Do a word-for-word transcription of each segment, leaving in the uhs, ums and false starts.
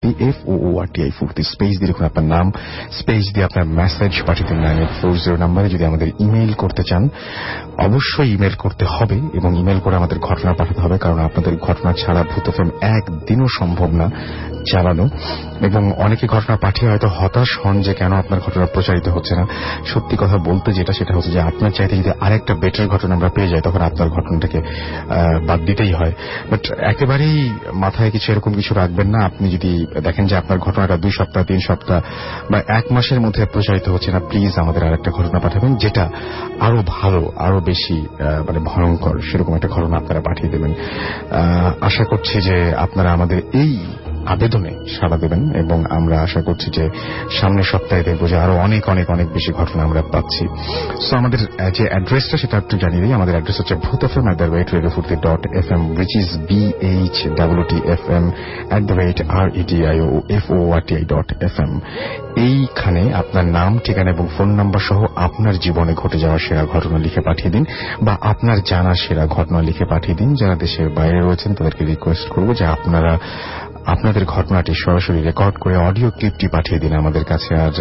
ফুর্তি, F O O R T I Foorti, space দিয়ে লিখুন আপনার নাম, স্পেস দিয়ে আপনার মেসেজ পাঠিয়ে দিন নাইন এইট ফোর জিরো নাম্বারে। যদি আমাদের ইমেইল করতে চান অবশ্যই ইমেইল করতে হবে এবং ইমেইল করে আমাদের ঘটনা পাঠাতে হবে, কারণ আপনাদের ঘটনা ছাড়া ভূত এফএম একদিনও সম্ভব না চালানো। এবং অনেকে ঘটনা পাঠিয়ে হয়তো হতাশ হন যে কেন আপনার ঘটনা প্রচারিত হচ্ছে না। সত্যি কথা বলতে যেটা সেটা হচ্ছে যে আপনার চাইতে যদি আরেকটা বেটার ঘটনা আমরা পেয়ে যাই তখন আপনার ঘটনাটাকে বাদ দিতেই হয়। বাট একেবারেই মাথায় কিছু এরকম কিছু রাখবেন না। আপনি যদি দেখেন যে আপনার ঘটনাটা দুই সপ্তাহ তিন সপ্তাহ বা এক মাসের মধ্যে প্রচারিত হচ্ছে না, প্লিজ আমাদের আরেকটা ঘটনা পাঠাবেন যেটা আরো ভালো, আরো বেশি মানে ভয়ঙ্কর, সেরকম একটা ঘটনা আপনারা পাঠিয়ে দেবেন। আশা করছি যে আপনারা আমাদের এই আবেদনে সাড়া দেবেন এবং আমরা আশা করছি যে সামনের সপ্তাহে দেখবো যে আরো অনেক অনেক অনেক বেশি ঘটনা আমরা পাচ্ছি। সো আমাদের যে অ্যাড্রেসটা সেটা একটু জানিয়ে দিই। আমাদের অ্যাড্রেস হচ্ছে Bhoot FM at the rate radio Foorti dot F M, which is B H W T F M at the rate R E T I O F O R T I dot F M. এইখানে আপনার নাম, ঠিকানা এবং phone number সহ আপনার জীবনে ঘটে যাওয়া সেরা ঘটনা লিখে পাঠিয়ে দিন, বা আপনার জানা সেরা ঘটনা লিখে পাঠিয়ে দিন। যারা দেশের বাইরে রয়েছেন তাদেরকে রিকোয়েস্ট করবো যে আপনারা আপনাদের ঘটনাটি সরাসরি রেকর্ড করে অডিও ক্লিপটি পাঠিয়ে দিন আমাদের কাছে। আর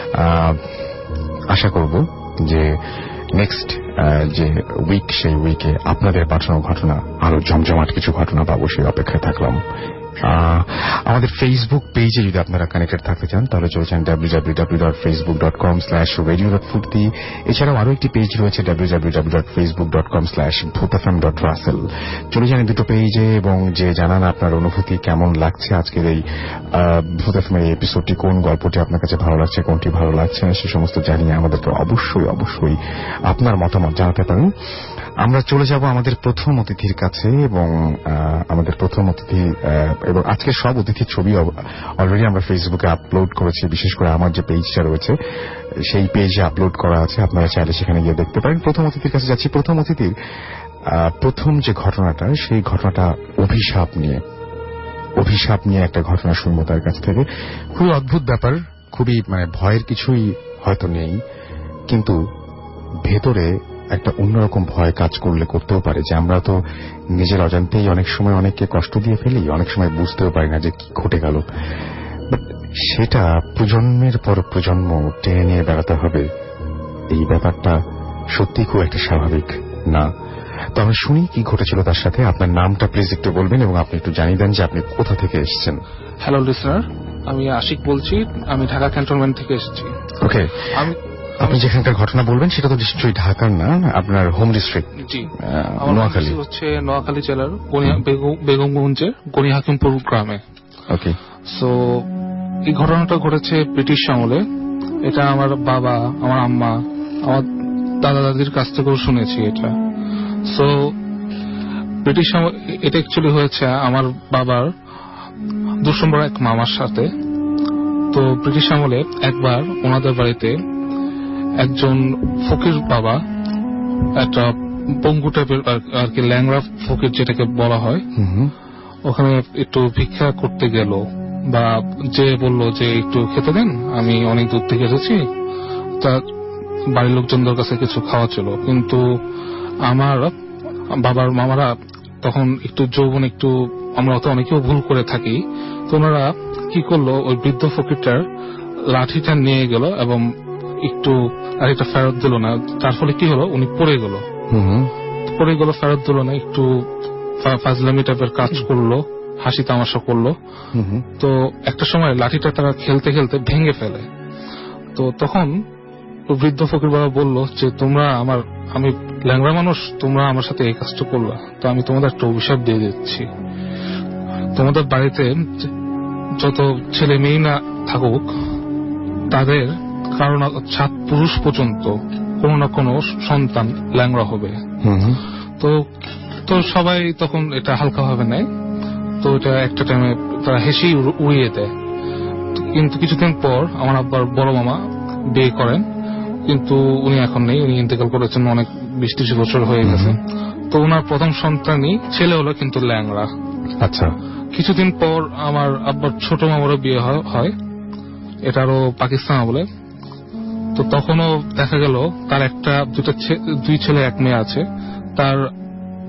আশা করব যে নেক্সট যে উইক সেই উইকে আপনাদের পাঠানো ঘটনা আরো জমজমাট কিছু ঘটনা পাবো, সেই অপেক্ষায় থাকলাম। আমাদের ফেসবুক পেজে যদি আপনারা কানেক্টেড থাকতে চান তাহলে চলেছেন W W W dot Facebook dot com slash radio dot Foorti. এছাড়াও আরো একটি পেজ রয়েছে W W W dot Facebook dot com slash Bhoot FM dot Russell. চলে যান দুটো পেজে এবং যে জানান আপনার অনুভূতি কেমন লাগছে আজকের এই ভূত এফএম এর এপিসোডটি, কোন গল্পটি আপনার কাছে ভালো লাগছে, কোনটি ভালো লাগছে না, সে সমস্ত জানিয়ে আমাদেরকে অবশ্যই অবশ্যই আপনার মতামত জানাতে পারেন। আমরা চলে যাব আমাদের প্রথম অতিথির কাছে এবং আমাদের প্রথম অতিথি এবং আজকের সব অতিথির ছবি অলরেডি আমরা ফেসবুকে আপলোড করেছি, বিশেষ করে আমার যে পেজটা রয়েছে সেই পেজে আপলোড করা আছে, আপনারা চাইলে সেখানে গিয়ে দেখতে পারেন। প্রথম অতিথির কাছে যাচ্ছি। প্রথম অতিথির প্রথম যে ঘটনাটা, সেই ঘটনাটা অভিশাপ নিয়ে অভিশাপ নিয়ে একটা ঘটনা শুনবো তার কাছ থেকে। খুবই অদ্ভুত ব্যাপার, খুবই মানে ভয়ের কিছুই হয়তো নেই, কিন্তু ভেতরে একটা অন্যরকম ভয় কাজ করলে করতেও পারে যে আমরা তো নিজের অজান্তেই অনেক সময় অনেককে কষ্ট দিয়ে ফেলি, অনেক সময় বুঝতেও পারি না যে কি ঘটে গেল। বাট সেটা প্রজন্মের পর প্রজন্ম টেনে নিয়ে বেড়াতে হবে, এই ব্যাপারটা সত্যি খুব একটা স্বাভাবিক না। তো আমরা শুনি কি ঘটেছিল তার সাথে। আপনার নামটা প্লিজ একটু বলবেন এবং আপনি একটু জানিয়ে দেন যে আপনি কোথা থেকে এসেছেন। হ্যালো লিসনার, আমি আশিক বলছি, আমি ঢাকা ক্যান্টনমেন্ট থেকে এসেছি। ওকে, আমি আপনি যেখানকার ঘটনা বলবেন সেটা তো নিশ্চয়ই ঢাকার না, আপনার হোম ডিস্ট্রিক্ট? জি, নোয়াখালী হচ্ছে নোয়াখালী জেলার বেগমগঞ্জের গণিহাকিমপুর গ্রামে। ওকে, সো এই ঘটনাটা ঘটেছে ব্রিটিশ আমলে। এটা আমার বাবা, আমার আম্মা, আমার দাদা দাদির কাছ থেকেও শুনেছি এটা। সো ব্রিটিশ আমলে এটা অ্যাকচুয়ালি হয়েছে আমার বাবার দুঃসম্পর্ক এক মামার সাথে। তো ব্রিটিশ আমলে একবার ওনাদের বাড়িতে একজন ফকির বাবা, একটা পঙ্গু টাইপের আর কি ল্যাংড়া ফকির যেটাকে বলা হয়, ওখানে একটু ভিক্ষা করতে গেল, বা যে বললো যে একটু খেতে দেন, আমি অনেক দূর থেকে এসেছি, তা বাড়ির লোকজনদের কাছে কিছু খাওয়া ছিল। কিন্তু আমার বাবার মামারা তখন একটু যৌবন, একটু আমরা তো অনেকেও ভুল করে থাকি, তো ওনারা কি করলো, ওই বৃদ্ধ ফকিরটার লাঠিটা নিয়ে গেল এবং একটু লাঠিটা ফেরত দিল না। তার ফলে কি হলো, উনি পড়ে গেল পড়ে গেল ফেরত দিল না, একটু ফাজলামি টাইপের কাজ করলো, হাসি তামাশা করলো। তো একটা সময় লাঠিটা তারা খেলতে খেলতে ভেঙে ফেলে। তো তখন বৃদ্ধ ফকির বাবা বলল যে তোমরা আমার, আমি ল্যাংড়া মানুষ, তোমরা আমার সাথে এই কাজটা করলা, তো আমি তোমাদের একটা অভিশাপ দিয়ে দিচ্ছি। তোমাদের বাড়িতে যত ছেলে মেয়ে না থাকুক, তাদের কারণ সাত পুরুষ পর্যন্ত কোনো না কোনো সন্তান ল্যাংড়া হবে। তো তো সবাই তখন এটা হালকা ভাবে নেয়। তো এটা একটা টাইমে তারা হেসেই উড়িয়ে দেয়। কিন্তু কিছুদিন পর আমার আব্বার বড় মামা বিয়ে করেন, কিন্তু উনি এখন নেই, উনি ইন্তেকাল করেছেন, অনেক বিশ ত্রিশ বছর হয়ে গেছে। তো ওনার প্রথম সন্তানই ছেলে হলো, কিন্তু ল্যাংড়া। আচ্ছা, কিছুদিন পর আমার আব্বার ছোট মামারও বিয়ে হয়, এটারও পাকিস্তান বলে। তো তখনও দেখা গেল তার একটা দুটা দুই ছেলে এক মেয়ে আছে। তার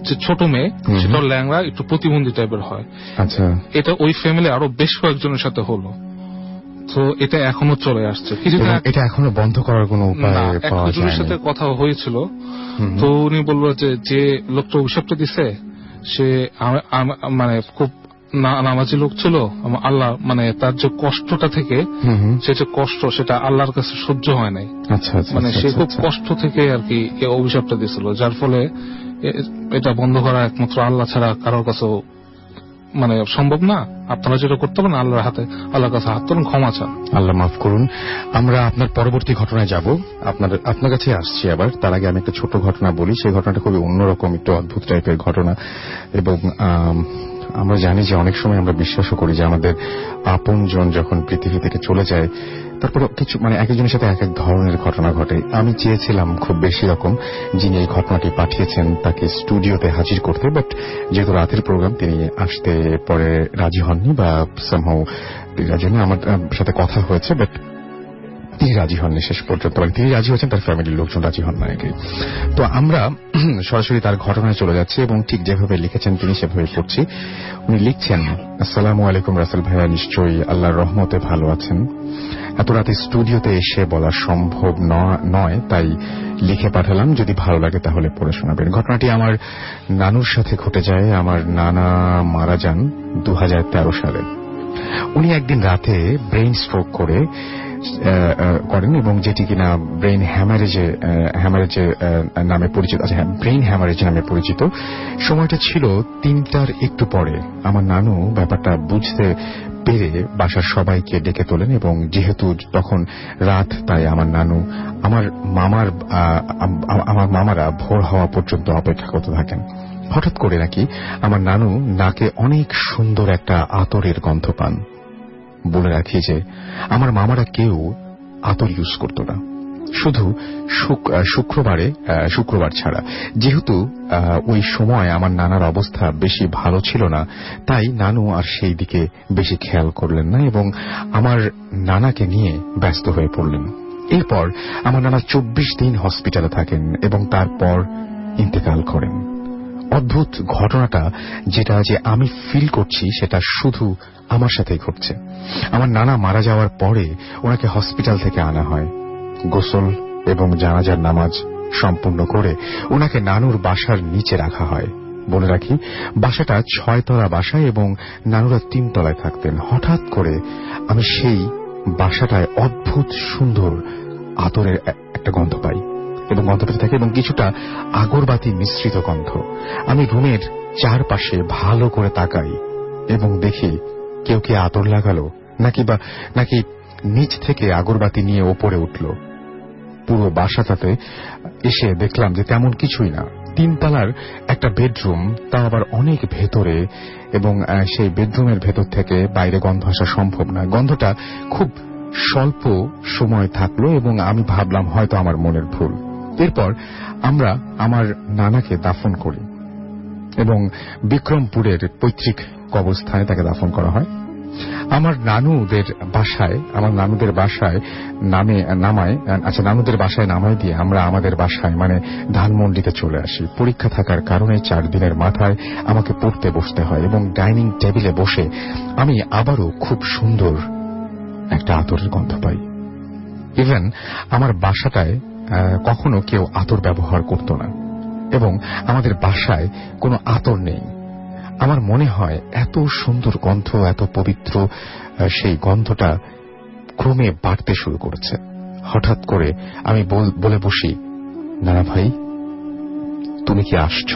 যে ছোট মেয়ে সেটা ল্যাংড়া একটু প্রতিবন্ধী টাইপের হয়। আচ্ছা, এটা ওই ফ্যামিলি আরো বেশ কয়েকজনের সাথে হলো। তো এটা এখনো চলে আসছে। কিছুদিন এটা এখনো বন্ধ করার কোনো উপায় পাওয়া যায় না। একজনের সাথে কথা হয়েছিল, তো উনি বলল যে যে লোকটা অভিশাপটা দিছে সে মানে খুব নামাজি লোক ছিল, আল্লাহ মানে তার যে কষ্টটা থেকে সে যে কষ্ট সেটা আল্লাহর কাছে সহ্য হয় নাই। মানে সে খুব কষ্ট থেকে আর কি অভিশাপটা দিছিল, যার ফলে এটা বন্ধ করা একমাত্র আল্লাহ ছাড়া কারোর কাছেও মানে সম্ভব না। আপনারা যেটা করতে পারেন আল্লাহর হাতে, আল্লাহর কাছে হাত তুলুন, ক্ষমা চান, আল্লাহ মাফ করুন। আমরা আপনার পরবর্তী ঘটনায় যাব, আপনার আপনার কাছে আসছি আবার। তার আগে আমি একটা ছোট ঘটনা বলি। সেই ঘটনাটা খুবই অন্যরকম, একটু অদ্ভুত টাইপের ঘটনা। এবং আমরা জানি যে অনেক সময় আমরা বিশ্বাসও করি যে আমাদের আপনজন যখন পৃথিবী থেকে চলে যায় তারপরে কিছু মানে এক একজনের সাথে এক এক ধরনের ঘটনা ঘটে। আমি চেয়েছিলাম খুব বেশি রকম যিনি এই ঘটনাটি পাঠিয়েছেন তাকে স্টুডিওতে হাজির করতে, বাট যেহেতু রাতের প্রোগ্রাম তিনি আসতে পরে রাজি হননি বা সামহাউ রাজি হননি। আমার সাথে কথা হয়েছে, বাট তিনি রাজি হননি শেষ পর্যন্ত। মানে তিনি রাজি হয়েছেন, তার ফ্যামিলির লোকজন রাজি হন না। তো আমরা সরাসরি তার ঘটনায় চলে যাচ্ছি এবং ঠিক যেভাবে লিখেছেন তিনি সেভাবে পড়ছি। উনি লিখছেন, আসসালামু আলাইকুম রাসেল ভাইয়া, নিশ্চয়ই আল্লাহর রহমতে ভালো আছেন। এত রাতে স্টুডিওতে এসে বলা সম্ভব নয়, তাই লিখে পাঠালাম। যদি ভালো লাগে তাহলে পড়ে শোনাবেন। ঘটনাটি আমার নানুর সাথে ঘটে যায়। আমার নানা মারা যান দু হাজার তেরো সালে। উনি একদিন রাতে ব্রেইন স্ট্রোক করে করেন এবং যেটি কিনা ব্রেইন হ্যামারেজে হ্যামারেজে নামে পরিচিত। আচ্ছা হ্যাঁ, ব্রেইন হ্যামারেজ নামে পরিচিত। সময়টা ছিল তিনটার একটু পরে। আমার নানু ব্যাপারটা বুঝতে পেরে বাসার সবাইকে ডেকে তোলেন এবং যেহেতু তখন রাত তাই আমার নানু আমার মামার আমার মামারা ভোর হওয়া পর্যন্ত অপেক্ষা করতে থাকেন। হঠাৎ করে নাকি আমার নানু নাকে অনেক সুন্দর একটা আতরের গন্ধ পান। বলে রাখি যে আমার মামারা কেউ আতর ইউজ করত না, শুধু শুক্রবারে শুক্রবার ছাড়া। যেহেতু ওই সময় আমার নানার অবস্থা বেশি ভালো ছিল না, তাই নানু আর সেই দিকে বেশি খেয়াল করলেন না এবং আমার নানাকে নিয়ে ব্যস্ত হয়ে পড়লেন। এরপর আমার নানা চব্বিশ দিন হসপিটালে থাকেন এবং তারপর ইন্তেকাল করেন। অদ্ভুত ঘটনাটা যেটা যে আমি ফিল করছি সেটা শুধু আমার সাথেই ঘটছে। আমার নানা মারা যাওয়ার পরে ওনাকে হসপিটাল থেকে আনা হয়। গোসল এবং জানাজার নামাজ সম্পূর্ণ করে ওনাকে নানুর বাসার নিচে রাখা হয়। বলে রাখি বাসাটা ছয়তলা বাসা এবং নানুরা তিনতলায় থাকতেন। হঠাৎ করে আমি সেই বাসাটায় অদ্ভুত সুন্দর আতরের একটা গন্ধ পাই এবং গন্ধ পেতে থাকে এবং কিছুটা আগরবাতি মিশ্রিত গন্ধ। আমি রুমের চারপাশে ভালো করে তাকাই এবং দেখি কেউ কি আতর লাগালো নাকি বা নাকি নিচ থেকে আগরবাতি নিয়ে ওপরে উঠল। পুরো বাসাটাতে এসে দেখলাম যে তেমন কিছুই না। তিনতলার একটা বেডরুম, তা আবার অনেক ভেতরে, এবং সেই বেডরুমের ভেতর থেকে বাইরে গন্ধ আসা সম্ভব না। গন্ধটা খুব স্বল্প সময় থাকলো এবং আমি ভাবলাম হয়তো আমার মনের ভুল। এরপর আমরা আমার নানাকে দাফন করি এবং বিক্রমপুরের পৈতৃক কবরস্থানে তাকে দাফন করা হয়। আমার নানুদের বাসায় আমার নানুদের বাসায় নামে নামায় আচ্ছা নানুদের বাসায় নামায় দিয়ে আমরা আমাদের বাসায় মানে ধানমন্ডিতে চলে আসি। পরীক্ষা থাকার কারণে চার দিনের মাথায় আমাকে পড়তে বসতে হয় এবং ডাইনিং টেবিলে বসে আমি আবারও খুব সুন্দর একটা আতরের গন্ধ পাই। ইভেন আমার বাসাটায় কখনো কেউ আতর ব্যবহার করত না এবং আমাদের বাসায় কোনো আতর নেই। আমার মনে হয় এত সুন্দর গন্ধ, এত পবিত্র সেই গন্ধটা ক্রমে বাড়তে শুরু করেছে। হঠাৎ করে আমি বলে বসি, নানা ভাই তুমি কি আসছো?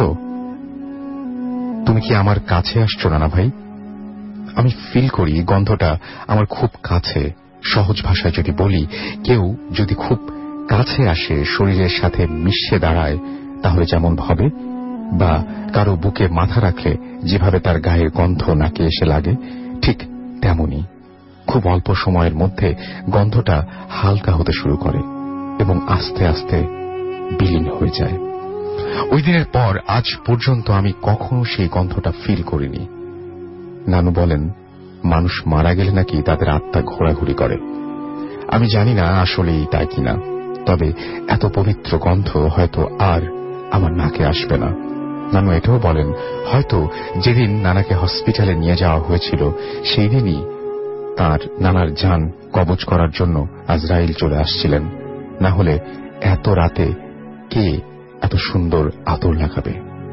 তুমি কি আমার কাছে আসছো নানা ভাই? আমি ফিল করি গন্ধটা আমার খুব কাছে। সহজ ভাষায় যদি বলি, কেউ যদি খুব কাছে আসে, শরীরের সাথে মিশে দাঁড়ায়, তাহলে যেমন ভাবে বা কারো বুকে মাথা রাখলে যেভাবে তার গায়ের গন্ধ নাকে এসে লাগে, ঠিক তেমনি খুব অল্প সময়ের মধ্যে গন্ধটা হালকা হতে শুরু করে এবং আস্তে আস্তে বিলীন হয়ে যায়। ওই দিনের পর আজ পর্যন্ত আমি কখনো সেই গন্ধটা ফিল করিনি। নানু বলেন মানুষ মারা গেলে নাকি তাদের আত্মা ঘোরাঘুরি করে। আমি জানি না আসলেই তাই কিনা, তবে এত পবিত্র গন্ধ হয়তো আর আমার নাকে আসবে না। নানু এটাও বলেন, হয়তো যেদিন নানাকে হসপিটালে নিয়ে যাওয়া হয়েছিল সেই দিনই তার নানার জান কবজ করার জন্য আজরাইল চলে আসছিলেন, না হলে এত রাতে কে এত সুন্দর আতর লাগাবে।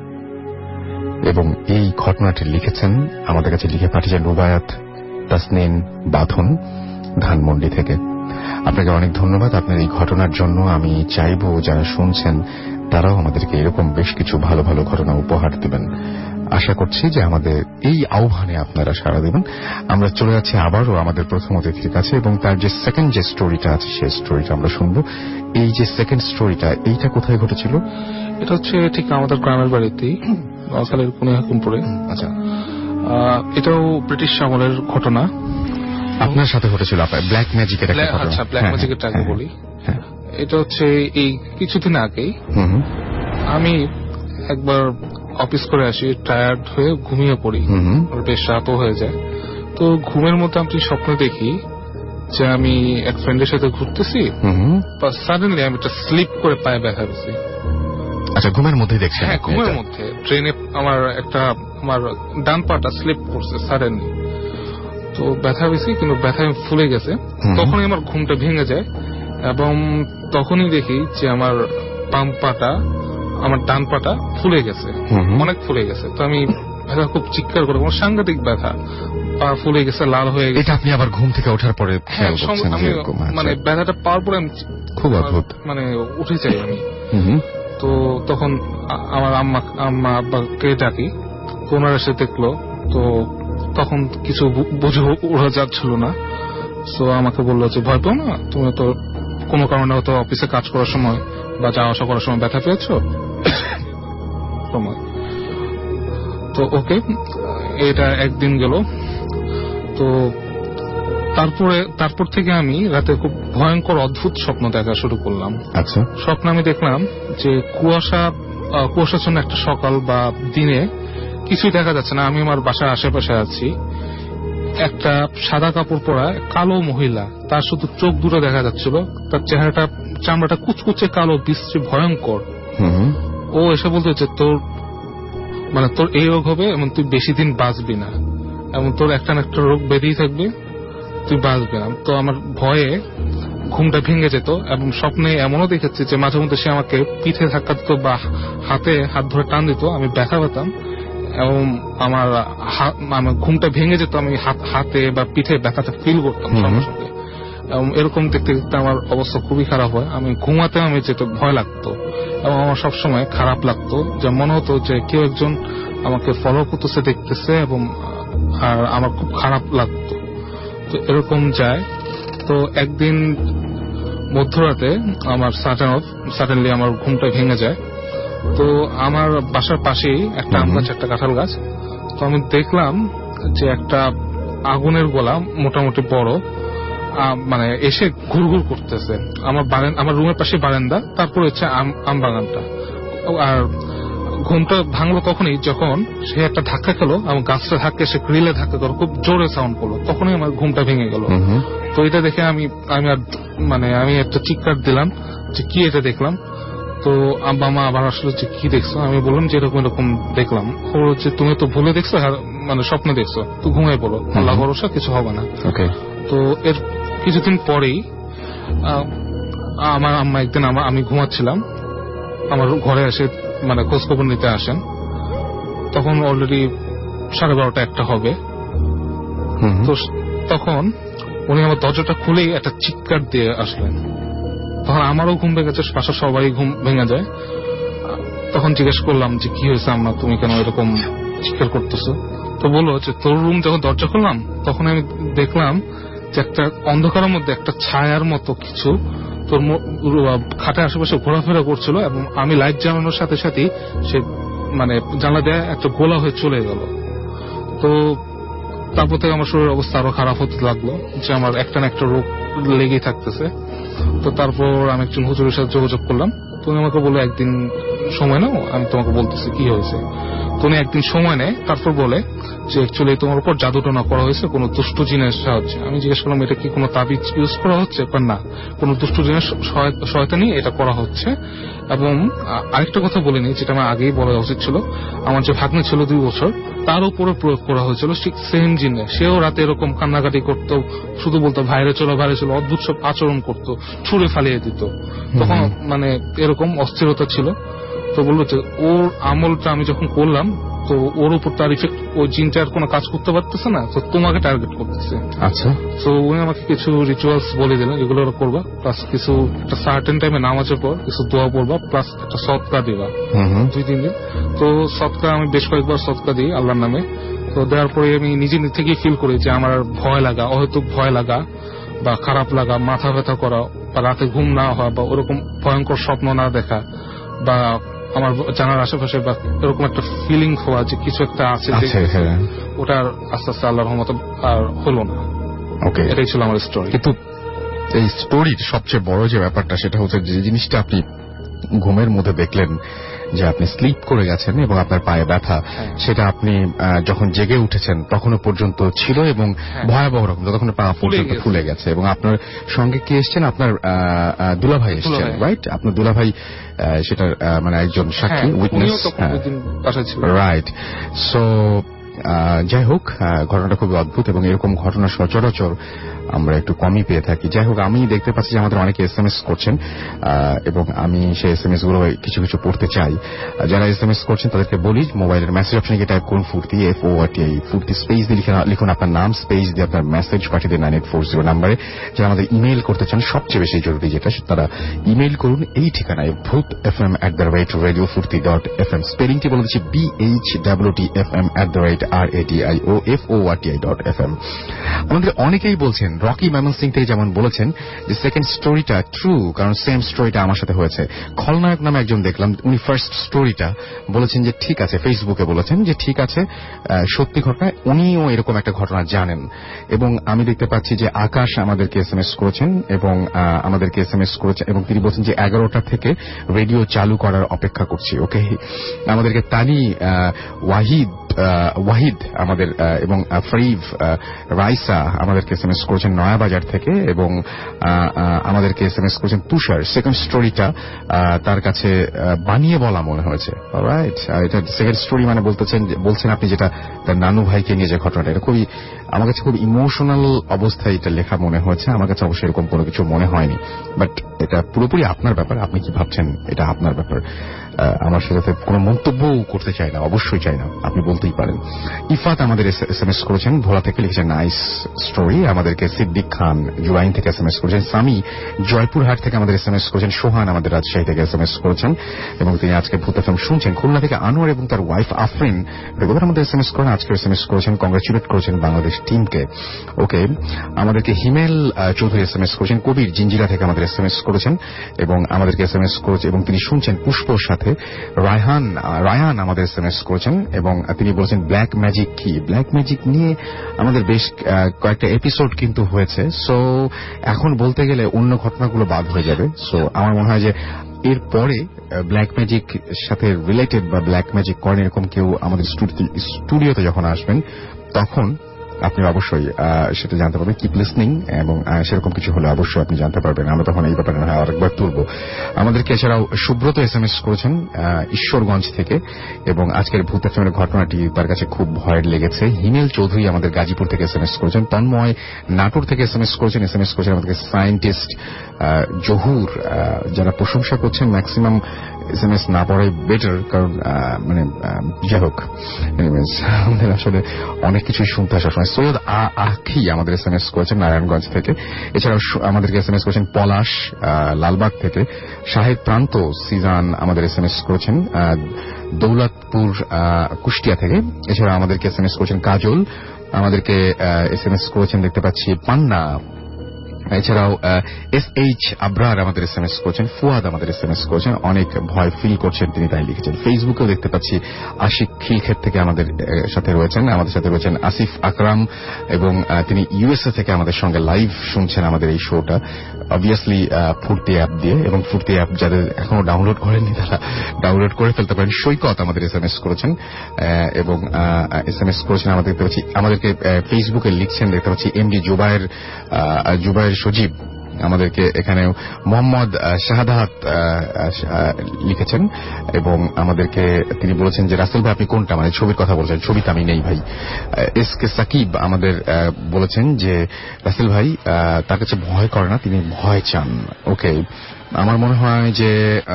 এবং এই ঘটনাটি লিখেছেন, আমাদের কাছে লিখে পাঠিয়েছেন রুবায়াত তাসনিন বাঁধন ধানমন্ডি থেকে। আপনাকে অনেক ধন্যবাদ আপনার এই ঘটনার জন্য। আমি চাইব যারা শুনছেন তারাও আমাদেরকে এরকম বেশ কিছু ভালো ভালো ঘটনা উপহার দেবেন। আশা করছি যে আমাদের এই আহ্বানে আপনারা সাড়া দেবেন। আমরা চলে যাচ্ছি আবারও আমাদের প্রথম অতিথির কাছে এবং তার যে সেকেন্ড যে স্টোরিটা আছে সেই স্টোরিটা আমরা শুনবো। এই যে সেকেন্ড স্টোরিটা, এইটা কোথায় ঘটেছিল? এটা হচ্ছে ঠিক আমাদের গ্রামের বাড়িতেই, নোয়াখালীর কুনিহাকুমপুরে। আচ্ছা, এটাও ব্রিটিশ আমলের ঘটনা। আপনার সাথে ঘটেছিল ব্ল্যাক ম্যাজিকের একটা ঘটনা? আচ্ছা, ব্ল্যাক ম্যাজিকেরটা আগে বলি। এটা হচ্ছে এই কিছুদিন আগেই আমি একবার অফিস করে আসি, টায়ার্ড হয়ে ঘুমিয়ে পড়ি, বেশ রাতও হয়ে যায়। তো ঘুমের মধ্যে আমি স্বপ্ন দেখি যে আমি এক ফ্রেন্ডের সাথে ঘুরতেছি, সাডেনলি আমি একটা স্লিপ করে পায়ে ব্যথা পেয়েছি। আচ্ছা, ঘুমের মধ্যে দেখছেন? হ্যাঁ, ঘুমের মধ্যে ট্রেনে আমার একটা আমার ডান পাটা স্লিপ করছে সাডেনলি। তো ব্যথা পেয়েছি, কিন্তু ব্যথা ফুলে গেছে। তখনই আমার ঘুমটা ভেঙে যায় এবং তখনই দেখি যে আমার বাম পাটা, আমার ডান পাটা ফুলে গেছে, অনেক ফুলে গেছে। তো আমি ব্যথা খুব চিৎকার করে, আমার সাংঘাতিক ব্যথা, পা ফুলে গেছে, লাল হয়ে গেছে। এটা আপনি আবার ঘুম থেকে ওঠার পরে? হ্যাঁ, আমি মানে ব্যথাটা পাওয়ার পরে আমি খুব অদ্ভুত মানে উঠে যাই আমি। তো তখন আমার আম্মা আম্মা আব্বাকে ডাকি, তো ওনারা এসে দেখলো। তো তখন কিছু বুঝে ওরা যাচ্ছিল না, তো আমাকে বললো যে ভয় পাও না, তুমি তো কোনো কারণে হয়তো অফিসে কাজ করার সময় বা যাওয়া আসা করার সময় ব্যথা পেয়েছ সময়। তো ওকে, এটা একদিন গেল। তো তারপরে তারপর থেকে আমি রাতে খুব ভয়ঙ্কর অদ্ভুত স্বপ্ন দেখা শুরু করলাম। আচ্ছা, স্বপ্নে আমি দেখলাম যে কুয়াশা কুয়াশাচ্ছন্ন একটা সকাল বা দিনে কিছুই দেখা যাচ্ছে না, আমি আমার বাসার আশেপাশে আছি। একটা সাদা কাপড় পরা কালো মহিলা, তার শুধু চোখ দুটো দেখা যাচ্ছিল, তার চেহারাটা চামড়াটা কুচকুচে কালো, বিশ্রী, ভয়ঙ্কর। ও এসে বলতে হচ্ছে তোর মানে তোর এই রোগ হবে এবং তুই বেশি দিন বাঁচবি না, এবং তোর একটা না একটা রোগ বেরিয়ে থাকবে, তুই বাঁচবি না। তো আমার ভয়ে ঘুমটা ভেঙে যেত এবং স্বপ্নে এমনও দেখেছি যে মাঝে মধ্যে সে আমাকে পিঠে ধাক্কা দিত বা হাতে হাত ধরে টান দিত, আমি ব্যথা পেতাম এবং আমার আমার ঘুমটা ভেঙে যেত, আমি হাতে বা পিঠে ব্যথাটা ফিল করতাম সঙ্গে সঙ্গে। এবং এরকম দেখতে দেখতে আমার অবস্থা খুবই খারাপ হয়। আমি ঘুমাতে আমি যেতে ভয় লাগতো এবং আমার সবসময় খারাপ লাগতো, যে মনে হতো যে কেউ একজন আমাকে ফলো করতেছে, দেখতেছে, এবং আর আমার খুব খারাপ লাগতো। তো এরকম যায়। তো একদিন মধ্যরাতে আমার সাডেনলি আমার ঘুমটা ভেঙে যায়। তো আমার বাসার পাশেই একটা আম গাছ, একটা কাঁঠাল গাছ। তো আমি দেখলাম যে একটা আগুনের গোলা মোটামুটি বড় মানে এসে ঘুরঘুর করতেছে আমার আমার রুমের পাশে বারান্দা, তারপরে হচ্ছে আম বাগানটা। আর ঘুমটা ভাঙলো তখনই যখন সে একটা ধাক্কা খেলো, আমার গাছটা ধাক্কা, সে গ্রিলে ধাক্কা করলো, খুব জোরে সাউন্ড করলো, তখনই আমার ঘুমটা ভেঙে গেল। তো এটা দেখে আমি আমি আর মানে আমি একটা চিৎকার দিলাম যে কি এটা দেখলাম। তো আব্বা মা আবার আসলে যে কি দেখছো, আমি বললাম যে এরকম এরকম দেখলাম। ও হচ্ছে তুমি তো ভুলে দেখছো, মানে স্বপ্নে দেখছো, তো ঘুমিয়ে পড়ো, আল্লাহ ভরসা, কিছু হবে না। তো এর কিছুদিন পরেই আমার আম্মা একদিন আমি ঘুমাচ্ছিলাম, আমার ঘরে এসে মানে খোঁজ খবর নিতে আসেন। তখন অলরেডি সাড়ে বারোটা একটা হবে। তো তখন উনি আমার দরজাটা খুলেই একটা চিৎকার দিয়ে আসলেন। তখন আমারও ঘুম ভেঙে গেছে, বাসার সবাই ঘুম ভেঙে যায়। তখন জিজ্ঞেস করলাম যে কি হয়েছে আম্মা, তুমি কেন এরকম চিৎকার করতেছো? তো বললো যে তোর রুম যখন দরজা খুললাম তখন আমি দেখলাম যে একটা অন্ধকারের মধ্যে একটা ছায়ার মতো কিছু তোর খাটের আশেপাশে ঘোরাফেরা করছিল, এবং আমি লাইট জ্বালানোর সাথে সাথে সে মানে জানলা দেয়া একটা গোলা হয়ে চলে গেল। তো তারপর থেকে আমার শরীরের অবস্থা আরো খারাপ হতে লাগলো, যে আমার একটা না একটা রোগ লেগেই থাকতেছে। তো তারপর আমি একজন হুজুরের সাথে যোগাযোগ করলাম। তুমি আমাকে বললো একদিন সময় নাও, আমি তোমাকে বলতেছি কি হয়েছে। তো উনি একদিন সময় নেয়, তারপর বলে যে অ্যাকচুয়ালি তোমার উপর জাদুটনা করা হয়েছে কোনো দুষ্ট জিনের সাহায্যে। আমি জিজ্ঞেস করলাম এটা কি কোনো তাবিজ ইউজ করা হচ্ছে? না, কোনো দুষ্ট জিনের সহায়তা নিয়ে এটা করা হচ্ছে। এবং আরেকটা কথা বলিনি, যেটা আমার আগেই বলা উচিত ছিল, আমার যে ভাগ্নে ছিল দুই বছর, তার উপরে প্রয়োগ করা হয়েছিল ঠিক সেম জিনে। সেও রাতে এরকম কান্নাকাটি করতো, শুধু বলতো বাইরে চলো বাইরে চলো, অদ্ভুত সব আচরণ করতো, ছুঁড়ে ফালিয়ে দিত। তখন মানে এরকম অস্থিরতা ছিল। তো বললো যে ওর আমলটা আমি যখন করলাম, তো ওর উপর তার ইফেক্ট, ওই জিনটা আর কোনো কাজ করতে পারতেছে না, তো তোমাকে টার্গেট করতেছে। আচ্ছা, তো উনি আমাকে কিছু রিচুয়ালস বলে দিলেন, এগুলো করবা, প্লাস কিছু একটা সার্টেন টাইমে নামাজের পর কিছু দোয়া পড়বা, প্লাস একটা সদকা দিবা দুই তিন দিন। তো সদকা আমি বেশ কয়েকবার সদকা দিই আল্লাহর নামে। তো দেওয়ার পরে আমি নিজে থেকেই ফিল করি যে আমার ভয় লাগা, অহেতুক ভয় লাগা বা খারাপ লাগা, মাথা ব্যথা করা, বা রাতে ঘুম না হওয়া, বা ওরকম ভয়ঙ্কর স্বপ্ন না দেখা, বা আমার জানার আশেপাশে বা এরকম একটা ফিলিং হওয়া যে কিছু একটা আছে, ওটা আস্তে আস্তে আল্লাহর রহমতে আর হলো না। ওকে, এটাই ছিল আমার স্টোরি। কিন্তু এই স্টোরির সবচেয়ে বড় যে ব্যাপারটা, সেটা হচ্ছে যে জিনিসটা আপনি ঘুমের মধ্যে দেখলেন যে আপনি স্লিপ করে গেছেন এবং আপনার পায়ে ব্যথা, সেটা আপনি যখন জেগে উঠেছেন তখনও পর্যন্ত ছিল এবং ভয়াবহ রকম, যতক্ষণ পা পর্যন্ত ফুলে গেছে। এবং আপনার সঙ্গে কে এসছেন? আপনার দুলাভাই এসছেন, রাইট? আপনার দুলাভাই সেটার মানে একজন সাক্ষী, উইটনেস, রাইট? সো যাই হোক, ঘটনাটা খুবই অদ্ভুত এবং এরকম ঘটনা সচরাচর আমরা একটু কমই পেয়ে থাকি। যাই হোক, আমি দেখতে পাচ্ছি যে আমাদের অনেকে এস এম এস করছেন এবং আমি সেই এস এম এস গুলো কিছু কিছু পড়তে চাই। যারা এস এম এস করছেন তাদেরকে বলি, মোবাইলের মেসেজ অপশনে গিয়ে টাইপ করুন Foorti, F O R T I, Foorti space দিয়ে লিখুন আপনার নাম, স্পেস দিয়ে আপনার মেসেজ পাঠিয়ে দিন নাইন এইট ফোর জিরো নাম্বারে। যারা আমাদের ইমেইল করতে চান, সবচেয়ে বেশি জরুরি যেটা, তারা ইমেইল করুন এই ঠিকানায়, Bhoot F M at the rate radio Foorti dot F M. স্পেলিংটি বলে দিচ্ছি, B H W T F M at the rate R A T I O F O R T I dot F M. আমাদের অনেকেই বলছেন, Rocky Mymensingh থেকে যেমন বলেছেন যে সেকেন্ড স্টোরিটা ট্রু, কারণ সেম স্টোরিটা আমার সাথে হয়েছে। খলনায়ক নামে একজন দেখলাম, উনি ফার্স্ট স্টোরিটা বলেছেন যে ঠিক আছে, ফেসবুকে বলেছেন যে ঠিক আছে, সত্যি ঘটনা, উনিও এরকম একটা ঘটনা জানেন। এবং আমি দেখতে পাচ্ছি যে আকাশ আমাদেরকে এস এম এস করেছেন এবং আমাদেরকে এস এম এস করেছেন এবং তিনি বলছেন যে এগারোটা থেকে রেডিও চালু করার অপেক্ষা করছি। ওকে, আমাদেরকে তানি ওয়াহিদ ওয়াহিদ আমাদের এবং ফরিভ রাইসা আমাদেরকে এস এম এস করেছেন নয়াবাজার থেকে, এবং আমাদেরকে এস এম এস করেছেন তুষার। সেকেন্ড স্টোরিটা তার কাছে বানিয়ে বলা মনে হয়েছে, রাইট? এটা সেকেন্ড স্টোরি মানে বলতেছেন বলছেন আপনি যেটা তার নানু ভাইকে নিয়ে যে ঘটনাটা, এটা খুবই আমার কাছে খুব ইমোশনাল অবস্থায় এটা লেখা মনে হয়েছে। আমার কাছে অবশ্যই এরকম কোনো কিছু মনে হয়নি, বাট এটা পুরোপুরি আপনার ব্যাপার, আপনি কি ভাবছেন এটা আপনার ব্যাপার। আমার সাথে কোনো মন্তব্য করতে চাই না, অবশ্যই চাই না, আপনি বলতেই পারেন। ইফাত আমাদের এস এম এস করেছেন ভোলা থেকে, লিখেছেন নাইস স্টোরি। আমাদেরকে সিদ্দিক খান জুরাইন থেকে এস এম এস করেছেন। সামি জয়পুরহাট থেকে আমাদের এস এম এস করেছেন। সোহান আমাদের রাজশাহী থেকে এস এম এস করেছেন এবং তিনি আজকে ভূত এফ এম শুনছেন। খুলনা থেকে আনোয়ার এবং তার ওয়াইফ আফরিন রেগুলার আমাদের এস এম এস করেন, আজকে এস এম এস করেছেন, কংগ্রেচুলেট করেছেন বাংলাদেশ টিমকে। ওকে, আমাদেরকে Himel Chowdhury S M S করেছেন। কবির জিঞ্জিরা থেকে আমাদের এস এম এস করেছেন এবং আমাদেরকে এস এম এস করেছে এবং তিনি শুনছেন পুষ্পর সাথে। রায়হান রায়ান আমাদের এস এম এস করেছেন এবং তিনি বলেছেন ব্ল্যাক ম্যাজিক কি। ব্ল্যাক ম্যাজিক নিয়ে আমাদের বেশ কয়েকটা এপিসোড কিন্তু হয়েছে, সো এখন বলতে গেলে অন্য ঘটনাগুলো বাদ হয়ে যাবে। সো আমার মনে হয় যে এরপরে ব্ল্যাক ম্যাজিক সাথে রিলেটেড বা ব্ল্যাক ম্যাজিক করেন এরকম কেউ আমাদের স্টুডিওতে যখন আসবেন, তখন আপনি অবশ্যই সেটা জানতে পারবেন। কিপ লিসনিং, এবং সেরকম কিছু হলে অবশ্যই আপনি জানতে পারবেন। আমরা তখন এই ব্যাপারে আরেকবার তুলব। আমাদেরকে এছাড়াও সুব্রত এস এম এস করেছেন ঈশ্বরগঞ্জ থেকে এবং আজকের ভূত এফএমের ঘটনাটি তার কাছে খুব ভয়ের লেগেছে। হিমেল চৌধুরী আমাদের গাজীপুর থেকে এস এম এস করেছেন। তন্ময় নাটোর থেকে এস এম এস করেছেন। এস এম এস করেছেন আমাদেরকে সায়েন্টিস্ট জহুর, যারা প্রশংসা করছেন ম্যাক্সিমাম এস এম এস না পড়াই বেটার, কারণ মানে যাই হোক, আমাদের আসলে অনেক কিছুই শুনতে আসা। সৈয়দ আখি আমাদের এস এম এস করেছেন নারায়ণগঞ্জ থেকে। এছাড়াও আমাদেরকে এস এম এস করেছেন পলাশ লালবাগ থেকে। শাহেদ প্রান্ত সিজান আমাদের এস এম এস করেছেন দৌলতপুর কুষ্টিয়া থেকে। এছাড়া আমাদেরকে এস এম এস করেছেন কাজল, আমাদেরকে এস এম এস করেছেন দেখতে পাচ্ছি পান্না। এছাড়াও এস এইচ আবরার আমাদের এস এম এস করছেন। ফুয়াদ আমাদের এস এম এস করছেন, অনেক ভয় ফিল করছেন তিনি, তাই লিখেছেন। ফেসবুকেও দেখতে পাচ্ছি আশিক খিলক্ষেত থেকে আমাদের সাথে রয়েছেন। আমাদের সাথে রয়েছেন আসিফ আকরাম এবং তিনি ইউএসএ থেকে আমাদের সঙ্গে লাইভ শুনছেন আমাদের এই শোটা। অবভিয়াসলি ফুর্তি অ্যাপ দিয়ে, এবং ফুর্তি অ্যাপ যাদের এখনো ডাউনলোড করেননি তারা ডাউনলোড করে ফেলতে পারেন। সৈকত আমাদের এস এম এস করেছেন এবং এস এম এস করেছেন আমাদের দেখতে পাচ্ছি, আমাদেরকে ফেসবুকে লিখছেন দেখতে পাচ্ছি এমডি জুবায়ের জুবায়ের সজীব আমাদেরকে এখানে মোহাম্মদ শাহাদাত লিখেছেন এবং আমাদেরকে তিনি বলেছেন যে রাসেল ভাই আপনি কোনটা, মানে ছবির কথা বলছেন, ছবিতে আমি নেই ভাই। এস কে সাকিব আমাদের বলেছেন যে রাসেল ভাই তার কাছে ভয় করে না, তিনি ভয় চান। ওকে, আমার মনে হয় যে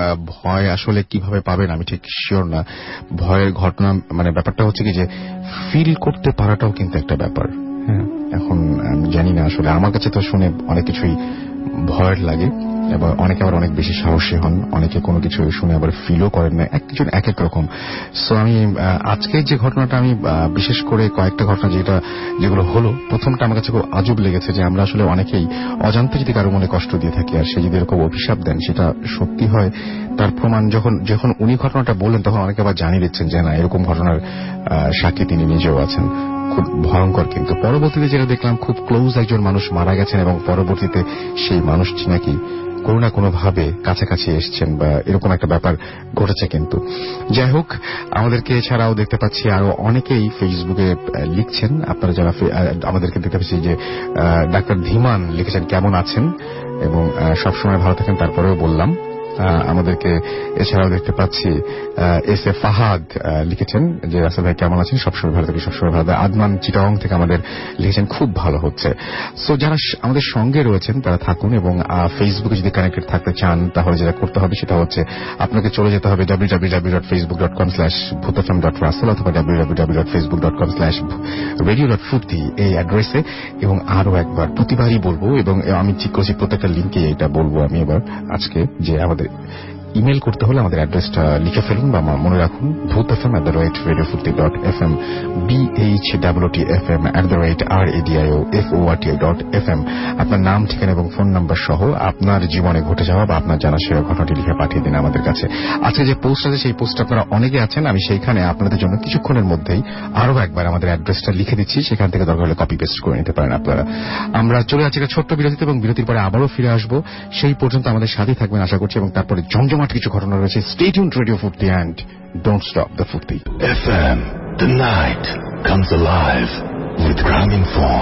ভয় আসলে কিভাবে পাবেন আমি ঠিক শিওর না। ভয়ের ঘটনা মানে ব্যাপারটা হচ্ছে কি যে ফিল করতে পারাটাও কিন্তু একটা ব্যাপার। হ্যাঁ, এখন আমি জানি না আসলে, আমার কাছে তো শুনে অনেক কিছুই ভয়ের লাগে, এবার অনেকে আবার অনেক বেশি সাহসী হন, অনেকে কোনো কিছু শুনে আবার ফিলও করেন না, একজন এক এক রকম। সো আমি আজকে যে ঘটনাটা আমি বিশেষ করে কয়েকটা ঘটনা যেটা যেগুলো হলো, প্রথমটা আমার কাছে খুব আজব লেগেছে যে আমরা আসলে অনেকেই অজান্তে যদি কারো মনে কষ্ট দিয়ে থাকি আর সে যদি এরকম অভিশাপ দেন সেটা সত্যি হয়, তার প্রমাণ যখন যখন উনি ঘটনাটা বললেন তখন অনেকে আবার জানিয়ে দিচ্ছেন যে না এরকম ঘটনার সাক্ষী তিনি নিজেও আছেন। খুব ভয়ঙ্কর। কিন্তু পরবর্তীতে যেটা দেখলাম, খুব ক্লোজ একজন মানুষ মারা গেছেন এবং পরবর্তীতে সেই মানুষটি নাকি কোনো না কোনো ভাবে কাছাকাছি এসছেন বা এরকম একটা ব্যাপার ঘটেছে। কিন্তু যাই হোক, আমাদেরকে এছাড়াও দেখতে পাচ্ছি আরো অনেকেই ফেসবুকে লিখছেন। আপনারা যারা আমাদেরকে দেখতে পাচ্ছি যে ডাক্তার ধীমান লিখেছেন কেমন আছেন এবং সবসময় ভালো থাকেন, তারপরেও বললাম আমাদেরকে। এছাড়াও দেখতে পাচ্ছি এস এ ফাহাদ লিখেছেন যে রাসেল ভাই কেমন আছেন, সবসময় ভালো থাকি, সবসময় ভালো। আদমান চিটাং থেকে আমাদের লিখেছেন খুব ভালো হচ্ছে। সো যারা আমাদের সঙ্গে রয়েছেন তারা থাকুন এবং ফেসবুকে যদি কানেক্টেড থাকতে চান তাহলে যেটা করতে হবে সেটা হচ্ছে আপনাকে চলে যেতে হবে W W W dot Facebook dot com slash Bhoot F M dot Russell অথবা W W W dot Facebook dot com slash radio dot Foorti এই অ্যাড্রেসে। এবং আরো একবার প্রতিবারই বলবো, এবং আমি ঠিক করছি প্রত্যেকটা লিঙ্কে এটা বলবো আমি এবার আজকে, যে আমাদের ইমেল করতে হলে আমাদের অ্যাড্রেসটা লিখে ফেলুন বা মনে রাখুন, Bhoot F M at the rate radio Foorti dot F M, B H W T F M at the rate R A D I O F O R T I dot F M. আপনার নাম, ঠিকানা এবং phone number সহ আপনার জীবনে ঘটে যাওয়া বা আপনার জানা সেরা ঘটনাটি লিখে পাঠিয়ে দিন আমাদের কাছে। আজকে যে পোস্ট আছে সেই পোস্টে আপনারা অনেকে আছেন, আমি সেইখানে আপনাদের জন্য কিছুক্ষণের মধ্যেই আরো একবার আমাদের অ্যাড্রেসটা লিখে দিচ্ছি, সেখান থেকে দরকার হলে কপি পেস্ট করে নিতে পারেন আপনারা। আমরা চলে যাচ্ছি একটা ছোট্ট বিরতিতে এবং বিরতির পরে আবারও ফিরে আসবো। সেই পর্যন্ত আমাদের সাথেই থাকবেন আশা করছি, এবং তারপরে জমজমাট কিছু ঘটনা রয়েছে। Stay tuned to Radio Furti and don't stop the Furti. F M, the night comes alive with Graminphone.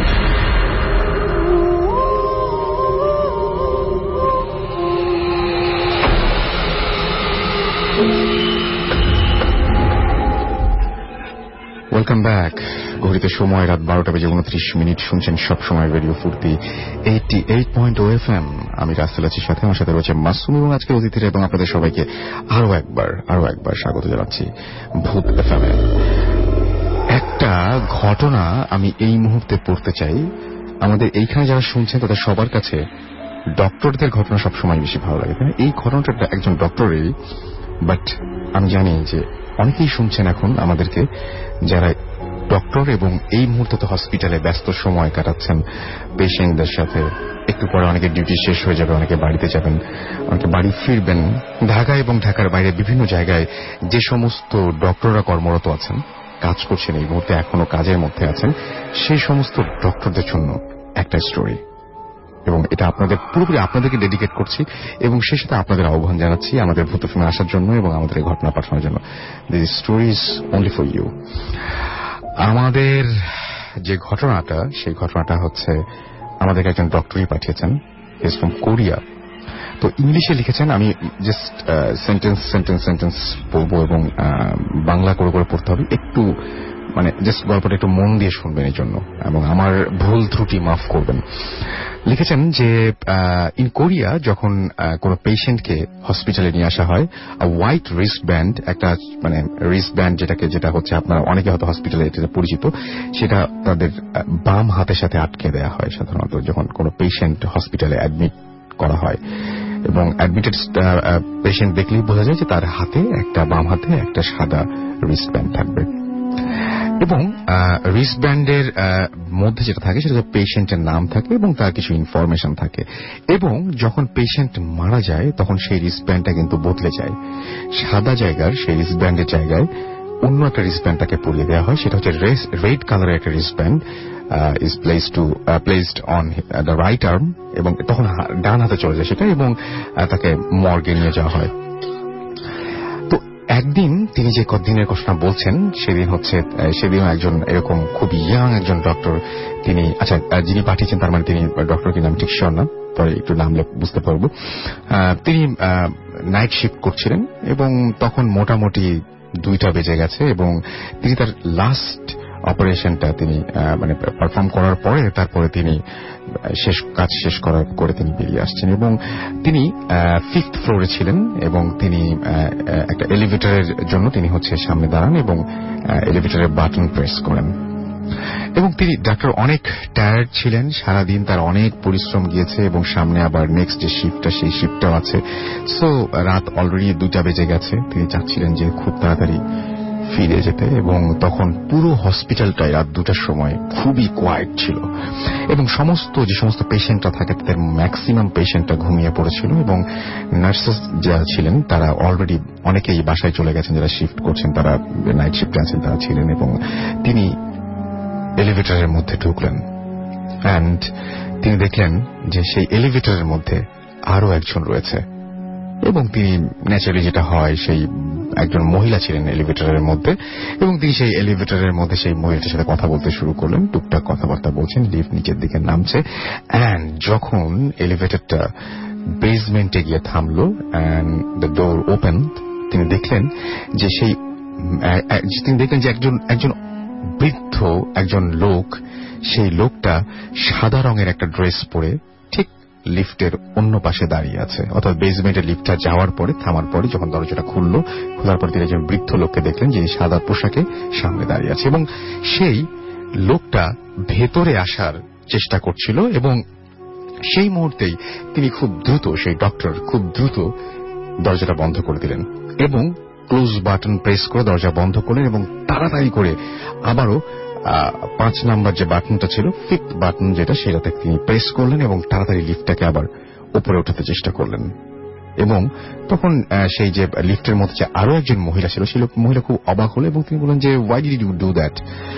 Welcome back. ঘড়িতে সময় রাত বারোটা বেজে উনত্রিশ মিনিট। শুনছেন সব সময় radio Foorti eighty eight point O F M. আমি রাসেল আছি সাথে, আমার সাথে রয়েছে মাসুম এবং আজকের অতিথিরা, এবং আপনাদের সবাইকে আরো একবার আরো একবার স্বাগত জানাচ্ছি ভূত এফ এম এ। একটা ঘটনা আমি এই মুহূর্তে পড়তে চাই। আমাদের এইখানে যারা শুনছেন তাদের সবার কাছে ডক্টরদের ঘটনা সবসময় বেশি ভালো লাগে। এই ঘটনাটা একজন ডক্টরেরই, বাট আমি জানি যে অনেকেই শুনছেন এখন আমাদেরকে যারা ডক্টর এবং এই মুহূর্তে তো হসপিটালে ব্যস্ত সময় কাটাচ্ছেন পেশেন্টদের সাথে। একটু পরে অনেকে ডিউটি শেষ হয়ে যাবে, অনেকে বাড়িতে যাবেন, অনেকে বাড়ি ফিরবেন। ঢাকা এবং ঢাকার বাইরে বিভিন্ন জায়গায় যে সমস্ত ডক্টররা কর্মরত আছেন, কাজ করছেন, এই মুহূর্তে এখনো কাজের মধ্যে আছেন, সেই সমস্ত ডক্টরদের জন্য একটা স্টোরি, এবং এটা আপনাদের পুরোপুরি আপনাদেরকে ডেডিকেট করছি এবং সেই সাথে আপনাদের আহ্বান জানাচ্ছি আমাদের ভূত এফএমে আসার জন্য এবং আমাদের এই ঘটনা পাঠানোর জন্য। This story is only for you. আমাদের যে ঘটনাটা, সেই ঘটনাটা হচ্ছে আমাদেরকে একজন ডক্টরই পাঠিয়েছেন, ইজ ফ্রম কোরিয়া। তো ইংলিশে লিখেছেন, আমি জাস্ট সেন্টেন্স সেন্টেন্স সেন্টেন্স বলবো এবং বাংলা করে করে পড়তে হবে, একটু মানে জাস্ট গল্পটা একটু মন দিয়ে শুনবেন এই জন্য, এবং আমার ভুল ত্রুটি মাফ করবেন। লিখেছেন যে ইন কোরিয়া যখন কোনো পেশেন্টকে হসপিটালে নিয়ে আসা হয়, হোয়াইট রিস্ট ব্যান্ড, একটা মানে রিস্ট ব্যান্ড যেটাকে যেটা হচ্ছে আপনার অনেকে হয়তো হসপিটালে এটা পরিচিত, সেটা তাদের বাম হাতের সাথে আটকে দেওয়া হয় সাধারণত যখন কোনো পেশেন্ট হসপিটালে অ্যাডমিট করা হয়। এবং অ্যাডমিটেড পেশেন্ট দেখলেই বোঝা যায় যে তার হাতে একটা, বাম হাতে একটা সাদা রিস্ট ব্যান্ড থাকবে, এবং রিস্ট ব্যান্ডের মধ্যে যেটা থাকে সেটা পেশেন্টের নাম থাকে এবং তার কিছু ইনফরমেশন থাকে। এবং যখন পেশেন্ট মারা যায় তখন সেই রিস্ট ব্যান্ডটা কিন্তু বদলে যায়, সাদা জায়গার সেই রিস্ট ব্যান্ডের জায়গায় অন্য একটা রিস্টব্যান্ড তাকে পরিয়ে দেওয়া হয়, সেটা হচ্ছে রেড কালারের একটা wristband is place to placed on the right arm, এবং তখন ডান হাতে চলে যায় সেটা, এবং তাকে মর্গে নিয়ে যাওয়া হয়। তো একদিন তিনি যে দিনের কথা বলছেন সেদিন হচ্ছে সেদিনও একজন এরকম খুব ইয়াং একজন ডক্টর, তিনি আচ্ছা যিনি পাঠিয়েছেন তার মানে তিনি ডক্টর কিনা আমি ঠিক শিওর না, পরে একটু নাম বুঝতে পারবো। তিনি নাইট শিফট করছিলেন এবং তখন মোটামুটি দুইটা বেজে গেছে, এবং তিনি তার লাস্ট অপারেশনটা তিনি মানে পারফর্ম করার পরে তারপরে তিনি শেষ কাজ শেষ করার করে তিনি বেরিয়ে আসছেন, এবং তিনি ফিফথ ফ্লোরে ছিলেন, এবং তিনি একটা এলিভেটরের জন্য তিনি হচ্ছে সামনে দাঁড়ান এবং এলিভেটরের বাটন প্রেস করেন। এবং তিনি ডাক্তার অনেক টায়ার্ড ছিলেন, সারাদিন তার অনেক পরিশ্রম গিয়েছে, এবং সামনে আবার নেক্সট যে শিফটটা সেই শিফটটাও আছে। সো রাত অলরেডি দুইটা বেজে গেছে, তিনি চাচ্ছিলেন যে খুব তাড়াতাড়ি ফিরে যেতে, এবং তখন পুরো হসপিটালটাই রাত দুটার সময় খুবই কোয়াইট ছিল, এবং সমস্ত যে সমস্ত পেশেন্টরা থাকে তাদের ম্যাক্সিমাম পেশেন্টরা ঘুমিয়ে পড়েছিল, এবং নার্সেস যারা ছিলেন তারা অলরেডি অনেকেই বাসায় চলে গেছেন, যারা শিফট করছেন তারা নাইট শিফটে আছেন তারা ছিলেন। এবং তিনি এলিভেটরের মধ্যে ঢুকলেন, অ্যান্ড তিনি দেখলেন যে সেই এলিভেটরের মধ্যে আরো একজন রয়েছে, এবং তিনি ন্যাচারালি যেটা হয় সেই একজন মহিলা ছিলেন এলিভেটরের মধ্যে, এবং তিনি সেই এলিভেটরের মধ্যে সেই মহিলাটার সাথে কথা বলতে শুরু করলেন, টুকটাক কথাবার্তা বলছেন, লিফট নিচের দিকে নামছে। অ্যান্ড যখন এলিভেটরটা বেসমেন্টে গিয়ে থামলো অ্যান্ড দ্য ডোর ওপেন, তিনি দেখলেন যে সেই তিনি দেখলেন যে একজন একজন বৃদ্ধ একজন লোক, সেই লোকটা সাদা রঙের একটা ড্রেস পরে ঠিক লিফটের অন্য পাশে দাঁড়িয়ে আছে, অর্থাৎ বেসমেন্টের লিফটটা যাওয়ার পরে থামার পরে যখন দরজাটা খুললো, খোলার পর তিনি একজন বৃদ্ধ লোককে দেখলেন যিনি সাদা পোশাকে সামনে দাঁড়িয়ে আছে, এবং সেই লোকটা ভেতরে আসার চেষ্টা করছিল, এবং সেই মুহূর্তেই তিনি খুব দ্রুত সেই ডক্টর খুব দ্রুত দরজাটা বন্ধ করে দিলেন, এবং ক্লোজ বাটন প্রেস করে দরজা বন্ধ করলেন, এবং তাড়াতাড়ি করে আবারও পাঁচ নাম্বার যে বাটনটা ছিল ফিফথ বাটন যেটা সেটাতে তিনি প্রেস করলেন, এবং তাড়াতাড়ি লিফটটাকে আবার উপরে ওঠাতে চেষ্টা করলেন। এবং তখন সেই যে লিফটের মধ্যে যে আরো একজন মহিলা ছিল সেই মহিলা খুব অবাক হলো, এবং তিনি বললেন যে why did you do that,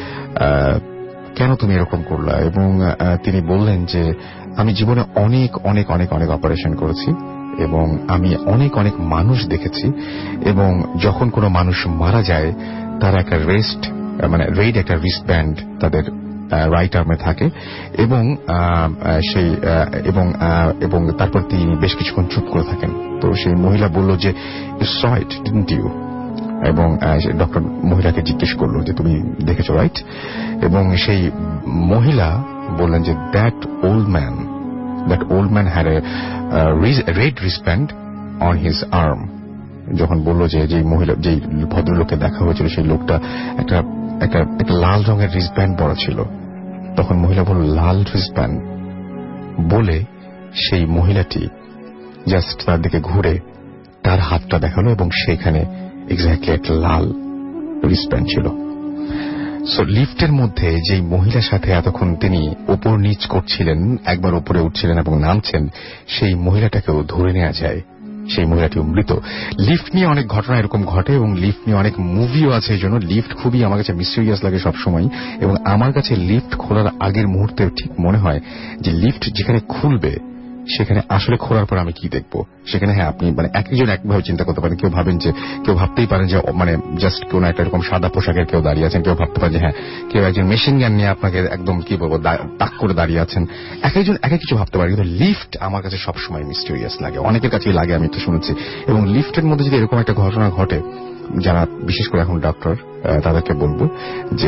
কেন তুমি এরকম করলা? এবং তিনি বললেন যে আমি জীবনে অনেক অনেক অনেক অনেক অপারেশন করেছি, এবং আমি অনেক অনেক মানুষ দেখেছি, এবং যখন কোনো মানুষ মারা যায় তার একটা রেস্ট মানে রেড একটা রিস্টব্যান্ড তাদের রাইট আর্মে থাকে, এবং সেই এবং এবং তারপর তিনি বেশ কিছুক্ষণ চুপ করে থাকেন। তো সেই মহিলা বলল যে you saw it didn't you, এবং ডক্টর মহিলাকে জিজ্ঞেস করলো যে তুমি দেখেছো রাইট? এবং সেই মহিলা বললেন যে that old man that old man had a red wristband on his arm. যখন বলল যে যে মহিলা যে ভদ্রলোককে দেখা হয়েছিল সেই লোকটা একটা একটা একটা লাল রঙের রিস্টব্যান্ড পরা ছিল, তখন মহিলা বলল লাল রিস্টব্যান্ড বলে সেই মহিলাটি জাস্ট তার দিকে ঘুরে তার হাতটা দেখালো, এবং সেখানে এক্স্যাক্টলি একটা লাল রিস্টব্যান্ড ছিল। সো লিফটের মধ্যে যেই মহিলার সাথে এতক্ষণ তিনি ওপর নিচ করছিলেন, একবার উপরে উঠছিলেন এবং নামছেন, সেই মহিলাটাকেও ধরে নেওয়া যায়, সেই মহিলাটিও মৃত। লিফট নিয়ে অনেক ঘটনা এরকম ঘটে, এবং লিফট নিয়ে অনেক মুভিও আছে, এই জন্য লিফট খুবই আমার কাছে মিস্টেরিয়াস লাগে সবসময়। এবং আমার কাছে লিফট খোলার আগের মুহূর্তে ঠিক মনে হয় যে লিফট যেখানে খুলবে সেখানে আসলে খোলার পর আমি কি দেখবো সেখানে। হ্যাঁ, আপনি মানে একজন একভাবে চিন্তা করতে পারেন, কেউ ভাবেন যে কেউ ভাবতেই পারেন যে মানে জাস্ট কোন একটা এরকম সাদা পোশাকের কেউ দাঁড়িয়ে আছেন, কেউ ভাবতে পারেন যে হ্যাঁ কেউ একজন মেশিন গান নিয়ে আপনাকে একদম কি বলবো তাক করে দাঁড়িয়ে আছেন, এক একজন এক এক কিছু ভাবতে পারে। কিন্তু লিফট আমার কাছে সবসময় মিস্টেরিয়াস লাগে, অনেকের কাছেই লাগে, আমি তো শুনেছি। এবং লিফটের মধ্যে যদি এরকম একটা ঘটনা ঘটে, যারা বিশেষ করে এখন ডক্টর তাদেরকে বলবো যে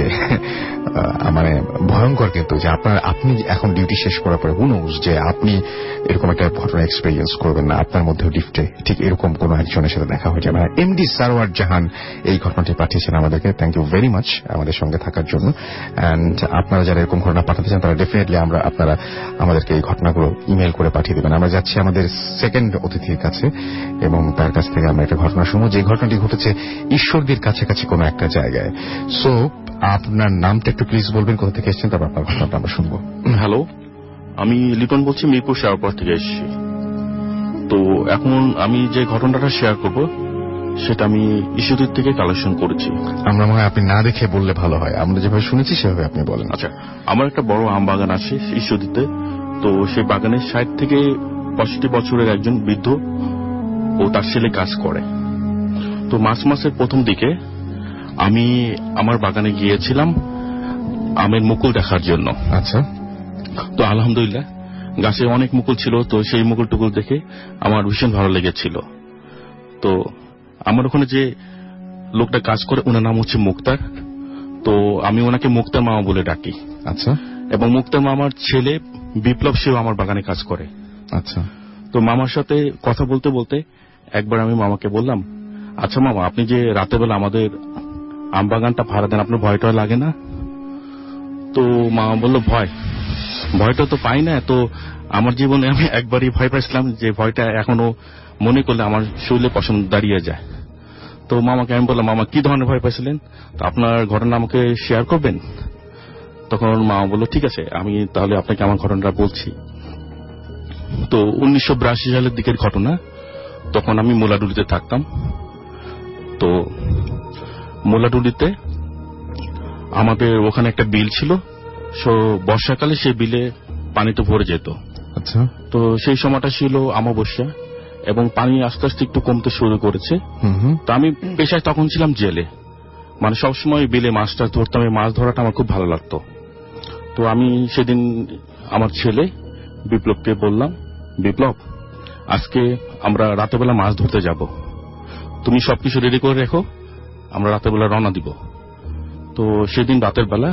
মানে ভয়ঙ্কর, কিন্তু যে আপনার আপনি এখন ডিউটি শেষ করার পরে হু নোজ যে আপনি এরকম একটা ঘটনা এক্সপেরিয়েন্স করবেন না, আপনার মধ্যেও লিফটে ঠিক এরকম কোন একজনের সাথে দেখা হয়ে যাবে। এমডি সারওয়ার জাহান এই ঘটনাটি পাঠিয়েছেন আমাদেরকে, থ্যাংক ইউ ভেরি মাচ আমাদের সঙ্গে থাকার জন্য। অ্যান্ড আপনারা যারা এরকম ঘটনা পাঠাতে চান তারা ডেফিনেটলি আমরা আপনারা আমাদেরকে এই ঘটনাগুলো ইমেল করে পাঠিয়ে দেবেন। আমরা যাচ্ছি আমাদের সেকেন্ড অতিথির কাছে, এবং তার কাছ থেকে আমরা একটা ঘটনা শুনবো যে ঘটনাটি ঘটেছে ঈশ্বরদীর কাছাকাছি কোনো একটা জায়গায়। সো আপনার নামটা একটু প্লিজ বলবেন, কোথা থেকে এসেছেন, তারপর আপনার ঘটনাটা আমরা শুনবো। হ্যালো, আমি লিটন বলছি, মিরপুর শেয়ারপাড় থেকে এসেছি। তো এখন আমি যে ঘটনাটা শেয়ার করব সেটা আমি ইস্যুদীর থেকে কালেকশন করেছি। আমরা মনে হয় আপনি না দেখে বললে ভালো হয়, আমরা যেভাবে শুনেছি সেভাবে আপনি বলেন। আচ্ছা, আমার একটা বড় আম বাগান আছে ইস্যুদীতে। তো সেই বাগানের ষাট থেকে পঁয়ষট্টি বছরের একজন বৃদ্ধ ও তার ছেলে কাজ করে। তো মার্চ মাসের প্রথম দিকে আমি আমার বাগানে গিয়েছিলাম আমের মুকুল দেখার জন্য। আচ্ছা। তো আলহামদুলিল্লাহ গাছে অনেক মুকুল ছিল। তো সেই মুকুল টুকুল দেখে আমার ভীষণ ভালো লেগেছিল। তো আমার ওখানে যে লোকটা কাজ করে ওনার নাম হচ্ছে মুক্তার। তো আমি ওনাকে মুক্তার মামা বলে ডাকি। আচ্ছা। এবং মুক্তার মামার ছেলে বিপ্লব সেও আমার বাগানে কাজ করে। আচ্ছা। তো মামার সাথে কথা বলতে বলতে একবার আমি মামাকে বললাম, আচ্ছা মামা, আপনি যে রাতের বেলা আমাদের আম বাগানটা ভাড়া দেন, আপনার ভয়টা লাগে না? তো মামা বলল, ভয় ভয়টা তো পাই না। তো আমার জীবনে আমি একবারই ভয় পাইছিলাম, যে ভয়টা এখনো মনে করলে আমার শরীরে পশম দাঁড়িয়ে যায়। তো মামাকে আমি বললাম, মামা কি ধরনের ভয় পাইছিলেন, তো আপনার ঘটনা আমাকে শেয়ার করবেন? তখন মামা বলল, ঠিক আছে, আমি তাহলে আপনাকে আমার ঘটনাটা বলছি। তো উনিশশো বিরাশি সালের দিকের ঘটনা। তখন আমি মোলাডুলিতে থাকতাম। তো মোলাডুলিতে আমাদের ওখানে একটা বিল ছিল। সো বর্ষাকালে সেই বিলে পানিতে ভরে যেত। আচ্ছা। তো সেই সময়টা ছিল অমাবস্যা এবং পানি আস্তে আস্তে একটু কমতে শুরু করেছে। তো আমি পেশায় তখন ছিলাম জেলে, মানে সবসময় বিলে মাছটা ধরতাম। এই মাছ ধরাটা আমার খুব ভালো লাগতো। তো আমি সেদিন আমার ছেলে বিপ্লবকে বললাম, বিপ্লব, আজকে আমরা রাতেবেলা মাছ ধরতে যাব, তুমি সবকিছু রেডি করে রেখো, আমরা রাতের বেলা রওনা দিব। তো সেদিন রাতের বেলা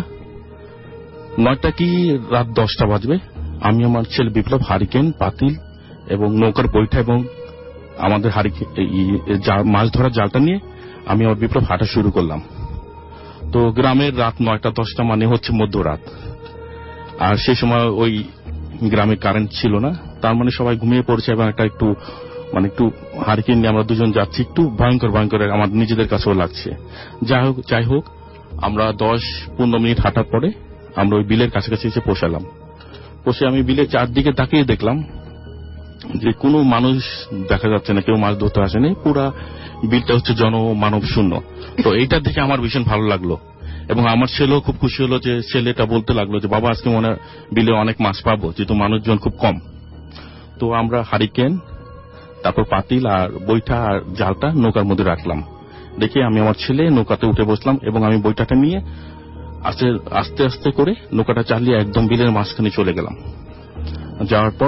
নয়টা কি রাত দশটা বাজবে, আমি আমার ছেলে বিপ্লব হারিকেন, পাতিল এবং নৌকার বৈঠা এবং আমাদের হারিকেন মাছ ধরার জালটা নিয়ে আমি আমার বিপ্লব হাঁটা শুরু করলাম। তো গ্রামের রাত নয়টা দশটা মানে হচ্ছে মধ্যরাত। আর সেই সময় ওই গ্রামে কারেন্ট ছিল না, তার মানে সবাই ঘুমিয়ে পড়ছে এবং একটা একটু মানে একটু হারিকেন নিয়ে আমরা দুজন যাচ্ছি, একটু ভয়ঙ্কর ভয়ঙ্কর আমার নিজেদের কাছেও লাগছে। যাই হোক যাই হোক আমরা দশ পনেরো মিনিট হাঁটার পরে আমরা ওই বিলের কাছাকাছি এসে পৌঁছালাম। পৌঁছে আমি বিলের চারদিকে তাকিয়ে দেখলাম যে কোনো মানুষ দেখা যাচ্ছে না, কেউ মাছ ধরতে আসেনি, পুরা বিলটা হচ্ছে জনমানব শূন্য। তো এইটা দেখে আমার ভীষণ ভালো লাগলো এবং আমার ছেলেও খুব খুশি হলো, যে ছেলেটা বলতে লাগলো যে বাবা আজকে মনে বিলে অনেক মাছ পাবো, যেহেতু মানুষজন খুব কম। তো আমরা হারিকেন, তারপর পাতিল আর বৈঠা আর জালটা নৌকার মধ্যে রাখলাম। দেখে আমি আমার ছেলে নৌকাতে উঠে বসলাম এবং আমি বৈঠাটা নিয়ে আস্তে আস্তে আস্তে করে নৌকাটা চালিয়ে একদম বিলের মাঝখানে চলে গেলাম। যাওয়ার পর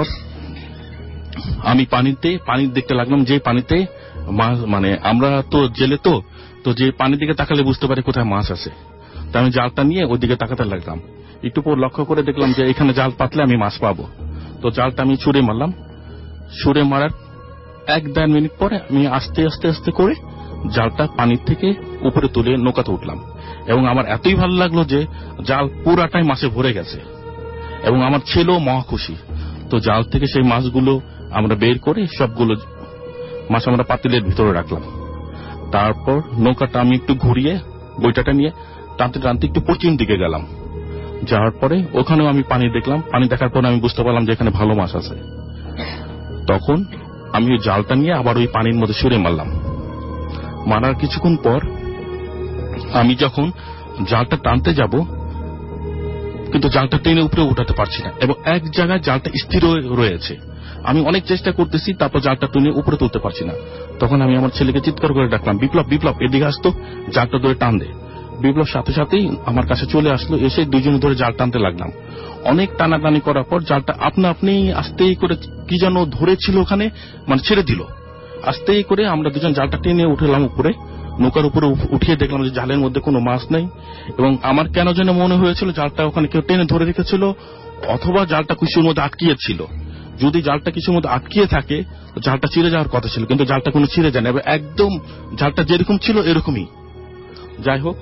আমি পানিতে পানি দেখতে লাগলাম, যে পানিতে মাছ, মানে আমরা তো জেলে, তো তো যে পানির দিকে তাকালে বুঝতে পারি কোথায় মাছ আছে। তো আমি জালটা নিয়ে ওই দিকে তাকাতে লাগলাম। একটু পর লক্ষ্য করে দেখলাম যে এখানে জাল পাতলে আমি মাছ পাবো। তো জালটা আমি ছুঁড়ে মারলাম। ছুঁড়ে মারার এক দেড় মিনিট পরে আমি আস্তে আস্তে আস্তে করে জালটা পানির থেকে উপরে তুলে নৌকাতে উঠলাম এবং আমার এতই ভালো লাগলো যে জাল পুরাটাই মাছে ভরে গেছে এবং আমার ছেলেও মহা খুশি। তো জাল থেকে সেই মাছগুলো আমরা বের করে সবগুলো মাছ আমরা পাতিলের ভিতরে রাখলাম। তারপর নৌকাটা আমি একটু ঘুরিয়ে বৈঠাটা নিয়ে টানতে টানতে একটু পশ্চিম দিকে গেলাম। যাওয়ার পরে ওখানেও আমি পানি দেখলাম। পানি দেখার পরে আমি বুঝতে পারলাম যে এখানে ভালো মাছ আছে। তখন আমি ওই জালটা নিয়ে আবার ওই পানির মধ্যে ছুঁড়ে মারলাম। মারার কিছুক্ষণ পর আমি যখন জালটা টানতে যাব, কিন্তু জালটা টেনে উপরে উঠাতে পারছি না এবং এক জায়গায় জালটা স্থির রয়েছে। আমি অনেক চেষ্টা করতেছি, তারপর জালটা টেনে উপরে তুলতে পারছি না। তখন আমি আমার ছেলেকে চিৎকার করে ডাকলাম, বিপ্লব বিপ্লব এদিকে আসতো, জালটা ধরে টান দে। বিপ্লব সাথে সাথেই আমার কাছে চলে আসলো। এসে দুজনে ধরে জাল টানতে লাগলাম। অনেক টানাটানি করার পর জালটা আপনা আপনি আস্তেই করে কি যেন ধরেছিল ওখানে, মানে ছেড়ে দিল। আস্তেই করে আমরা দুজন জালটা টেনে উঠলাম উপরে। নৌকার উপরে উঠিয়ে দেখলাম যে জালের মধ্যে কোনো মাছ নেই এবং আমার কেন যেন মনে হয়েছিল জালটা ওখানে কেউ টেনে ধরে রেখেছিল অথবা জালটা কিছুর মধ্যে আটকিয়েছিল। যদি জালটা কিছুর মধ্যে আটকিয়ে থাকে জালটা ছিঁড়ে যাওয়ার কথা ছিল, কিন্তু জালটা কোনো ছিঁড়ে যায় না, একদম জালটা যেরকম ছিল এরকমই। যাই হোক,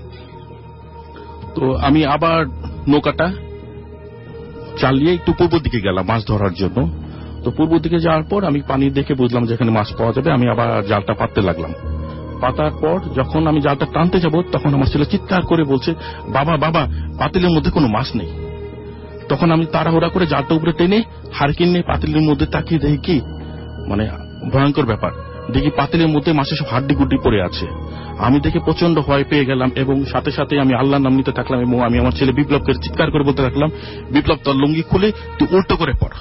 তো আমি আবার নৌকাটা চালিয়ে একটু পূর্ব দিকে গেলাম মাছ ধরার জন্য। তো পূর্ব দিকে যাওয়ার পর আমি পানি দেখে বুঝলাম যে এখানে মাছ পাওয়া যাবে। আমি আবার জালটা পাততে লাগলাম। পাতার পর যখন আমি জালটা টানতে যাব তখন আমার ছেলে চিৎকার করে বলছে, বাবা বাবা পাতিলের মধ্যে কোনো মাছ নেই। তখন আমি তাড়াহুড়া করে জালটা উপরে টেনে হারকিন নিয়ে পাতিলের মধ্যে তাকিয়ে দেখি কি মানে ভয়ঙ্কর ব্যাপার, দেখি পাতিলের মধ্যে মাছের সব হাড্ডি গুড্ডি পড়ে আছে। আমি দেখে প্রচন্ড ভয় পেয়ে গেলাম এবং সাথে সাথে আমি আল্লাহর নাম নিতে থাকলাম এবং আমি আমার ছেলে বিপ্লবকে চিৎকার করে বলতে থাকলাম, বিপ্লব তোর লুঙ্গি খুলে তুই উল্টো করে পড়।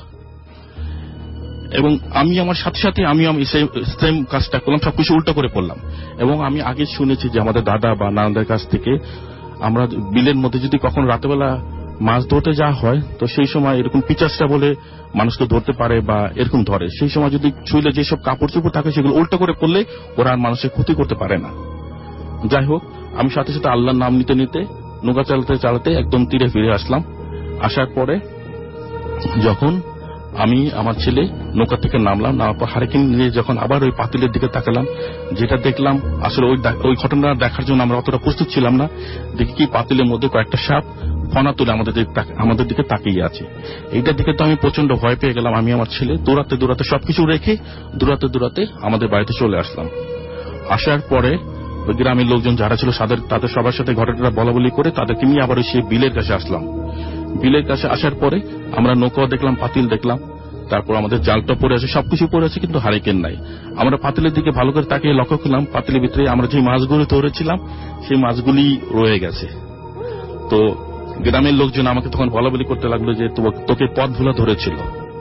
এবং আমি আমার সাথে সাথে আমি সেম কাজটা করলাম, সবকিছু উল্টো করে পড়লাম। এবং আমি আগে শুনেছি যে আমাদের দাদা বা নানাদের কাছ থেকে আমরা বিলের মধ্যে যদি কখনো রাতেবেলা মাছ ধরতে যাওয়া হয় তো সেই সময় এরকম পিচাসটা বলে মানুষকে ধরতে পারে বা এরকম ধরে, সেই সময় যদি ছুঁলে যেসব কাপড় চোপড় থাকে সেগুলো উল্টো করে পড়লে ওরা আর মানুষের ক্ষতি করতে পারে না। যাই হোক, আমি সাথে সাথে আল্লাহর নাম নিতে নিতে নৌকা চালাতে চালাতে একদম তীরে ফিরে আসলাম। আসার পরে যখন আমি আমার ছেলে নৌকা থেকে নামলাম, নামার পর হারিকেন নিয়ে যখন আবার ওই পাতিলের দিকে তাকালাম, যেটা দেখলাম আসলে ওই ওই ঘটনা দেখার জন্য আমরা অতটা প্রস্তুত ছিলাম না। দেখি কি পাতিলের মধ্যে কয়েকটা সাপ ফনা তুলে আমাদের আমাদের দিকে তাকিয়ে আছে। এইটার দিকে তো আমি প্রচন্ড ভয় পেয়ে গেলাম। আমি আমার ছেলে দৌড়াতে দৌড়াতে সবকিছু রেখে দৌড়াতে দৌড়াতে আমাদের বাড়িতে চলে আসলাম। আসার পরে ওই গ্রামের লোকজন যারা ছিল তাদের তাদের সবার সাথে ঘটনাটা বলা বলি করে তাদেরকে নিয়ে আবার সেই বিলের কাছে আসলাম। বিলের কাছে আসার পরে আমরা নৌকা দেখলাম, পাতিল দেখলাম, তারপর আমাদের জালটা পড়ে আছে, সবকিছু পড়ে আছে, কিন্তু হারিকেন নাই। আমরা পাতিলের দিকে ভালো করে তাকিয়ে লক্ষ্য করলাম পাতিলের ভিতরে আমরা যে মাছগুলো ধরেছিলাম সেই মাছগুলি রয়ে গেছে। তো গ্রামের লোকজন আমাকে তখন বলা বলি করতে লাগলো যে তোকে পথ ভোলা ধরেছিল,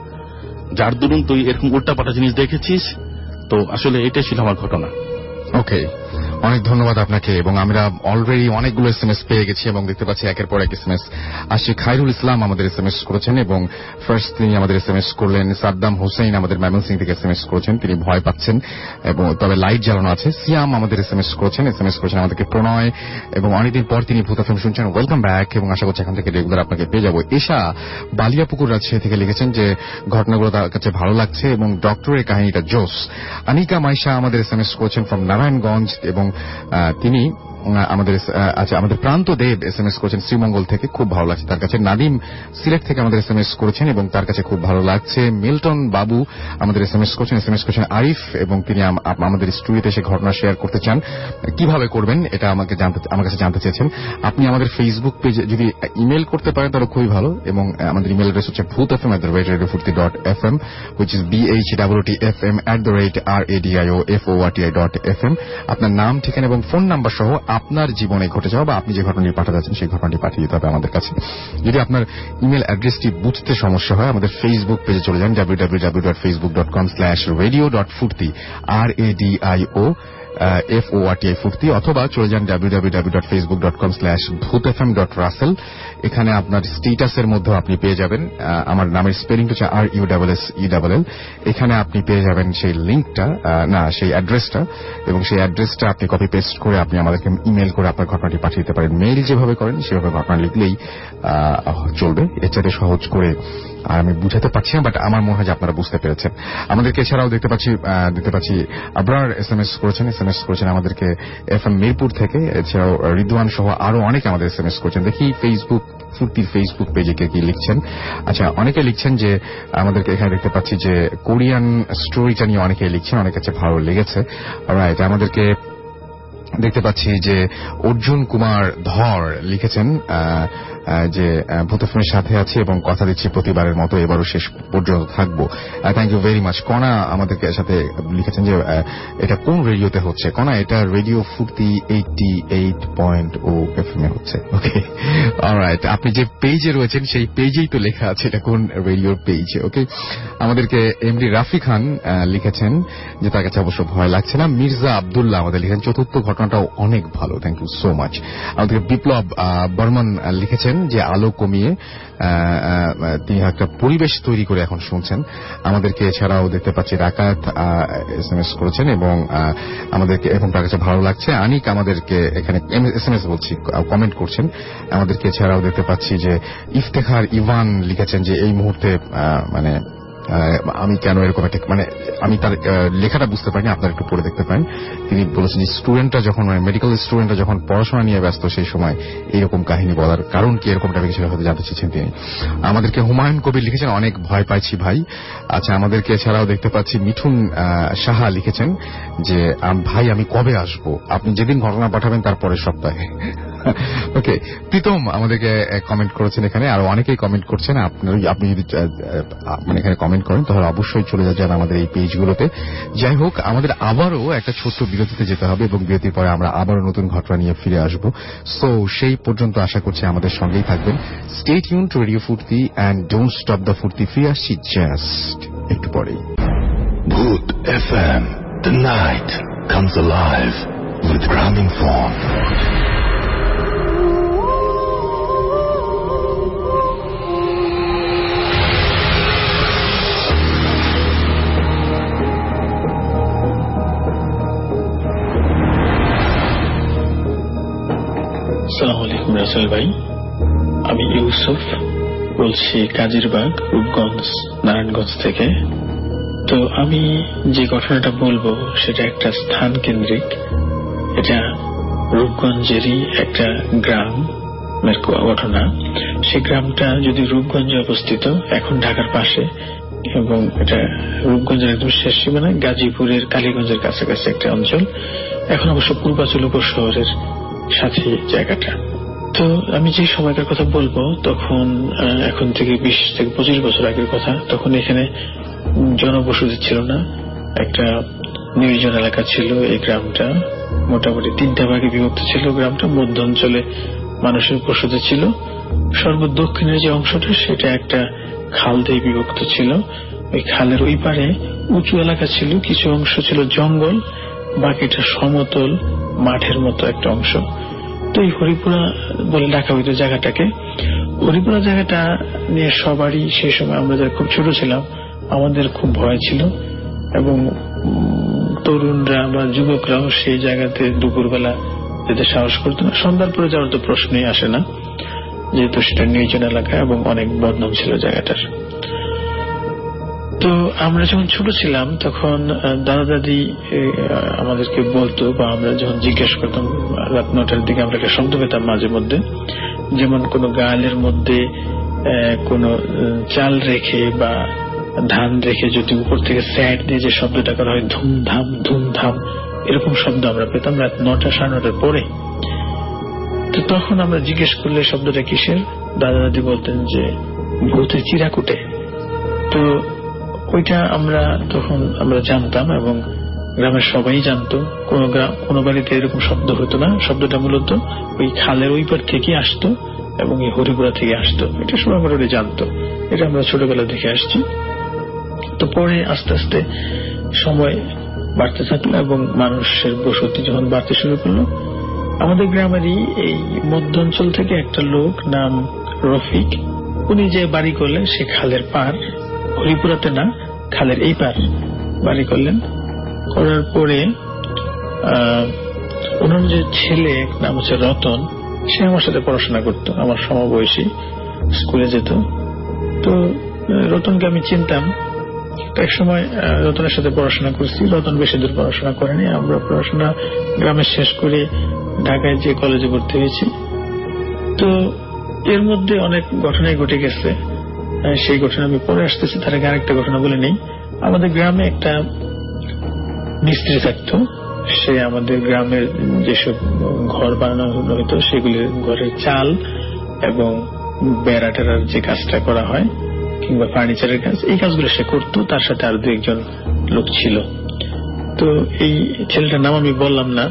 যার দরুন তুই এরকম উল্টাপাল্টা জিনিস দেখেছিস। তো আসলে এটাই ছিল আমার ঘটনা। ওকে, অনেক ধন্যবাদ আপনাকে। এবং আমরা অলরেডি অনেকগুলো এসএমএস পেয়ে গেছি এবং দেখতে পাচ্ছি একের পর এক এসএমএস আসছে। খায়রুল ইসলাম আমাদের এসএমএস করেছেন এবং ফার্স্ট তিনি আমাদের এসএমএস করলেন। সাদ্দাম হোসেন আমাদের ময়মনসিংহ থেকে এসএমএস করেছেন, তিনি ভয় পাচ্ছেন এবং তবে লাইট জ্বালানো আছে। সিয়াম আমাদের এসএমএস করেছেন, এসএমএস করেছেন আমাদেরকে প্রণয় এবং অনেকদিন পর তিনি ভূত এফএম শুনছেন, ওয়েলকাম ব্যাক এবং আশা করছি এখান থেকে রেগুলার আপনাকে পেয়ে যাবো। এশা বালিয়াপুকুর রাজশাহী থেকে লিখেছেন যে ঘটনাগুলো তার কাছে ভালো লাগছে এবং ডক্টরের কাহিনীটা জোস। আনিকা মাইশা আমাদের এসএমএস করেছেন ফ্রম নারায়ণগঞ্জ এবং তিনি আমাদের আচ্ছা আমাদের প্রান্ত দেব এসএমএস করেছেন শ্রীমঙ্গল থেকে, খুব ভালো লাগছে তার কাছে। নাদিম সিলেট থেকে আমাদের এসএমএস করেছেন এবং তার কাছে খুব ভালো লাগছে। মিল্টন বাবু আমাদের এসএমএস করেছেন, এসএমএস করেছেন আরিফ এবং তিনি আমাদের স্টুডিওতে এসে ঘটনা শেয়ার করতে চান। কিভাবে করবেন এটা আমাকে জানতে আমার কাছে জানতে চেয়েছেন। আপনি আমাদের ফেসবুক পেজে যদি ইমেল করতে পারেন তাহলে খুবই ভালো এবং আমাদের ইমেল অ্যাড্রেস হচ্ছে Bhoot FM at the rate radio Foorti dot F M which is B H double T F M at the rate R A D I O F O R T I dot F M. আপনার নাম, ঠিকানা এবং phone number সহ আপনার জীবনে ঘটে যাওয়া বা আপনি যে ঘটনাটি পাঠাতে যাচ্ছেন সেই ঘটনাটি পাঠিয়ে দিতে হবে আমাদের কাছে। যদি আপনার ইমেল অ্যাড্রেসটি বুঝতে সমস্যা হয় আমাদের ফেসবুক পেজে চলে যান W W W dot Facebook dot com slash radio dot Foorti R A D I O F O R T I Foorti, অথবা চলে যান W W W dot Facebook dot com slash Bhoot F M dot Russell. এখানে আপনার স্টেটাসের মধ্যে আপনি পেয়ে যাবেন আমার নামের স্পেলিং হচ্ছে R U double S E double L. এখানে আপনি পেয়ে যাবেন সেই লিঙ্কটা না সেই অ্যাড্রেসটা এবং সেই অ্যাড্রেসটা আপনি কপি পেস্ট করে আপনি আমাদেরকে ইমেল করে আপনার ঘটনাটি পাঠিয়ে দিতে পারেন। মেইল যেভাবে করেন সেভাবে ঘটনা লিখলেই চলবে, এর চাইতে সহজ করে আর আমি বুঝাতে পারছি না, বাট আমার মনে হয় যে আপনারা বুঝতে পেরেছেন। আমাদেরকে এছাড়াও দেখতে পাচ্ছি দেখতে পাচ্ছি আবরার এসএমএস করেছেন, এসএমএস করেছেন আমাদেরকে এফ এম মিরপুর থেকে। এছাড়াও রিদওয়ান সহ আরো অনেকে আমাদের এসএমএস করেছেন। দেখি ফেসবুক ফুর্তির ফেসবুক পেজে কে কি লিখছেন। আচ্ছা, অনেকে লিখছেন যে আমাদেরকে এখানে দেখতে পাচ্ছি যে কোরিয়ান স্টোরিটা নিয়ে অনেকে লিখছেন, অনেক কাছে ভালো লেগেছে। রাইট, আমাদেরকে দেখতে পাচ্ছি যে অর্জুন কুমার ধর লিখেছেন যে ভূত এফএমের সাথে আছি এবং কথা দিচ্ছি প্রতিবারের মতো এবারও শেষ পর্যন্ত থাকবো। Thank you very much. Kona আমাদেরকে সাথে লিখেছেন যে এটা কোন রেডিওতে হচ্ছে। কণা, এটা radio Foorti eighty eight point O FM এ হচ্ছে। ওকে, অলরাইট, আপনি যে পেজে রয়েছেন সেই পেজেই তো লেখা আছে এটা কোন রেডিওর পেজ। ওকে, আমাদেরকে এমডি রাফি খান লিখেছেন যে তার কাছে অবশ্য ভয় লাগছে না। মির্জা আব্দুল্লাহ আমাদের লিখেন চতুর্থ ঘটনাটাও অনেক ভালো, থ্যাংক ইউ সো মাচ। আমাদেরকে বিপ্লব বর্মন লিখেছেন যে আলো কমিয়ে তিনি একটা পরিবেশ তৈরি করে এখন শুনছেন আমাদেরকে। এছাড়াও দেখতে পাচ্ছি রাকাত এসএমএস করেছেন এবং আমাদেরকে এবং তার কাছে ভালো লাগছে। আনিক আমাদেরকে এখানে এসএমএস বলছি কমেন্ট করছেন আমাদেরকে। এছাড়াও দেখতে পাচ্ছি যে ইফতেখার ইভান লিখেছেন যে এই মুহূর্তে মানে আমি কেন এরকম একটা মানে আমি তার লেখাটা বুঝতে পারিনি, আপনারা একটু পড়ে দেখতে পারেন। তিনি বলেছেন যে স্টুডেন্টরা যখন মানে মেডিকেল স্টুডেন্টরা যখন পড়াশোনা নিয়ে ব্যস্ত সেই সময় এইরকম কাহিনী বলার কারণ কি, এরকমটা কিছু হয়তো জানতে চেয়েছেন তিনি। আমাদেরকে হুমায়ুন কবির লিখেছেন অনেক ভয় পাইছি ভাই। আচ্ছা, আমাদেরকে এছাড়াও দেখতে পাচ্ছি মিঠুন সাহা লিখেছেন যে ভাই আমি কবে আসবো, আপনি যেদিন ঘটনা পাঠাবেন তার পরের সপ্তাহে। ওকে, প্রীতম আমাদেরকে কমেন্ট করেছেন এখানে, আর অনেকেই কমেন্ট করছেন। আপনার আপনি যদি মানে এখানে কমেন্ট করেন তাহলে অবশ্যই চলে যান আমাদের এই পেজগুলোতে। যাই হোক, আমাদের আবারও একটা ছোট্ট বিরতিতে যেতে হবে এবং বিরতির পরে আমরা আবারও নতুন ঘটনা নিয়ে ফিরে আসবো। সো সেই পর্যন্ত আশা করছি আমাদের সঙ্গেই থাকবেন। Stay tune to radio Foorti and don't stop the Foorti. ফিরে আসছি জাস্ট একটু পরেই। Bhoot F M, the night comes alive with Gramophone. আসসালামু আলাইকুম রাসেল ভাই, আমি ইউসুফ বলছি কাজিরবাগ, রূপগঞ্জ, নারায়ণগঞ্জ থেকে। তো আমি যে ঘটনাটা বলবো সেটা একটা স্থান কেন্দ্রিক। এটা রূপগঞ্জেরই একটা গ্রামের ঘটনা। সেই গ্রামটা যদি রূপগঞ্জে অবস্থিত, এখন ঢাকার পাশে, এবং এটা রূপগঞ্জের একদম শেষ সীমানায় গাজীপুরের কালীগঞ্জের কাছাকাছি একটা অঞ্চল। এখন অবশ্য পূর্বাচল উপশহরের সাথে জায়গাটা। তো আমি যে সময়কার কথা বলবো তখন এখন থেকে বিশ থেকে পঁচিশ বছর আগের কথা। তখন এখানে জনবসতি ছিল না, একটা নির্জন এলাকা ছিল এই গ্রামটা। মোটামুটি তিনটা ভাগে বিভক্ত ছিল গ্রামটা। মধ্য অঞ্চলে মানুষের বসতি ছিল, সর্বদক্ষিণের যে অংশটা সেটা একটা খাল দিয়ে বিভক্ত ছিল। ওই খালের ওই পারে উঁচু এলাকা ছিল, কিছু অংশ ছিল জঙ্গল, বাকিটা সমতল মাঠের মতো একটা অংশ। তো এই হরিপুরা বলে ডাকা হইতো জায়গাটাকে। হরিপুরা জায়গাটা নিয়ে সবারই সেই সময়, আমরা যারা খুব ছোট ছিলাম, আমাদের খুব ভয় ছিল, এবং তরুণরা বা যুবকরাও সেই জায়গাতে দুপুরবেলা যেতে সাহস করতো না। সন্ধ্যার পরে যাওয়ার তো প্রশ্নই আসে না, যেহেতু সেটা নির্জন এলাকা এবং অনেক বদনাম ছিল জায়গাটার। তো আমরা যখন ছোট ছিলাম তখন দাদা দাদি আমাদেরকে বলতো, বা আমরা যখন জিজ্ঞাসা করতাম রাত নটার দিকে, আমরা একটা শব্দ পেতাম মাঝে মধ্যে, যেমন কোনো গালের মধ্যে কোনো চাল রেখে বা ধান রেখে যদি উপর থেকে স্যাট দিয়ে যে শব্দটা করা হয়, ধুমধাম ধুমধাম, এরকম শব্দ আমরা পেতাম রাত নটা সাড়ে নটার পরে। তো তখন আমরা জিজ্ঞেস করলে শব্দটা কিসের, দাদা দাদি বলতেন যে ভূতে চিরাকুটে। তো ওইটা আমরা তখন আমরা জানতাম, এবং গ্রামের সবাই জানতো। কোনো কোনো বাড়িতে এরকম শব্দ হতো না। শব্দটা মূলত ওই খালের ওই পার থেকে আসতো এবং এই হরিপুরা থেকে আসতো। এটা সবাই মোটামুটি জানতো। এটা আমরা ছোটবেলা দেখে আসছি। তো পরে আস্তে আস্তে সময় বাড়তে থাকলো এবং মানুষের বসতি যখন বাড়তে শুরু করলো, আমাদের গ্রামেরই এই মধ্য অঞ্চল থেকে একটা লোক নাম রফিক, উনি যে বাড়ি করলেন সে খালের পার, হরিপুরাতে না, খালের এই পার বাড়ি করলেন। করার পরে আহ ওনার যে ছেলে নাম হচ্ছে রতন, সে আমার সাথে পড়াশোনা করতো, আমার সমবয়সী, স্কুলে যেত। তো রতনকে আমি চিনতাম। এক সময় রতনের সাথে পড়াশোনা করছি। রতন বেশি দূর পড়াশোনা করেনি। আমরা পড়াশোনা গ্রামে শেষ করে ঢাকায় যে কলেজে ভর্তি হয়েছি। তো এর মধ্যে অনেক ঘটনাই ঘটে গেছে, সেই ঘটনা আমি পরে আসতেছি। তার আগে আরেকটা ঘটনা বলে নেই। আমাদের গ্রামে একটা মিস্ত্রি থাকতো। সে আমাদের গ্রামের যেসব ঘর বানানো হতো সেগুলির ঘরের চাল এবং বেড়া টেরার যে কাজটা করা হয় কিংবা ফার্নিচারের কাজ, এই কাজগুলো সে করতো। তার সাথে আর দু একজন লোক ছিল। তো এই ছেলেটার নাম আমি বললাম না।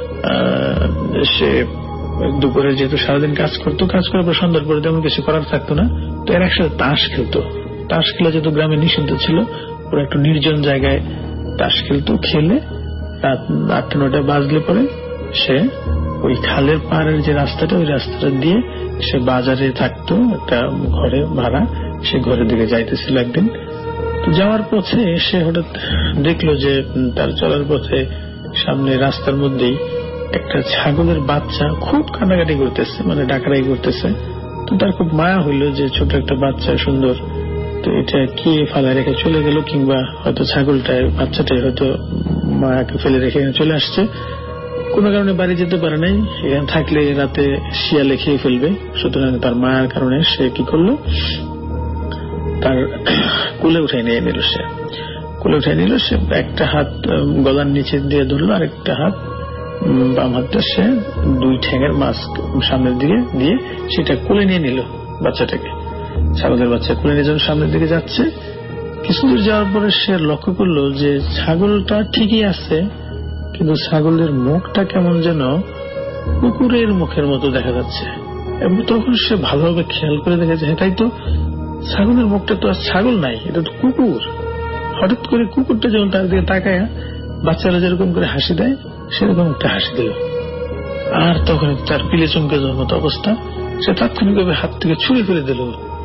সে দুপুরে যেহেতু সারাদিন কাজ করতো, কাজ করার পর সন্ধ্যার পরে তেমন কিছু করার থাকতো না। তো এর একসাথে তাস খেলতো। তাস খেলা যেহেতু গ্রামে নিষিদ্ধ ছিল, ওরা একটু নির্জন জায়গায় তাস খেলতো। খেলে রাত আটটা নয়টা বাজলে পরে সে ওই খালের পাড়ের যে রাস্তাটা, ওই রাস্তাটা দিয়ে সে বাজারে থাকতো, একটা ঘরে ভাড়া, সে ঘরের দিকে যাইতেছিল একদিন। তো যাওয়ার পথে সে হঠাৎ দেখলো যে তার চলার পথে সামনে রাস্তার মধ্যেই একটা ছাগলের বাচ্চা খুব কান্নাকাটি করতেছে, মানে ডাকাডাকি করতেছে। তো তার খুব মায়া হইল যে ছোট একটা বাচ্চা সুন্দর, তো এটা কে ফেলে রেখে চলে গেল, কিংবা হয়তো ছাগলটায় বাচ্চাটাই হয়তো মায়াকে ফেলে রেখে চলে আসছে। কোনো কারণে বাড়ি যেতে পারে নাই, এখানে থাকলে রাতে শিয়ালে খেয়ে ফেলবে। সুতরাং তার মায়ার কারণে সে কি করলো, তার কোলে উঠাই নিয়ে নিল। সে কোলে উঠাই নিল। সে একটা হাত গলার নিচে দিয়ে ধরলো, আর একটা হাত বাম হাতটা সে দুই ঠ্যাঙের মাছ সামনের দিকে দিয়ে সেটা কোলে নিয়ে নিল বাচ্চাটাকে। ছাগলের বাচ্চা কোলে নিয়ে যখন সামনের দিকে যাচ্ছে, কিছু দূর যাওয়ার পরে সে লক্ষ্য করলো যে ছাগলটা ঠিকই আছে, কিন্তু ছাগলের মুখটা কেমন যেন কুকুরের মুখের মতো দেখা যাচ্ছে। এবং তখন সে ভালোভাবে খেয়াল করে দেখেছে, তাই তো ছাগলের মুখটা তো আর ছাগল নাই, এটা তো কুকুর। হঠাৎ করে কুকুরটা যেমন তার দিকে তাকায় বাচ্চারা যেরকম করে হাসি দেয় সেরকম একটা হাসি দিল। আর তখন তার পিলে চমকে যাওয়ার মতো অবস্থা, সে তাৎক্ষণিকভাবে হাত থেকে ছুঁড়ে ফেলে দিল,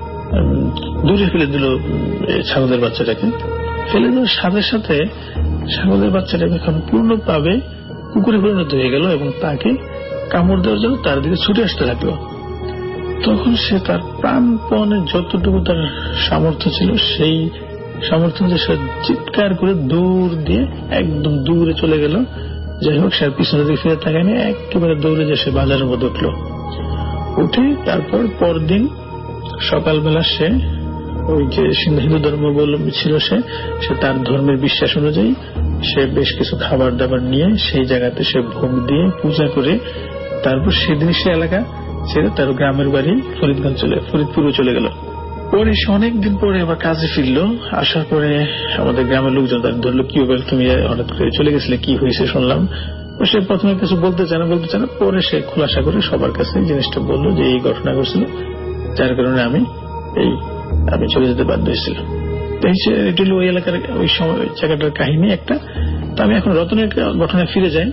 দূরে ফেলে দিল ছাগলের বাচ্চাটাকে। ফেলে দেওয়ার সাথে সাথে ছাগলের বাচ্চাটা এখন পূর্ণভাবে কুকুরে পরিণত হয়ে গেল এবং তাকে কামড় দেওয়ার জন্য তার দিকে ছুটে আসতে লাগলো। তখন সে তার প্রাণপণে যতটুকু তার সামর্থ্য ছিল সেই সামর্থ্য যে সে চিৎকার করে দৌড় দিয়ে একদম দূরে চলে গেল। যাই হোক, সে পিছনের দিকে ফিরে তাকায়নি, একেবারে দৌড়ে যে সে বাজারের মধ্যে উঠলো। উঠে তারপর পরদিন সকালবেলা সে ওই যে হিন্দু ধর্মাবলম্বী ছিল, সে সে তার ধর্মের বিশ্বাস অনুযায়ী সে বেশ কিছু খাবার দাবার নিয়ে সেই জায়গাতে সে ভোগ দিয়ে পূজা করে তারপর সেদিন সে এলাকা ছেড়ে তার গ্রামের বাড়ি ফরিদগঞ্জ চলে ফরিদপুরে চলে গেল। পরে সে অনেকদিন পরে আবার কাজে ফিরলো। আসার পরে আমাদের গ্রামের লোকজন তার ধরলো, কি হবে তুমি হঠাৎ করে চলে গেছিলে, কি হয়েছে শুনলাম। সে প্রথমে কিছু বলতে চায় না বলতে চায় না পরে সে খোলাসা করে সবার কাছে জিনিসটা বললো যে এই ঘটনা ঘটছিল, যার কারণে আমি এই আমি চলে যেতে বাধ্য হয়েছিলাম। এটি হল ওই এলাকার ওই সময় জায়গাটার কাহিনী একটা। তো আমি এখন রতনের ঘটনায় ফিরে যাই।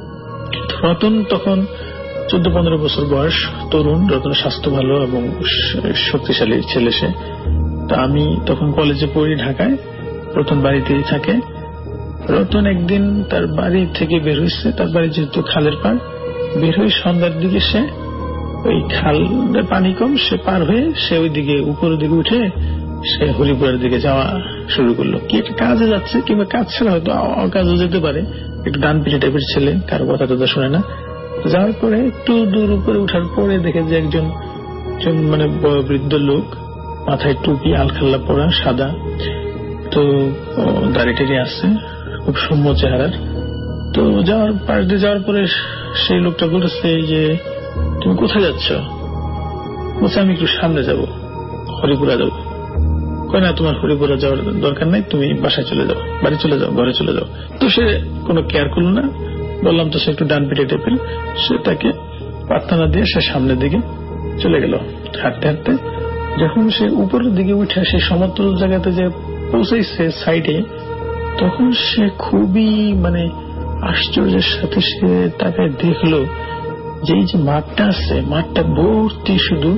রতন তখন চোদ্দ পনেরো বছর বয়স, তরুণ। রতনের স্বাস্থ্য ভালো এবং শক্তিশালী ছেলে সে। তো আমি তখন কলেজে পড়ি ঢাকায়, রতন বাড়িতেই থাকে। রতন একদিন তার বাড়ি থেকে বের হয়েছে, তার বাড়ি যেহেতু খালের পাড়, বের হয়ে সন্ধ্যার দিকে সে ওই খালের পানি কম, সে পার হয়ে সে ওই দিকে উপরের দিকে উঠে সে হরিপুরের দিকে যাওয়া শুরু করলো। কি একটা কাজে যাচ্ছে কিংবা কাজ ছাড়া হয়তো অকাজও যেতে পারে, একটু ডান পিঠে টাইপের ছেলে, কারো কথা টথা শোনে না। যাওয়ার পরে একটু দূর উপরে উঠার পরে দেখে যে একজন মানে বয়োবৃদ্ধ লোক, মাথায় টুপি, আলখাল্লা পরা, সাদা, তো দাড়ি টেড়ি আছে, খুব সৌম্য চেহারার। তো যাওয়ার পাশ দিয়ে যাওয়ার পরে সেই লোকটা বলেছে যে তুমি কোথায় যাচ্ছ? বলছে আমি একটু সামনে যাব, হরিপুরা যাব। কয় না, তোমার হরিপুরা যাওয়ার দরকার নাই, তুমি বাসায় চলে যাও, বাড়ি চলে যাও, ঘরে চলে যাও। তো সে কোনো কেয়ার করলো না। বললাম তো সে একটু ডান পিঠে টেপেল, সে তাকে পাত্তা না দিয়ে সে সামনের দিকে চলে গেল হাঁটতে হাঁটতে। যখন সে উপরের দিকে উঠে সেই সমতল জায়গাতে যে পৌঁছাইছে সাইডে, তখন সে খুবই মানে আশ্চর্যের সাথে সে তাকায় দেখলো যে এই যে মাঠটা আছে, মাঠটা ভর্তি শুধু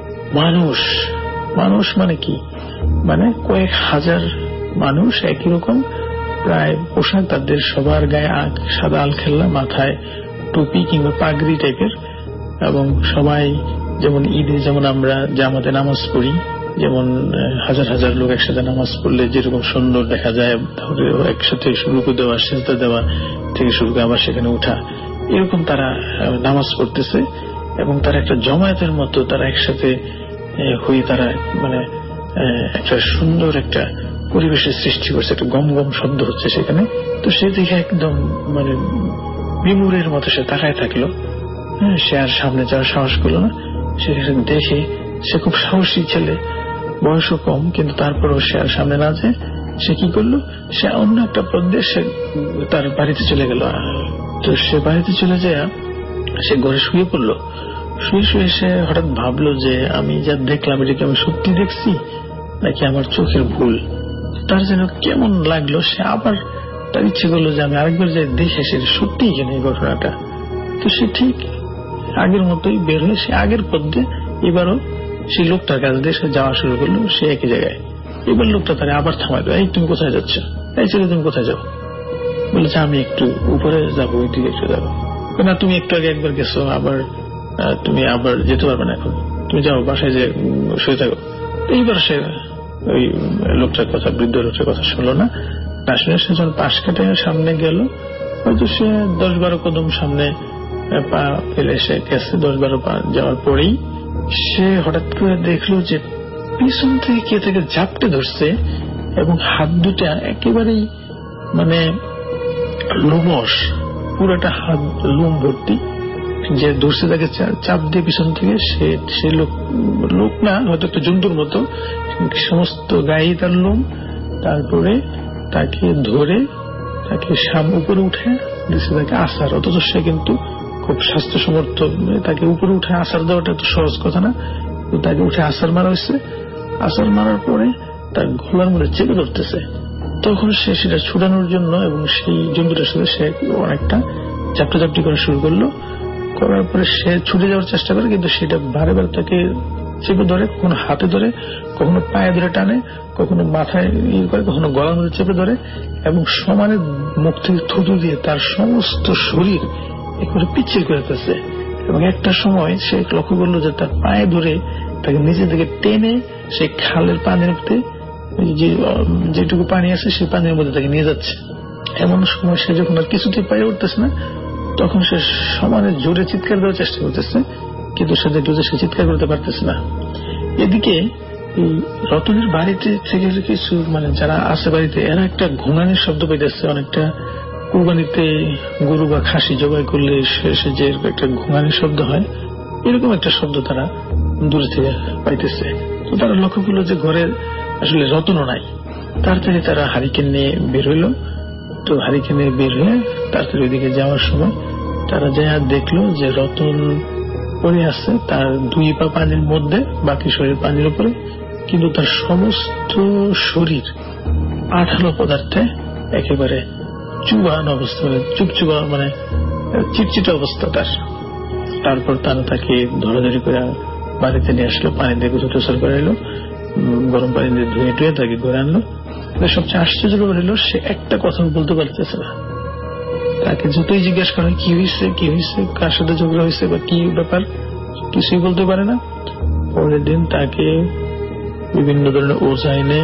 মানুষ। মানুষ মানে কি, মানে কয়েক হাজার মানুষ একই রকম প্রায় পোশাক, তাদের সবার গায়ে সাদা আলখাল্লা, মাথায় টুপি কিংবা পাগড়ি টাইপের, এবং সবাই যেমন ঈদে যেমন আমরা জামাতে নামাজ পড়ি, যেমন হাজার হাজার লোক একসাথে নামাজ পড়লে যেরকম সুন্দর দেখা যায়, একসাথে রুকু দেওয়া, সেজদা দেওয়া থেকে শুরু করে আবার সেখানে উঠা, এরকম তারা নামাজ পড়তেছে এবং তারা একটা জমায়েতের মতো তারা একসাথে হয়ে তারা মানে একটা সুন্দর একটা পরিবেশের সৃষ্টি করছে, একটা গম গম শব্দ হচ্ছে সেখানে। তো সে দেখে একদম মানে বিমূঢ়ের মতো সে তাকায় থাকলো। হ্যাঁ, সে আর সামনে যাওয়ার সাহস করলো না। সেখানে দেখে সে খুব সাহসী ছেলে, বয়সও কম, কিন্তু তারপরও সে আর সামনে না যায় সে কি করলো, সে অন্য একটা পথ দিয়ে সে তার বাড়িতে চলে গেল। তো সে বাড়িতে চলে যায়, সে ঘরে শুয়ে পড়লো। শুয়ে শুয়ে সে হঠাৎ ভাবলো যে আমি যা দেখলাম এটা কি আমি সত্যি দেখছি নাকি আমার চোখের ভুল। তার যেন কেমন লাগলো, সে আবার তার ইচ্ছে করলো যে আমি আরেকবার যাই দেখে সে সত্যি কিনা এই ঘটনাটা। তো সে ঠিক আগের মতোই বের হয়ে সে আগের পথ দিয়ে এবারও সেই লোকটার কাছ দিয়ে সে যাওয়া শুরু করলো, সে একই জায়গায়। এবার লোকটা তারা আবার থামাইলো, এই তুমি কোথায় যাচ্ছ, এই ছেলে তুমি কোথায় যাও? বলেছে আমি একটু উপরে যাবো, ওই দিকে একটু যাবো। না, তুমি একটু আগে একবার গেছো, আবার তুমি আবার যেতে পারবে না, এখন তুমি যাও বাসায় যে শুয়ে থাকো। এইবার সে ওই লোকটার কথা, বৃদ্ধ লোকটার কথা শুনলো না। না শুনে সে যখন পাশ কাটে সামনে গেল, হয়তো সে দশ বারো কদম সামনে পা ফেলে সে গেছে। দশ বারো পা যাওয়ার পরেই সে হঠাৎ করে দেখলো যে পিছন থেকে কে থেকে ঝাপটে ধরছে এবং হাত দুটা একেবারেই মানে লোমশ, পুরোটা হাত লোম ভর্তি, যে ধরছে তাকে চাপ দিয়ে পিছন থেকে, সে সে লোক লোক না হয়তো একটা জন্তুর মতো, সমস্ত গায়ে তার লোম। তারপরে তাকে ধরে তাকে সামনে উপরে উঠে দিচ্ছে তাকে আসার, অথচ সে কিন্তু খুব স্বাস্থ্য সমর্থ, তাকে উপরে উঠে আসার দেওয়াটা এত সহজ কথা না। তাকে উঠে আসার মারা হয়েছে। আসার মারার পরে তার গলার মধ্যে চেপে ধরতেছে। তখন সে সেটা ছুটানোর জন্য এবং সেই জন্তুটার সাথে সে অনেকটা চাপটাচাপটি করা শুরু করলো। করার পরে সে ছুটে যাওয়ার চেষ্টা করে, কিন্তু সেটা বারে বারে তাকে চেপে ধরে, কখনো হাতে ধরে, কখনো পায়ে ধরে টানে, কখনো মাথায় ইয়ে করে, কখনো গলার মধ্যে চেপে ধরে, এবং সমানে মুখ থেকে থুতু দিয়ে তার সমস্ত শরীর একটু পিচ্ছিল করে দিতেছে। এবং একটা সময় সে লক্ষ্য করলো যে তার পায়ে ধরে তাকে নিচে থেকে টেনে সেই খালের পানির মধ্যে, যেটুকু পানি আছে সেই পানির মধ্যে তাকে নিয়ে যাচ্ছে। এমন সময় সে যখন আর কিছুতেই পায়ে উঠতেছে না, তখন সে সমানে জোরে চিৎকার দেওয়ার চেষ্টা করতেছে, কিন্তু সে দেখলো যে সে চিৎকার করতে পারতেছে না। এদিকে এই রতনের বাড়িতে থেকে কিছু মানে যারা আছে বাড়িতে, এরা একটা ঘুমানির শব্দ পাইতেছে, অনেকটা কুরবানিতে গরু বা খাসি জবাই করলে শেষে যে একটা ঘুমানির শব্দ হয়, এরকম একটা শব্দ তারা দূরে থেকে পাইতেছে। তো তারা লক্ষ্য করলো যে ঘরে আসলে রতনও নাই। তাড়াতাড়ি তারা হারিকেন নিয়ে বের হইল। তো হারিকেন নিয়ে বের হয়ে তাড়াতাড়ি ওইদিকে যাওয়ার সময় তারা যা দেখলো যে রতন পড়ে আছে, তার দুই পা পানির মধ্যে, বাকি শরীর পানির উপরে, কিন্তু তার সমস্ত শরীর আঠালো পদার্থে একেবারে চুবানো অবস্থা, মানে চুপচুবা, মানে চিটচিটে অবস্থা তার। তারপর তারা তাকে ধরাধরি করে বাড়িতে নিয়ে আসলো, পানি দিয়ে গোসল টোসল করে এলো, গরম পানি দিয়ে ধুয়ে টুয়ে তাকে ঘরে আনলো। সবচেয়ে আশ্চর্য ব্যাপার হলো সে একটা কথা বলতে পারতেছে না। তাকে যতই জিজ্ঞাসা করে কি হয়েছে কি হয়েছে, কার সাথে ঝগড়া হয়েছে বা কি ব্যাপার, কিছুই বলতে পারে না। পরের দিন তাকে বিভিন্ন ধরনের ওঝা এনে,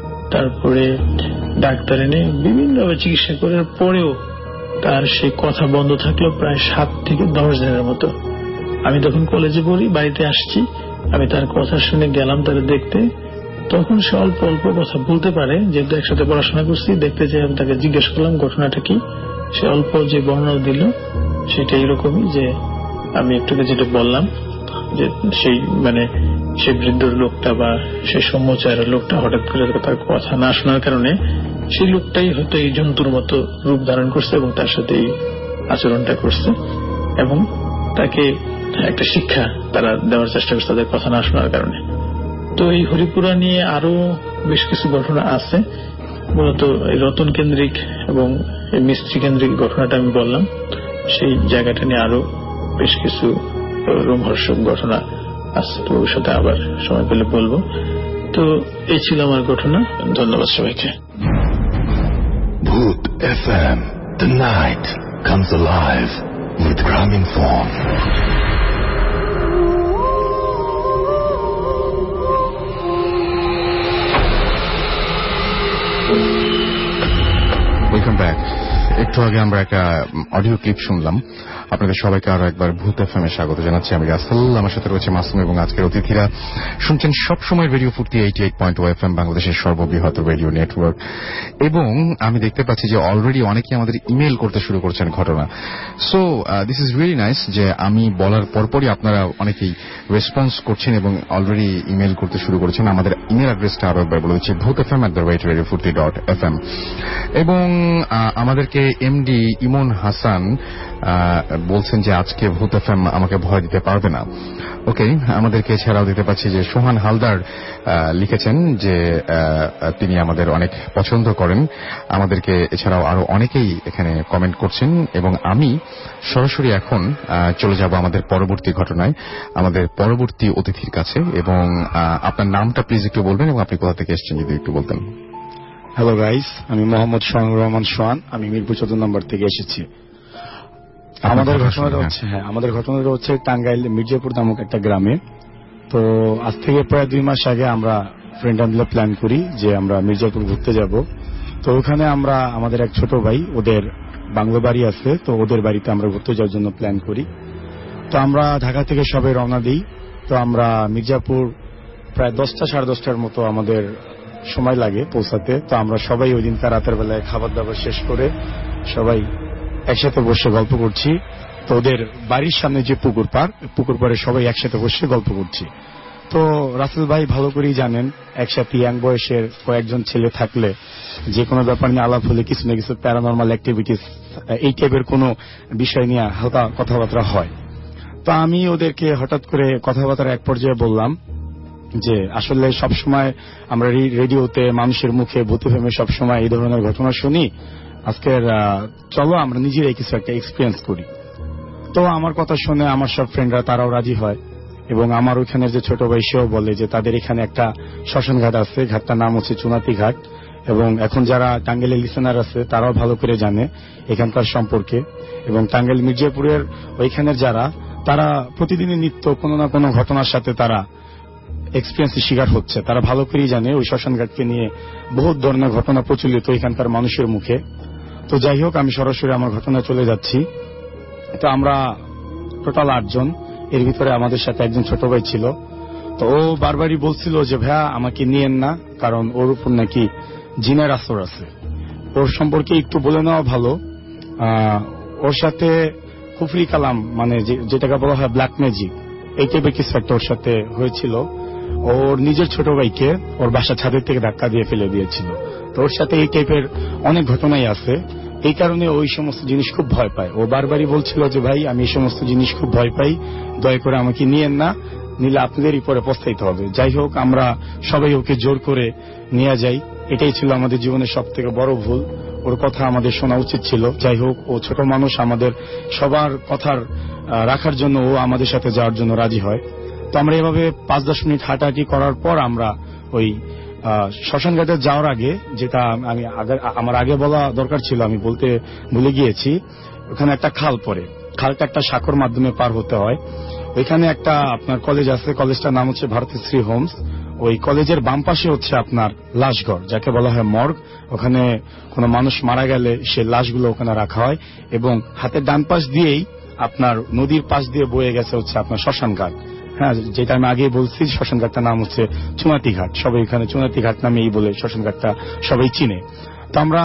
তারপরে ডাক্তার এনে বিভিন্নভাবে চিকিৎসা করার পরেও তার সে কথা বন্ধ থাকলো প্রায় সাত থেকে দশ দিনের মতো। আমি তখন কলেজে পড়ি, বাড়িতে আসছি, আমি তার কথা শুনে গেলাম তাকে দেখতে। তখন সে অল্প অল্প কথা বলতে পারে, যেহেতু একসাথে পড়াশোনা করছি। দেখতে চাই আমি তাকে জিজ্ঞেস করলাম ঘটনাটা কি। সে অল্প যে বর্ণনা দিল সেটা এরকমই, যে আমি একটু যেটা বললাম, যে সেই মানে সেই বৃদ্ধ লোকটা বা সেই সম্মচারের লোকটা হঠাৎ করে তার কথা না শোনার কারণে সেই লোকটাই হয়তো এই জন্তুর মতো রূপ ধারণ করছে এবং তার সাথে এই আচরণটা করছে, এবং তাকে একটা শিক্ষা তারা দেওয়ার চেষ্টা করছে তাদের কথা না শোনার কারণে। তো এই হরিপুরা নিয়ে আরো বেশ কিছু ঘটনা আছে, মূলত রতন কেন্দ্রিক এবং মিস্ত্রি কেন্দ্রিক ঘটনাটা আমি বললাম। সেই জায়গাটা নিয়ে আরো বেশ কিছু রোমহর্ষক ঘটনা আছে, তো ভবিষ্যতে আবার সময় পেলে বলবো। তো এই ছিল আমার ঘটনা। ধন্যবাদ সবাইকে। Bhoot F M, the night comes alive with Graminphone. Welcome back. একটু আগে আমরা একটা অডিও ক্লিপ শুনলাম। আপনাদের সবাইকে আরো একবার ভূত এফএম এ স্বাগত জানাচ্ছি। আমি রাসেল, আমার সাথে রয়েছে মাসুম এবং আজকের অতিথিরা। শুনছেন সবসময় radio Foorti eighty eight point F M, বাংলাদেশের সর্ববৃহৎ রেডিও নেটওয়ার্ক। এবং আমি দেখতে পাচ্ছি যে অলরেডি অনেকেই আমাদের ইমেল করতে শুরু করছেন ঘটনা। So this is really nice যে আমি বলার পরপরই আপনারা অনেকেই রেসপন্স করছেন এবং অলরেডি ইমেল করতে শুরু করেছেন। আমাদের ইমেল অ্যাড্রেসটা আরো একবার বলে দিচ্ছি, Bhoot FM at the rate radio Foorti dot F M. এবং আমাদেরকে এমডি ইমন হাসান বলছেন যে আজকে ভূত এফএম আমাকে ভয় দিতে পারবে না। ওকে, আমাদেরকে এছাড়াও দিতে পাচ্ছি যে সোহান হালদার লিখেছেন যে তিনি আমাদের অনেক পছন্দ করেন। আমাদেরকে এছাড়াও আরো অনেকেই এখানে কমেন্ট করছেন। এবং আমি সরাসরি এখন চলে যাব আমাদের পরবর্তী ঘটনায়, আমাদের পরবর্তী অতিথির কাছে। এবং আপনার নামটা প্লিজ একটু বলবেন এবং আপনি কোথা থেকে এসেছেন যদি একটু বলতেন। হ্যালো গাইস, আমি মোহাম্মদ সোহানুর রহমান সোহান, আমি মিরপুর চোদ্দ নম্বর থেকে এসেছি। আমাদের ঘটনাটা হচ্ছে হ্যাঁ আমাদের ঘটনাটা হচ্ছে টাঙ্গাইল মির্জাপুর নামক একটা গ্রামে। তো আজ থেকে প্রায় দুই মাস আগে আমরা ফ্রেন্ডরা মিলে প্ল্যান করি যে আমরা মির্জাপুর ঘুরতে যাব। তো ওখানে আমরা আমাদের এক ছোট ভাই, ওদের বাংলো বাড়ি আছে, তো ওদের বাড়িতে আমরা ঘুরতে যাওয়ার জন্য প্ল্যান করি। তো আমরা ঢাকা থেকে সবাই রওনা দিই। তো আমরা মির্জাপুর প্রায় দশটা সাড়ে দশটার মতো আমাদের সময় লাগে পৌঁছাতে। তো আমরা সবাই ওই দিনকার রাতের বেলায় খাবার দাবার শেষ করে সবাই একসাথে বসে গল্প করছি। তো ওদের বাড়ির সামনে যে পুকুর পাড়, পুকুর পাড়ে সবাই একসাথে বসে গল্প করছি। তো রাসেল ভাই ভালো করেই জানেন, একসাথে ইয়াং বয়সের কয়েকজন ছেলে থাকলে যে কোনো ব্যাপার নিয়ে আলাপ হলে কিছু না কিছু প্যারানর্মাল অ্যাক্টিভিটিস এই টাইপের কোনো বিষয় নিয়ে হালকা কথাবার্তা হয়। তো আমি ওদেরকে হঠাৎ করে কথাবার্তার এক পর্যায়ে বললাম যে আসলে সবসময় আমরা রেডিওতে মানুষের মুখে ভূতে ফেমে সবসময় এই ধরনের ঘটনা শুনি, আজকের চলো আমরা নিজেরাই কিছু একটা এক্সপিরিয়েন্স করি। তো আমার কথা শুনে আমার সব ফ্রেন্ডরা তারাও রাজি হয় এবং আমার ওইখানের যে ছোট ভাই সেও বলে যে তাদের এখানে একটা শ্মশান ঘাট আছে, ঘাটটার নাম হচ্ছে চুনাতি ঘাট। এবং এখন যারা টাঙ্গাইলের লিসেনার আছে তারাও ভালো করে জানে এখানকার সম্পর্কে, এবং টাঙ্গাইল মির্জাপুরের ওইখানের যারা তারা প্রতিদিনই নিত্য কোনো না কোনো ঘটনার সাথে তারা এক্সপিরিয়েন্সের শিকার হচ্ছে। তারা ভালো করেই জানে ওই শ্মশান ঘাটকে নিয়ে বহুত ধরনের ঘটনা প্রচলিত এখানকার মানুষের মুখে। তো যাই হোক, আমি সরাসরি আমার ঘটনা চলে যাচ্ছি। তো আমরা টোটাল আটজন, এর ভিতরে আমাদের সাথে একজন ছোট ভাই ছিল। তো ও বারবারই বলছিল যে ভাইয়া আমাকে নিয়েন না, কারণ ওর উপর নাকি জিনের আসর আছে। ওর সম্পর্কে একটু বলে নেওয়া ভালো, ওর সাথে কুফরি কালাম মানে যেটাকে বলা হয় ব্ল্যাক ম্যাজিক, এই টাইপের কিছু একটা ওর সাথে হয়েছিল। ওর নিজের ছোট ভাইকে ওর বাসা ছাদের থেকে ধাক্কা দিয়ে ফেলে দিয়েছিল। তো ওর সাথে এই টাইপের অনেক ঘটনাই আছে। এই কারণে ওই সমস্ত জিনিস খুব ভয় পায়। ও বারবারই বলছিল যে ভাই আমি এই সমস্ত জিনিস খুব ভয় পাই, দয়া করে আমাকে নিয়েন না, নিলে আপনাদেরই পরে পস্তাইতে হবে। যাই হোক, আমরা সবাই ওকে জোর করে নিয়ে যাই। এটাই ছিল আমাদের জীবনের সব থেকে বড় ভুল। ওর কথা আমাদের শোনা উচিত ছিল। যাই হোক, ও ছোট মানুষ, আমাদের সবার কথার রাখার জন্য ও আমাদের সাথে যাওয়ার জন্য রাজি হয়। তো আমরা এভাবে পাঁচ দশ মিনিট হাঁটাহাঁটি করার পর আমরা ওই শ্মশান ঘাটে যাওয়ার আগে, যেটা আমি আমার আগে বলা দরকার ছিল আমি বলতে ভুলে গিয়েছি, ওখানে একটা খাল পড়ে। খালটা একটা সাঁকোর মাধ্যমে পার হতে হয়। ওইখানে একটা আপনার কলেজ আছে, কলেজটার নাম হচ্ছে ভারতশ্রী হোমস। ওই কলেজের বাম পাশে হচ্ছে আপনার লাশঘর, যাকে বলা হয় মর্গ। ওখানে কোনো মানুষ মারা গেলে সে লাশগুলো ওখানে রাখা হয়, এবং হাতের ডান পাশ দিয়েই আপনার নদীর পাশ দিয়ে বয়ে গেছে হচ্ছে আপনার শ্মশান ঘাট। হ্যাঁ, যেটা আমি আগেই বলছি, শ্মশান ঘাটটার নাম হচ্ছে চুনাতি ঘাট। সবাই এখানে চুনাতি ঘাট নামেই বলে শ্মশান ঘাটটা সবাই চিনে। তো আমরা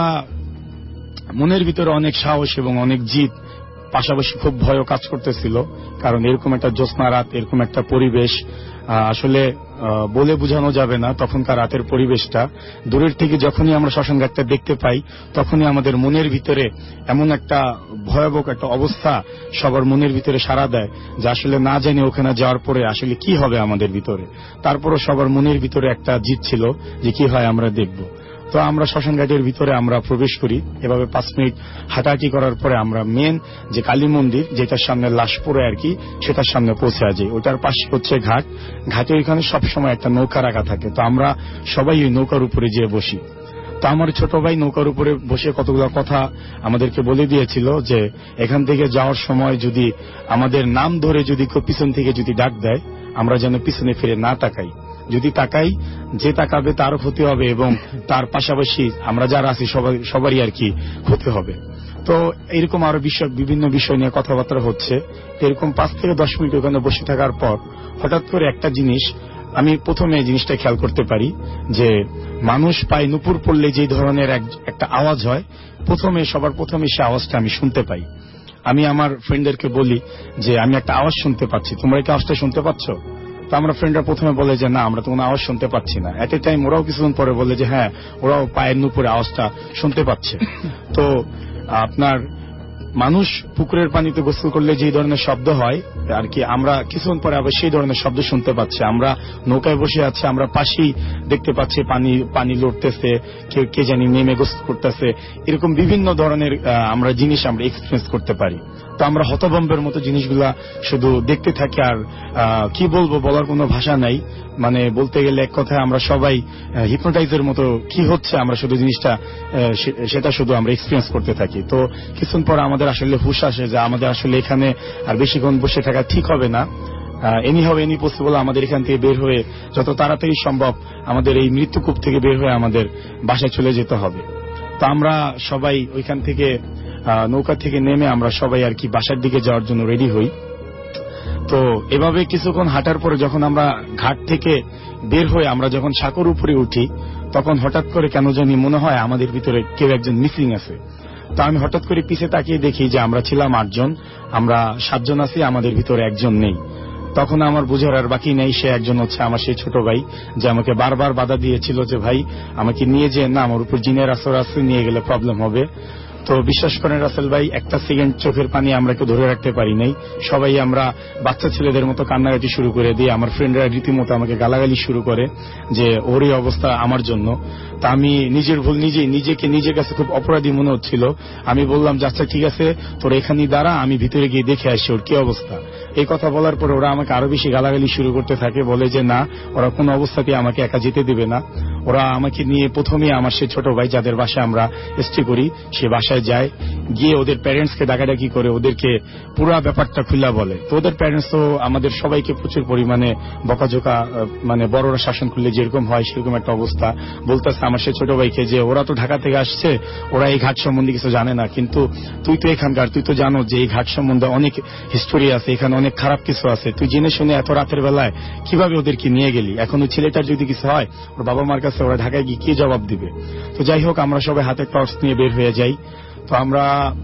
মনের ভিতরে অনেক সাহস এবং অনেক জিদ, পাশাপাশি খুব ভয়ও কাজ করতেছিল, কারণ এরকম একটা জ্যোৎস্না রাত, এরকম একটা পরিবেশ আসলে বলে বোঝানো যাবে না। তখনকার রাতের পরিবেশটা দূরের থেকে যখনই আমরা শ্মশান ঘাটটা দেখতে পাই, তখনই আমাদের মনের ভিতরে এমন একটা ভয়াবহ একটা অবস্থা সবার মনের ভিতরে সাড়া দেয় যে আসলে না জানি ওখানে যাওয়ার পরে আসলে কি হবে আমাদের ভিতরে। তারপরও সবার মনের ভিতরে একটা জিদ ছিল যে কি হয় আমরা দেখব। তো আমরা শ্মশান ঘাটের ভিতরে আমরা প্রবেশ করি। এভাবে পাঁচ মিনিট হাঁটাহাঁটি করার পরে আমরা মেন যে কালী মন্দির, যেটার সামনে লাশ পড়ে আর কি, সেটার সামনে পৌঁছে যাই। ওটার পাশে হচ্ছে ঘাট। ঘাটের এখানে সবসময় একটা নৌকা রাখা থাকে। তো আমরা সবাই ওই নৌকার উপরে যেয়ে বসি। তো আমার ছোট ভাই নৌকার উপরে বসে কতগুলো কথা আমাদেরকে বলে দিয়েছিল যে এখান থেকে যাওয়ার সময় যদি আমাদের নাম ধরে যদি কেউ পিছন থেকে যদি ডাক দেয়, আমরা যেন পিছনে ফিরে না তাকাই। যদি তাকাই, যে তাকাবে তারও ক্ষতি হবে, এবং তার পাশাপাশি আমরা যারা আছি সবারই আর কি ক্ষতি হবে। তো এরকম আরো বিষয়, বিভিন্ন বিষয় নিয়ে কথাবার্তা হচ্ছে। এরকম পাঁচ থেকে দশ মিনিট ওখানে বসে থাকার পর হঠাৎ করে একটা জিনিস আমি প্রথমে জিনিসটা খেয়াল করতে পারি যে মানুষ পায়ে নুপুর পড়লে যে ধরনের একটা আওয়াজ হয়, প্রথমে সবার প্রথমে সে আওয়াজটা আমি শুনতে পাই। আমি আমার ফ্রেন্ডদেরকে বলি যে আমি একটা আওয়াজ শুনতে পাচ্ছি, তোমরা কি আওয়াজটা শুনতে পাচ্ছ? তো আমরা ফ্রেন্ডরা প্রথমে বলে যে না, আমরা তো কোনো আওয়াজ শুনতে পাচ্ছি না। এট এ টাইম ওরাও কিছুক্ষণ পরে বলে যে হ্যাঁ, ওরাও পায়ের নুপুরে আওয়াজটা শুনতে পাচ্ছে। তো আপনার মানুষ পুকুরের পানিতে গোসল করলে যে ধরনের শব্দ হয় আর কি, আমরা কিছুক্ষণ পরে আবার সেই ধরনের শব্দ শুনতে পাচ্ছি। আমরা নৌকায় বসে আছি, আমরা পাশেই দেখতে পাচ্ছি পানি পানি লড়তেছে, কেউ কে জানি নেমে গোসল করতেছে। এরকম বিভিন্ন ধরনের আমরা জিনিস আমরা এক্সপিরিয়েন্স করতে পারি। তো আমরা হতভম্বের মতো জিনিসগুলা শুধু দেখতে থাকি, আর কি বলবো বলার কোনো ভাষা নাই। মানে বলতে গেলে এক কথায় আমরা সবাই হিপনোটাইজের মতো কি হচ্ছে আমরা শুধু জিনিসটা সেটা শুধু আমরা এক্সপিরিয়েন্স করতে থাকি। তো কিছুক্ষণ পর আমাদের আসলে হুঁশ আসে যে আমাদের আসলে এখানে আর বেশিক্ষণ বসে থাকা ঠিক হবে না। এনি হবে এনি পসিবল আমাদের এখান থেকে বের হয়ে যত তাড়াতাড়ি সম্ভব আমাদের এই মৃত্যুকূপ থেকে বের হয়ে আমাদের বাসায় চলে যেতে হবে। তো আমরা সবাই ওইখান থেকে নৌকা থেকে নেমে আমরা সবাই আর কি বাসার দিকে যাওয়ার জন্য রেডি হই। তো এভাবে কিছুক্ষণ হাঁটার পরে যখন আমরা ঘাট থেকে বের হয়ে আমরা যখন সাঁকোর উপরে উঠি, তখন হঠাৎ করে কেন জানি মনে হয় আমাদের ভিতরে কেউ একজন মিসিং আছে। তো আমি হঠাৎ করে পিছে তাকিয়ে দেখি যে আমরা ছিলাম আটজন, আমরা সাতজন আছি, আমাদের ভিতরে একজন নেই। তখন আমার বুঝার আর বাকি নেই, সে একজন হচ্ছে আমার সেই ছোট ভাই যে আমাকে বারবার বাধা দিয়েছিল যে ভাই আমাকে নিয়ে যে না, আমার উপর জিনের আসর আছে, নিয়ে গেলে প্রবলেম হবে। তো বিশ্বাস করেন রাসেল ভাই, একটা সেকেন্ড চোখের পানি আমরা কেউ ধরে রাখতে পারি নাই। সবাই আমরা বাচ্চা ছেলেদের মতো কান্নাকাটি শুরু করে দিই। আমার ফ্রেন্ডরা রীতিমতো আমাকে গালাগালি শুরু করে যে ওর এই অবস্থা আমার জন্য। তা আমি নিজের ভুল নিজেই নিজেকে নিজের কাছে খুব অপরাধী মনে হচ্ছিল। আমি বললাম যে আচ্ছা ঠিক আছে, তোর এখানেই দাঁড়া, আমি ভিতরে গিয়ে দেখে আসি ওর কি অবস্থা। এই কথা বলার পর ওরা আমাকে আরো বেশি গালাগালি শুরু করতে থাকে, বলে যে না, ওরা কোনো অবস্থাতেই আমাকে একা যেতে দেবে না। ওরা আমাকে নিয়ে প্রথমে আমার সে ছোট ভাই যাদের বাসায় আমরা স্টে করি সে বাসায় যায়, গিয়ে ওদের প্যারেন্টসকে ডাকাডাকি করে ওদেরকে পুরা ব্যাপারটা খুলে বলে। তো ওদের প্যারেন্টস তো আমাদের সবাইকে প্রচুর পরিমাণে বকাঝোকা, মানে বড়রা শাসন করলে যেরকম হয় সেরকম একটা অবস্থা। বলতেছে আমার সে ছোট ভাইকে যে ওরা তো ঢাকা থেকে আসছে, ওরা এই ঘাট সম্বন্ধে কিছু জানে না, কিন্তু তুই তো এখানকার, তুই তো জানো যে এই ঘাট সম্বন্ধে অনেক হিস্টোরি আছে, এখানে অনেক খারাপ কিছু আছে, তুই জেনে শুনে এত রাতের বেলায় কিভাবে ওদেরকে নিয়ে গেলি? এখন ওই ছেলেটার যদি কিছু হয় ওর বাবা মার কাছে ওরা ঢাকায় গিয়ে কি জবাব দিবে? তো যাই হোক, আমরা সবাই হাতে টর্চ নিয়ে বের হয়ে যাই। তো আমরা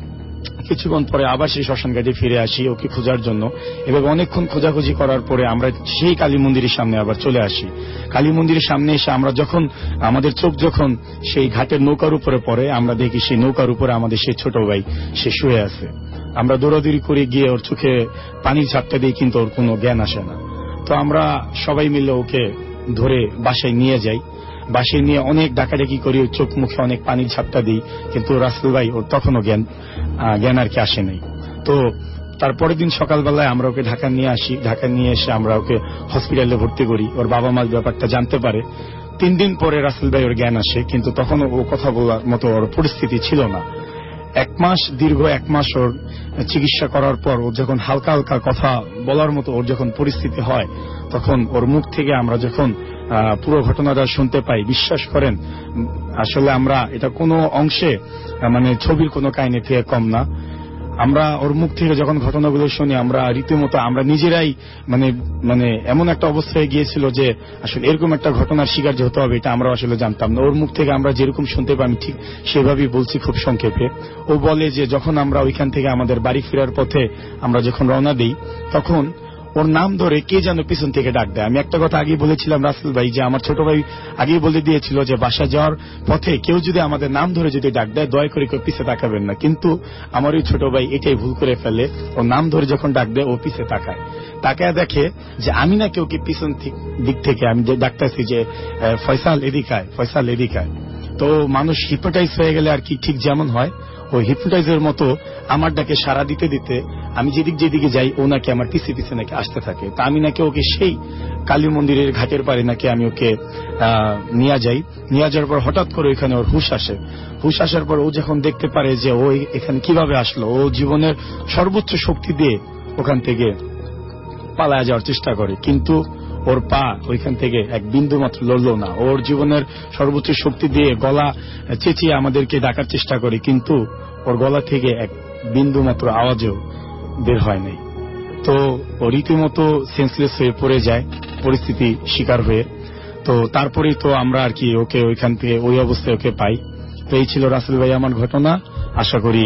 কিছুক্ষণ পরে আবার সেই শ্মশান ঘাটে ফিরে আসি ওকে খোঁজার জন্য। এভাবে অনেকক্ষণ খোঁজাখুঁজি করার পরে আমরা সেই কালী মন্দিরের সামনে আবার চলে আসি। কালী মন্দিরের সামনে এসে আমরা যখন আমাদের চোখ যখন সেই ঘাটের নৌকার উপরে পড়ে, আমরা দেখি সেই নৌকার উপরে আমাদের সেই ছোট ভাই সে শুয়ে আছে। আমরা দৌড়াদৌড়ি করে গিয়ে ওর চোখে পানির ঝাপটা দিই, কিন্তু ওর কোনো জ্ঞান আসে না। তো আমরা সবাই মিলে ওকে ধরে বাসায় নিয়ে যাই। বাসায় নিয়ে অনেক ডাকাডাকি করি, চোখ মুখে অনেক পানির ঝাপটা দিই, কিন্তু রাসেল ভাই ওর তখনও জ্ঞান জ্ঞান আর কি আসে নাই। তো তারপরের দিন সকালবেলায় আমরা ওকে ঢাকা নিয়ে আসি। ঢাকা নিয়ে এসে আমরা ওকে হসপিটালে ভর্তি করি। ওর বাবা মা ব্যাপারটা জানতে পারে। তিন দিন পরে রাসেল ভাই ওর জ্ঞান আসে, কিন্তু তখনও ও কথা বলার মতো ওর পরিস্থিতি ছিল না। এক মাস দীর্ঘ এক মাস ওর চিকিৎসা করার পর ও যখন হালকা হালকা কথা বলার মতো ওর যখন পরিস্থিতি হয়, তখন ওর মুখ থেকে আমরা যখন পুরো ঘটনাটা শুনতে পাই, বিশ্বাস করেন আসলে আমরা এটা কোনো অংশে মানে ছবির কোনো কাহিনী থেকে কম না। আমরা ওর মুখ থেকে যখন ঘটনাগুলো শুনি, আমরা রীতিমতো আমরা নিজেরাই মানে মানে এমন একটা অবস্থায় গিয়েছিল যে আসলে এরকম একটা ঘটনার শিকার যে হতে হবে এটা আমরা আসলে জানতাম না। ওর মুখ থেকে আমরা যেরকম শুনতে পাই আমি ঠিক সেভাবেই বলছি খুব সংক্ষেপে। ও বলে যে যখন আমরা ওইখান থেকে আমাদের বাড়ি ফেরার পথে আমরা যখন রওনা দিই, তখন ওর নাম ধরে কে যেন পিছন থেকে ডাক দেয়। আমি একটা কথা আগেই বলেছিলাম রাসেল ভাই, যে আমার ছোট ভাই আগেই বলে দিয়েছিল যে বাসা যাওয়ার পথে কেউ যদি আমাদের নাম ধরে যদি ডাক দেয় দয়া করে কেউ পিছে তাকাবেন না। কিন্তু আমার ওই ছোট ভাই এটাই ভুল করে ফেলে। ওর নাম ধরে যখন ডাক দেয় ও পিছে তাকায়, তাকায় দেখে যে আমি না কেউ কি পিছন দিক থেকে আমি যে ডাকতেছি যে ফয়সাল এদিকায়, ফয়সাল এদিকায়। তো মানুষ হিপনোটাইজ হয়ে গেলে আর কি ঠিক যেমন হয়, ওই হিপনোটাইজের মতো আমার ডাকে সাড়া দিতে দিতে আমি যেদিক যেদিকে যাই ও নাকি আমার পিছে পিছে নাকি আসতে থাকে। তা আমি নাকি ওকে সেই কালী মন্দিরের ঘাটের পারে নাকি আমি ওকে নিয়ে যাই। নিয়ে যাওয়ার পর হঠাৎ করে ওইখানে ওর হুশ আসে। হুশ আসার পর ও যখন দেখতে পারে যে ও এখানে কিভাবে আসলো, ও জীবনের সর্বোচ্চ শক্তি দিয়ে ওখান থেকে পালায় যাওয়ার চেষ্টা করে, কিন্তু ওর পা ওইখান থেকে এক বিন্দু মাত্র লড়ল না। ওর জীবনের সর্বোচ্চ শক্তি দিয়ে গলা চেঁচিয়ে আমাদেরকে ডাকার চেষ্টা করে, কিন্তু ওর গলা থেকে এক বিন্দু মাত্র আওয়াজও বের হয় নাই। তো ও রীতিমতো সেন্সলেস হয়ে পড়ে যায় পরিস্থিতি শিকার হয়ে। তো তারপরেই তো আমরা আর কি ওকে ওইখান থেকে ওই অবস্থায় ওকে পাই। তো এই ছিল রাসেল ভাই আমার ঘটনা। আশা করি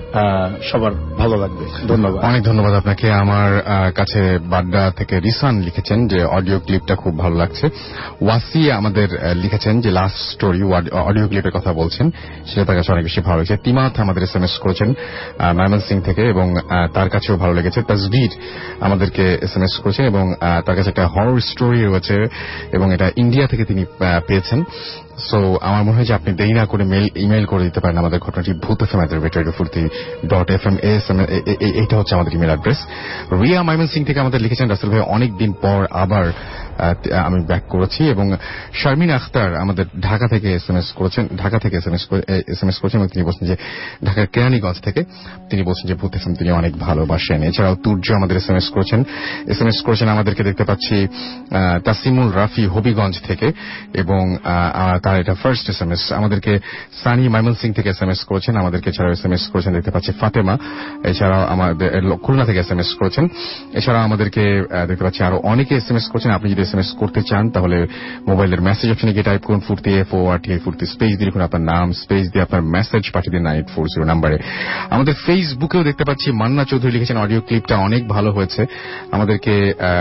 সবার ভালো লাগবে। ধন্যবাদ। অনেক ধন্যবাদ আপনাকে। আমার কাছে বাড্ডা থেকে রিসান লিখেছেন যে অডিও ক্লিপটা খুব ভালো লাগছে। ওয়াসি আমাদের লিখেছেন যে লাস্ট স্টোরি অডিও ক্লিপের কথা বলছেন, সেটা তার কাছে অনেক বেশি ভালো লেগেছে। তিমাথ আমাদের এস এম এস করেছেন ময়মনসিং থেকে এবং তার কাছেও ভালো লেগেছে। তাসবির আমাদেরকে এস এম এস করেছেন এবং তার কাছে একটা হরর স্টোরি রয়েছে এবং এটা ইন্ডিয়া থেকে তিনি পেয়েছেন। সো আমার মনে হয় যে আপনি দেরি না করে মেল ইমেল করে দিতে পারেন আমাদের ঘটনাটি Bhoot F M at radio Foorti dot F M S M এইটা হচ্ছে আমাদের ইমেল অ্যাড্রেস। রিয়া মাইমনসিং থেকে আমাদের লিখেছেন রাসেল ভাই অনেক দিন পর আবার আমি ব্যাক করেছি, এবং শারমিন আখতার আমাদের ঢাকা থেকে এস এম এস করেছেন ঢাকা থেকে S M S S M S করেছেন এবং তিনি বলছেন যে ঢাকার কেরানীগঞ্জ থেকে তিনি বলছেন যে ভূত এফ এম তিনি অনেক ভালোবাসেন। এছাড়াও তুর্য আমাদের এস এম এস করেছেন এস এম এস করেছেন আমাদেরকে দেখতে পাচ্ছি তাসিমুল রাফি হবিগঞ্জ থেকে, এবং তার এটা ফার্স্ট এস এম এস। আমাদেরকে সানি ময়মনসিং থেকে এস এম এস করেছেন, আমাদেরকে এছাড়াও এস এম এস করেছেন দেখতে পাচ্ছি ফাতেমা, এছাড়াও আমাদের খুলনা থেকে এস এম এস করেছেন, এছাড়াও আমাদেরকে দেখতে পাচ্ছি আরো অনেকে এস এম এস করছেন। আপনি যদি এস এম এস করতে চান তাহলে মোবাইলের মেসেজ অপশনে গিয়ে টাইপ করুন Foorti F O R T I Foorti, space দিয়ে লিখুন আপনার নাম, স্পেস দিয়ে আপনার মেসেজ পাঠিয়ে দিন নাইন ফোর জিরো নাম্বারে। আমাদের ফেসবুকেও দেখতে পাচ্ছি মান্না চৌধুরী লিখেছেন অডিও ক্লিপটা অনেক ভালো হয়েছে। আমাদেরকে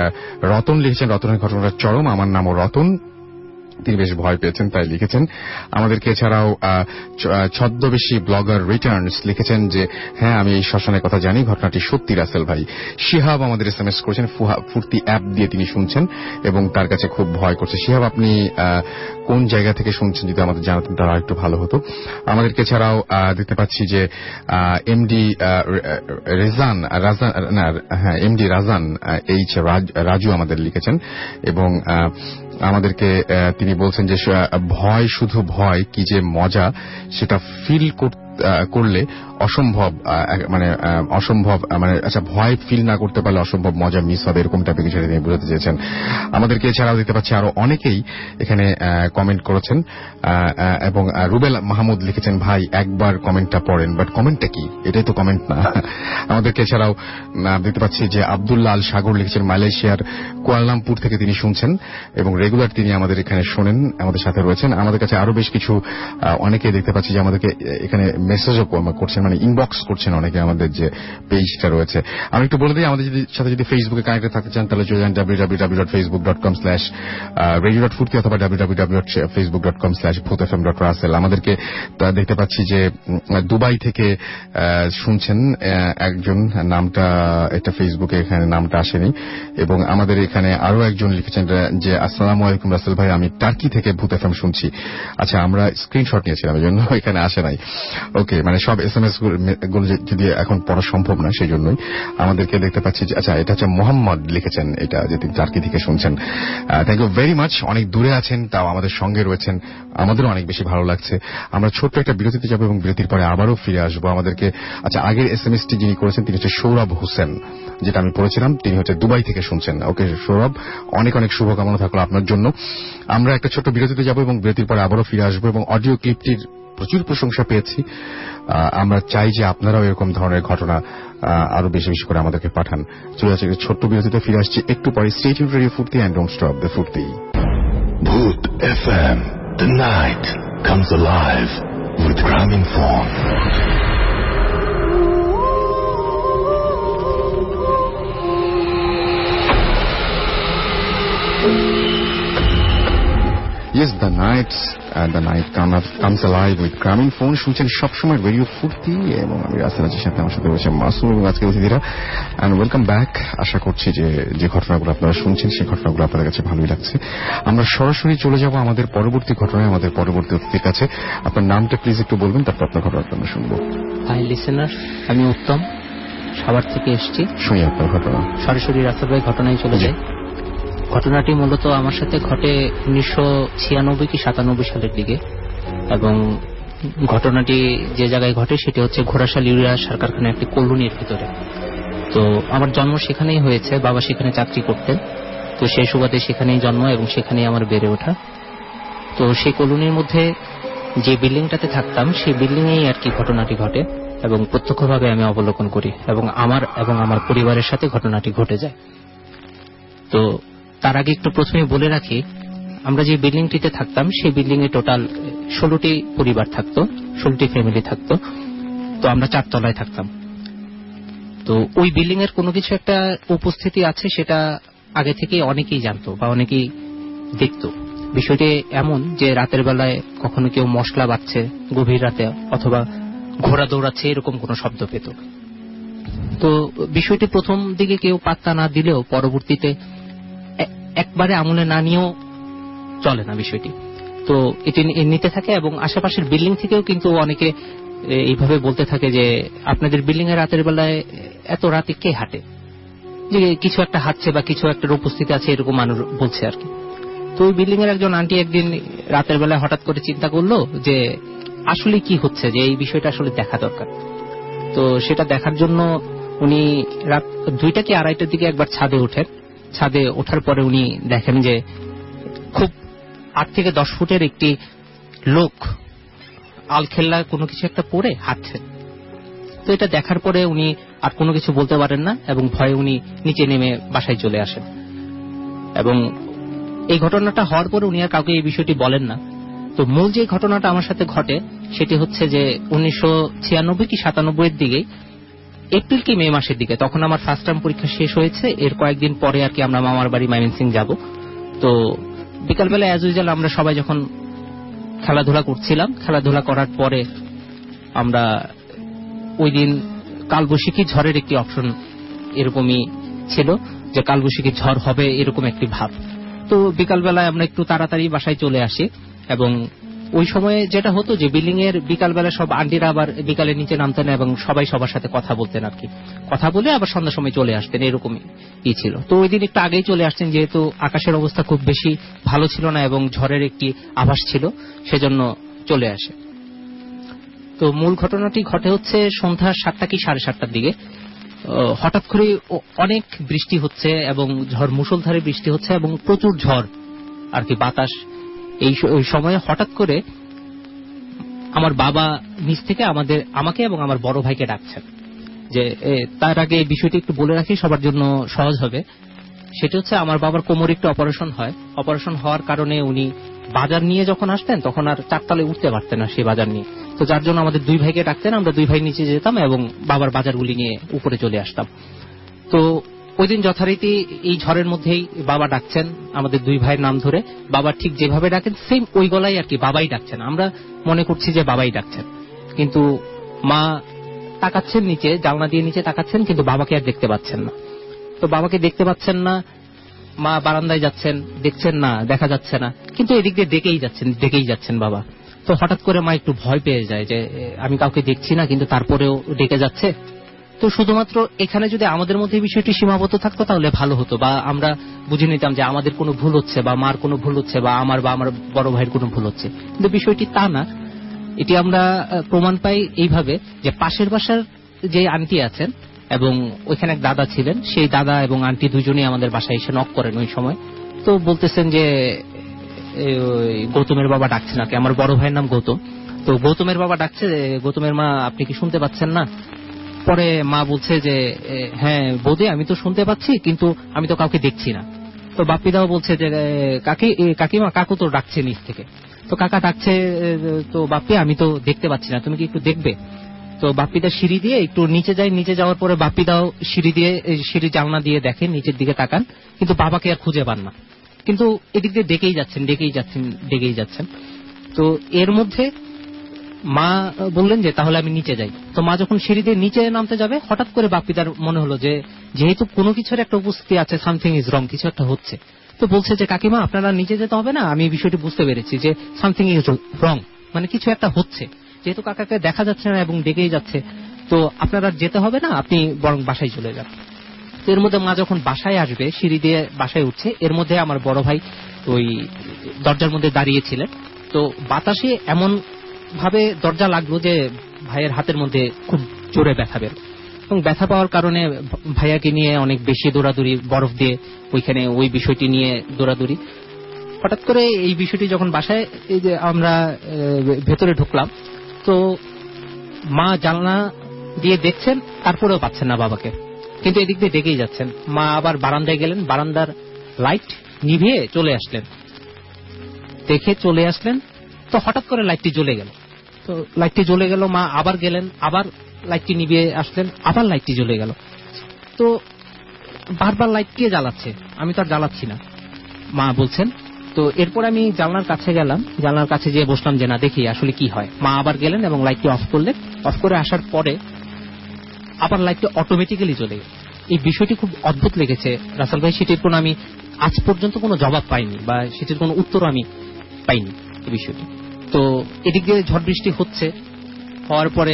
রতন লিখেছেন রতনের ঘটনাটা চরম, আমার নামও রতন, তিনি বেশ ভয় পেয়েছেন তাই লিখেছেন। আমাদেরকে এছাড়াও ছদ্মবেশী ব্লগার রিটার্নস লিখেছেন যে হ্যাঁ আমি এই শ্মশানের কথা জানি, ঘটনাটি সত্যি রাসেল ভাই। শিহাব আমাদের এস এম এস করেছেন ফুর্তি অ্যাপ দিয়ে তিনি শুনছেন এবং তার কাছে খুব ভয় করছে। শিহাব আপনি কোন জায়গা থেকে শুনছেন যদি আমাদের জানাতেন তাহলে আরেকটু ভালো হতো। আমাদেরকে এছাড়াও দেখতে পাচ্ছি যে এমডি রেজান রাজান না হ্যাঁ এমডি রাজান এইচ রাজু আমাদের লিখেছেন এবং আমাদেরকে তিনি বলছেন যে ভয় শুধু ভয় কি যে মজা সেটা ফিল করলে অসম্ভব, মানে অসম্ভব মানে আচ্ছা ভয় ফিল না করতে পারলে অসম্ভব মজা মিস হবে, এরকম টাইপের কিছু তিনি বোঝাতে চেয়েছেন। আমাদেরকে এছাড়াও দেখতে পাচ্ছি আরো অনেকেই এখানে কমেন্ট করেছেন এবং রুবেল মাহমুদ লিখেছেন ভাই একবার কমেন্টটা পড়েন, বাট কমেন্টটা কি, এটাই তো কমেন্ট না। আমাদেরকে এছাড়াও দেখতে পাচ্ছি যে আব্দুল্লাহ আল সাগর লিখেছেন মালয়েশিয়ার কুয়ালালামপুর থেকে তিনি শুনছেন এবং রেগুলার তিনি আমাদের এখানে শোনেন, আমাদের সাথে রয়েছেন। আমাদের কাছে আরো বেশ কিছু অনেকে দেখতে পাচ্ছি যে আমাদেরকে এখানে মেসেজও করছেন, মানে ইনবক্স করছেন অনেকে আমাদের যে পেজটা রয়েছে। আমি একটু বলে দিই আমাদের সাথে যদি ফেসবুকে কানেক্টেড থাকতে চান তাহলে চলে যান W W W dot Facebook dot com slash radio dot Foorti অথবা W W W dot Facebook dot com slash Bhoot F M dot Russell. আমাদেরকে দেখতে পাচ্ছি যে দুবাই থেকে শুনছেন একজন, নামটা এটা ফেসবুকে এখানে নামটা আসেনি, এবং আমাদের এখানে আরো একজন লিখেছেন যে আসসালামু আলাইকুম রাসেল ভাই, আমি টার্কি থেকে ভূত এফ এম শুনছি। আচ্ছা আমরা স্ক্রিনশট নিয়েছিলাম এই জন্য এখানে আসে নাই। ওকে, মানে সব এস এম এস গুলো যদি এখন পড়া সম্ভব না সেই জন্যই। আমাদেরকে দেখতে পাচ্ছি যে আচ্ছা এটা হচ্ছে মোহাম্মদ লিখেছেন এটা যে তিনি টার্কি থেকে শুনছেন। থ্যাংক ইউ ভেরি মাচ, অনেক দূরে আছেন তাও আমাদের সঙ্গে রয়েছেন, আমাদেরও অনেক বেশি ভালো লাগছে। আমরা ছোট্ট একটা বিরতিতে যাবো এবং বিরতির পরে আবারও ফিরে আসবো। আমাদেরকে আচ্ছা আগের এস এম এস টি যিনি করেছেন তিনি হচ্ছে সৌরভ হোসেন, যেটা আমি পড়েছিলাম, তিনি হচ্ছে দুবাই থেকে শুনছেন। ওকে সৌরভ, অনেক অনেক শুভকামনা থাকলো আপনার জন্য। আমরা একটা ছোট্ট বিরতিতে যাবো এবং বিরতির পরে আবারও ফিরে আসবো এবং অডিও ক্লিপটির প্রচুর প্রশংসা পেয়েছি। আমরা চাই যে আপনারাও এরকম ধরনের ঘটনা আরো বেশি বেশি করে আমাদেরকে পাঠান। চলে যাচ্ছে ছোট্ট বিরতিতে, ফিরে আসছি একটু পরে। Stay tuned radio Foorti and don't stop the Foorti. Bhoot F M, the night comes alive with Gramophone. Yes, the night and the night comes alive with Gramophone. শুনছেন সবসময় রেডিও ফুর্তি এবং আমি রাসেলের সাথে আমার সাথে রয়েছে মাসুম এবং আজকে অতিথিরা। And welcome back. আশা করছি যে যে ঘটনাগুলো আপনারা শুনছেন সেই ঘটনাগুলো আপনাদের কাছে ভালোই লাগছে। আমরা সরাসরি চলে যাব আমাদের পরবর্তী ঘটনায়, আমাদের পরবর্তী অতিথির কাছে। আপনার নামটা প্লিজ একটু বলবেন, তারপর আপনার ঘটনাটা আমরা শুনবো। হাই লিসেনার, আমি উত্তম সাভার থেকে এসেছি। শুনি আপনার ঘটনা। সরাসরি রাসেল ভাই ঘটনায় চলে যায়। ঘটনাটি মূলত আমার সাথে ঘটে উনিশশো ছিয়ানব্বই কি সাতানব্বই সালের দিকে, এবং ঘটনাটি যে জায়গায় ঘটে সেটি হচ্ছে ঘোড়াশাল ইউরিয়া সার কারখানার একটি কলোনির ভিতরে। তো আমার জন্ম সেখানেই হয়েছে, বাবা সেখানে চাকরি করতেন, তো সেই সুবাদে সেখানেই জন্ম এবং সেখানেই আমার বেড়ে ওঠা। তো সেই কলোনির মধ্যে যে বিল্ডিংটাতে থাকতাম সেই বিল্ডিংয়েই আর কি ঘটনাটি ঘটে এবং প্রত্যক্ষভাবে আমি অবলোকন করি এবং আমার এবং আমার পরিবারের সাথে ঘটনাটি ঘটে যায়। তো তার আগে একটু প্রথমে বলে রাখি, আমরা যে বিল্ডিংটিতে থাকতাম সেই বিল্ডিং এ টোটাল ষোলোটি পরিবার থাকতো, ষোলোটি ফ্যামিলি থাকতো। তো আমরা চারতলায় থাকতাম। তো ওই বিল্ডিং এর কোনো কিছু একটা উপস্থিতি আছে সেটা আগে থেকে অনেকেই জানতো বা অনেকেই দেখতো। বিষয়টি এমন যে রাতের বেলায় কখনো কেউ মশলা বাজছে গভীর রাতে অথবা ঘোড়া দৌড়াচ্ছে এরকম কোনো শব্দ পেত। তো বিষয়টি প্রথম দিকে কেউ পাত্তা না দিলেও পরবর্তীতে একবারে আমলে না নিয়েও চলে না বিষয়টি। তো এটি নিতে থাকে এবং আশেপাশের বিল্ডিং থেকেও কিন্তু অনেকে এইভাবে বলতে থাকে যে আপনাদের বিল্ডিং এর রাতের বেলায় এত রাতে কে হাঁটে, যে কিছু একটা হাঁটছে বা কিছু একটা উপস্থিতি আছে এরকম মানুষ বলছে আর কি। তো ওই বিল্ডিং এর একজন আন্টি একদিন রাতের বেলায় হঠাৎ করে চিন্তা করলো যে আসলে কি হচ্ছে, যে এই বিষয়টা আসলে দেখা দরকার। তো সেটা দেখার জন্য উনি রাত দুইটা কি আড়াইটার দিকে একবার ছাদে ওঠেন। ছাদে ওঠার পরে উনি দেখেন যে খুব আট থেকে দশ ফুটের একটি লোক আলখেল্লা কোনো কিছু একটা পরে হাঁটছেন। তো এটা দেখার পরে উনি আর কোনো কিছু বলতে পারেন না এবং ভয়ে উনি নিচে নেমে বাসায় চলে আসেন। এবং এই ঘটনাটা হওয়ার পরে উনি আর কাউকে এই বিষয়টি বলেন না। তো মূল যে ঘটনাটা আমার সাথে ঘটে সেটি হচ্ছে যে উনিশশো ছিয়ানব্বই কি সাতানব্বই এর দিকে, এপ্রিল কি মে মাসের দিকে, তখন আমার ফার্স্ট টার্ম পরীক্ষা শেষ হয়েছে। এর কয়েকদিন পরে আর কি আমরা মামার বাড়ি ময়মনসিংহ যাব। তো বিকালবেলা অ্যাজ ইউজুয়াল আমরা সবাই যখন খেলাধুলা করছিলাম, খেলাধুলা করার পরে আমরা ওই দিন কালবৈশাখী ঝড়ের একটি অপশন এরকমই ছিল যে কালবৈশাখী ঝড় হবে এরকম একটি ভাব। তো বিকালবেলায় আমরা একটু তাড়াতাড়ি বাসায় চলে আসি এবং ওই সময়ে যেটা হতো যে বিল্ডিং এর বিকালবেলা সব আন্টিরা আবার বিকালে নিচে নামতেন এবং সবাই সবার সাথে কথা বলতেন আর কি, কথা বলে আবার সন্ধ্যার সময় চলে আসতেন, এরকমই ই ছিল। তো ওই দিন একটু আগেই চলে আসতেন যেহেতু আকাশের অবস্থা খুব বেশি ভালো ছিল না এবং ঝড়ের একটি আভাস ছিল, সেজন্য চলে আসে। তো মূল ঘটনাটি ঘটে হচ্ছে সন্ধ্যা সাতটা কি সাড়ে সাতটার দিকে। হঠাৎ করে অনেক বৃষ্টি হচ্ছে এবং ঝড় মুষলধারে বৃষ্টি হচ্ছে এবং প্রচুর ঝড় আর কি বাতাস। এই সময়ে হঠাৎ করে আমার বাবা নিচ থেকে আমাদের আমাকে এবং আমার বড় ভাইকে ডাকছেন। যে তার আগে এই বিষয়টি একটু বলে রাখি সবার জন্য সহজ হবে। সেটা হচ্ছে আমার বাবার কোমরে একটু অপারেশন হয়, অপারেশন হওয়ার কারণে উনি বাজার নিয়ে যখন আসতেন তখন আর চারতলে উঠতে পারতেন না সেই বাজার নিয়ে। তো যার জন্য আমাদের দুই ভাইকে ডাকতেন, আমরা দুই ভাই নিচে যেতাম এবং বাবার বাজারগুলি নিয়ে উপরে চলে আসতাম। তো ওই দিন যথারীতি এই ঝড়ের মধ্যেই বাবা ডাকছেন আমাদের দুই ভাইয়ের নাম ধরে। বাবা ঠিক যেভাবে ডাকেন সেম ওই গলায় আর কি বাবাই ডাকছেন। আমরা মনে করছি যে বাবাই ডাকছেন, কিন্তু মা তাকাচ্ছেন নিচে, জানলা দিয়ে নিচে তাকাচ্ছেন, কিন্তু বাবাকে আর দেখতে পাচ্ছেন না। তো বাবাকে দেখতে পাচ্ছেন না, মা বারান্দায় যাচ্ছেন, দেখছেন না, দেখা যাচ্ছে না, কিন্তু এদিক দিয়ে ডেকেই যাচ্ছেন ডেকেই যাচ্ছেন বাবা। তো হঠাৎ করে মা একটু ভয় পেয়ে যায় যে আমি কাউকে দেখছি না কিন্তু তারপরেও ডেকে যাচ্ছে। তো শুধুমাত্র এখানে যদি আমাদের মধ্যে বিষয়টি সীমাবদ্ধ থাকতো তাহলে ভালো হতো, বা আমরা বুঝে নিতাম যে আমাদের কোনো ভুল হচ্ছে বা মার কোনো ভুল হচ্ছে বা আমার বা আমার বড় ভাইয়ের কোনো ভুল হচ্ছে, কিন্তু বিষয়টি তা না। এটি আমরা প্রমাণ পাই এইভাবে যে পাশের বাসার যে আন্টি আছেন এবং ওইখানে এক দাদা ছিলেন, সেই দাদা এবং আন্টি দুজনেই আমাদের বাসায় এসে নক করেন ওই সময়। তো বলতেছেন যে গৌতমের বাবা ডাকছে নাকি, আমার বড় ভাইয়ের নাম গৌতম। তো গৌতমের বাবা ডাকছে, গৌতমের মা আপনি কি শুনতে পাচ্ছেন না? পরে মা বলছে যে হ্যাঁ বৌদি আমি তো শুনতে পাচ্ছি কিন্তু আমি তো কাউকে দেখছি না। তো বাপ্পিদাও বলছে যে কাকি কাকিমা কাকু তো ডাকছে নিচ থেকে। তো কাকা ডাকছে, তো বাপ্পি আমি তো দেখতে পাচ্ছি না, তুমি কি একটু দেখবে? তো বাপ্পিদা সিঁড়ি দিয়ে একটু নিচে যায়, নিচে যাওয়ার পরে বাপ্পিদাও সিঁড়ি দিয়ে সিঁড়ি জানলা দিয়ে দেখেন, নিচের দিকে তাকান, কিন্তু বাবাকে আর খুঁজে পান না, কিন্তু এদিক দিয়ে ডেকেই যাচ্ছেন ডেকেই যাচ্ছেন ডেকেই যাচ্ছেন। তো এর মধ্যে মা বললেন যে তাহলে আমি নিচে যাই। তো মা যখন সিঁড়ি দিয়ে নিচে নামতে যাবে হঠাৎ করে বাপ্পিদার মনে হলো যে যেহেতু কোনো কিছুর একটা উপস্থিতি আছে, সামথিং ইজ রং, কিছু একটা হচ্ছে। তো বলছে যে কাকিমা আপনারা নিচে যেতে হবে না, আমি বিষয়টি বুঝতে পেরেছি যে সামথিং ইজ রং, মানে কিছু একটা হচ্ছে, যেহেতু কাকাকে দেখা যাচ্ছে না এবং ডেকেই যাচ্ছে, তো আপনারা যেতে হবে না, আপনি বরং বাসায় চলে যান। তো এর মধ্যে মা যখন বাসায় আসবে সিঁড়ি দিয়ে বাসায় উঠছে, এর মধ্যে আমার বড় ভাই ওই দরজার মধ্যে দাঁড়িয়েছিলেন। তো বাতাসে এমন ভাবে দরজা লাগলো যে ভাইয়ের হাতের মধ্যে খুব জোরে ব্যথা বের, এবং ব্যথা পাওয়ার কারণে ভাইয়াকে নিয়ে অনেক বেশি দৌড়াদৌড়ি, বরফ দিয়ে ওইখানে ওই বিষয়টি নিয়ে দৌড়াদৌড়ি। হঠাৎ করে এই বিষয়টি যখন বাসায় এই যে আমরা ভেতরে ঢুকলাম, তো মা জানলা দিয়ে দেখছেন তারপরেও পাচ্ছেন না বাবাকে, কিন্তু এদিক দিয়ে ডেকেই যাচ্ছেন। মা আবার বারান্দায় গেলেন, বারান্দার লাইট নিভিয়ে চলে আসলেন, দেখে চলে আসলেন। তো হঠাৎ করে লাইটটি জ্বলে গেল, তো লাইটটি জ্বলে গেল, মা আবার গেলেন, আবার লাইটটি নিভিয়ে আসলেন, আবার লাইটটি জ্বলে গেল। তো বারবার লাইট কে জ্বালাচ্ছে, আমি তো আর জ্বালাচ্ছি না, মা বলছেন। তো এরপর আমি জানলার কাছে গেলাম, জানলার কাছে যেয়ে বসলাম যে না দেখি আসলে কি হয়। মা আবার গেলেন এবং লাইটটি অফ করলেন, অফ করে আসার পরে আবার লাইটটি অটোমেটিক্যালি জ্বলে গেল। এই বিষয়টি খুব অদ্ভুত লেগেছে রাসেল ভাই, সেটির কোনো আমি আজ পর্যন্ত কোনো জবাব পাইনি বা সেটির কোনো উত্তর আমি পাইনি এই বিষয়টি। তো এদিক দিয়ে ঝড় বৃষ্টি হচ্ছে, হওয়ার পরে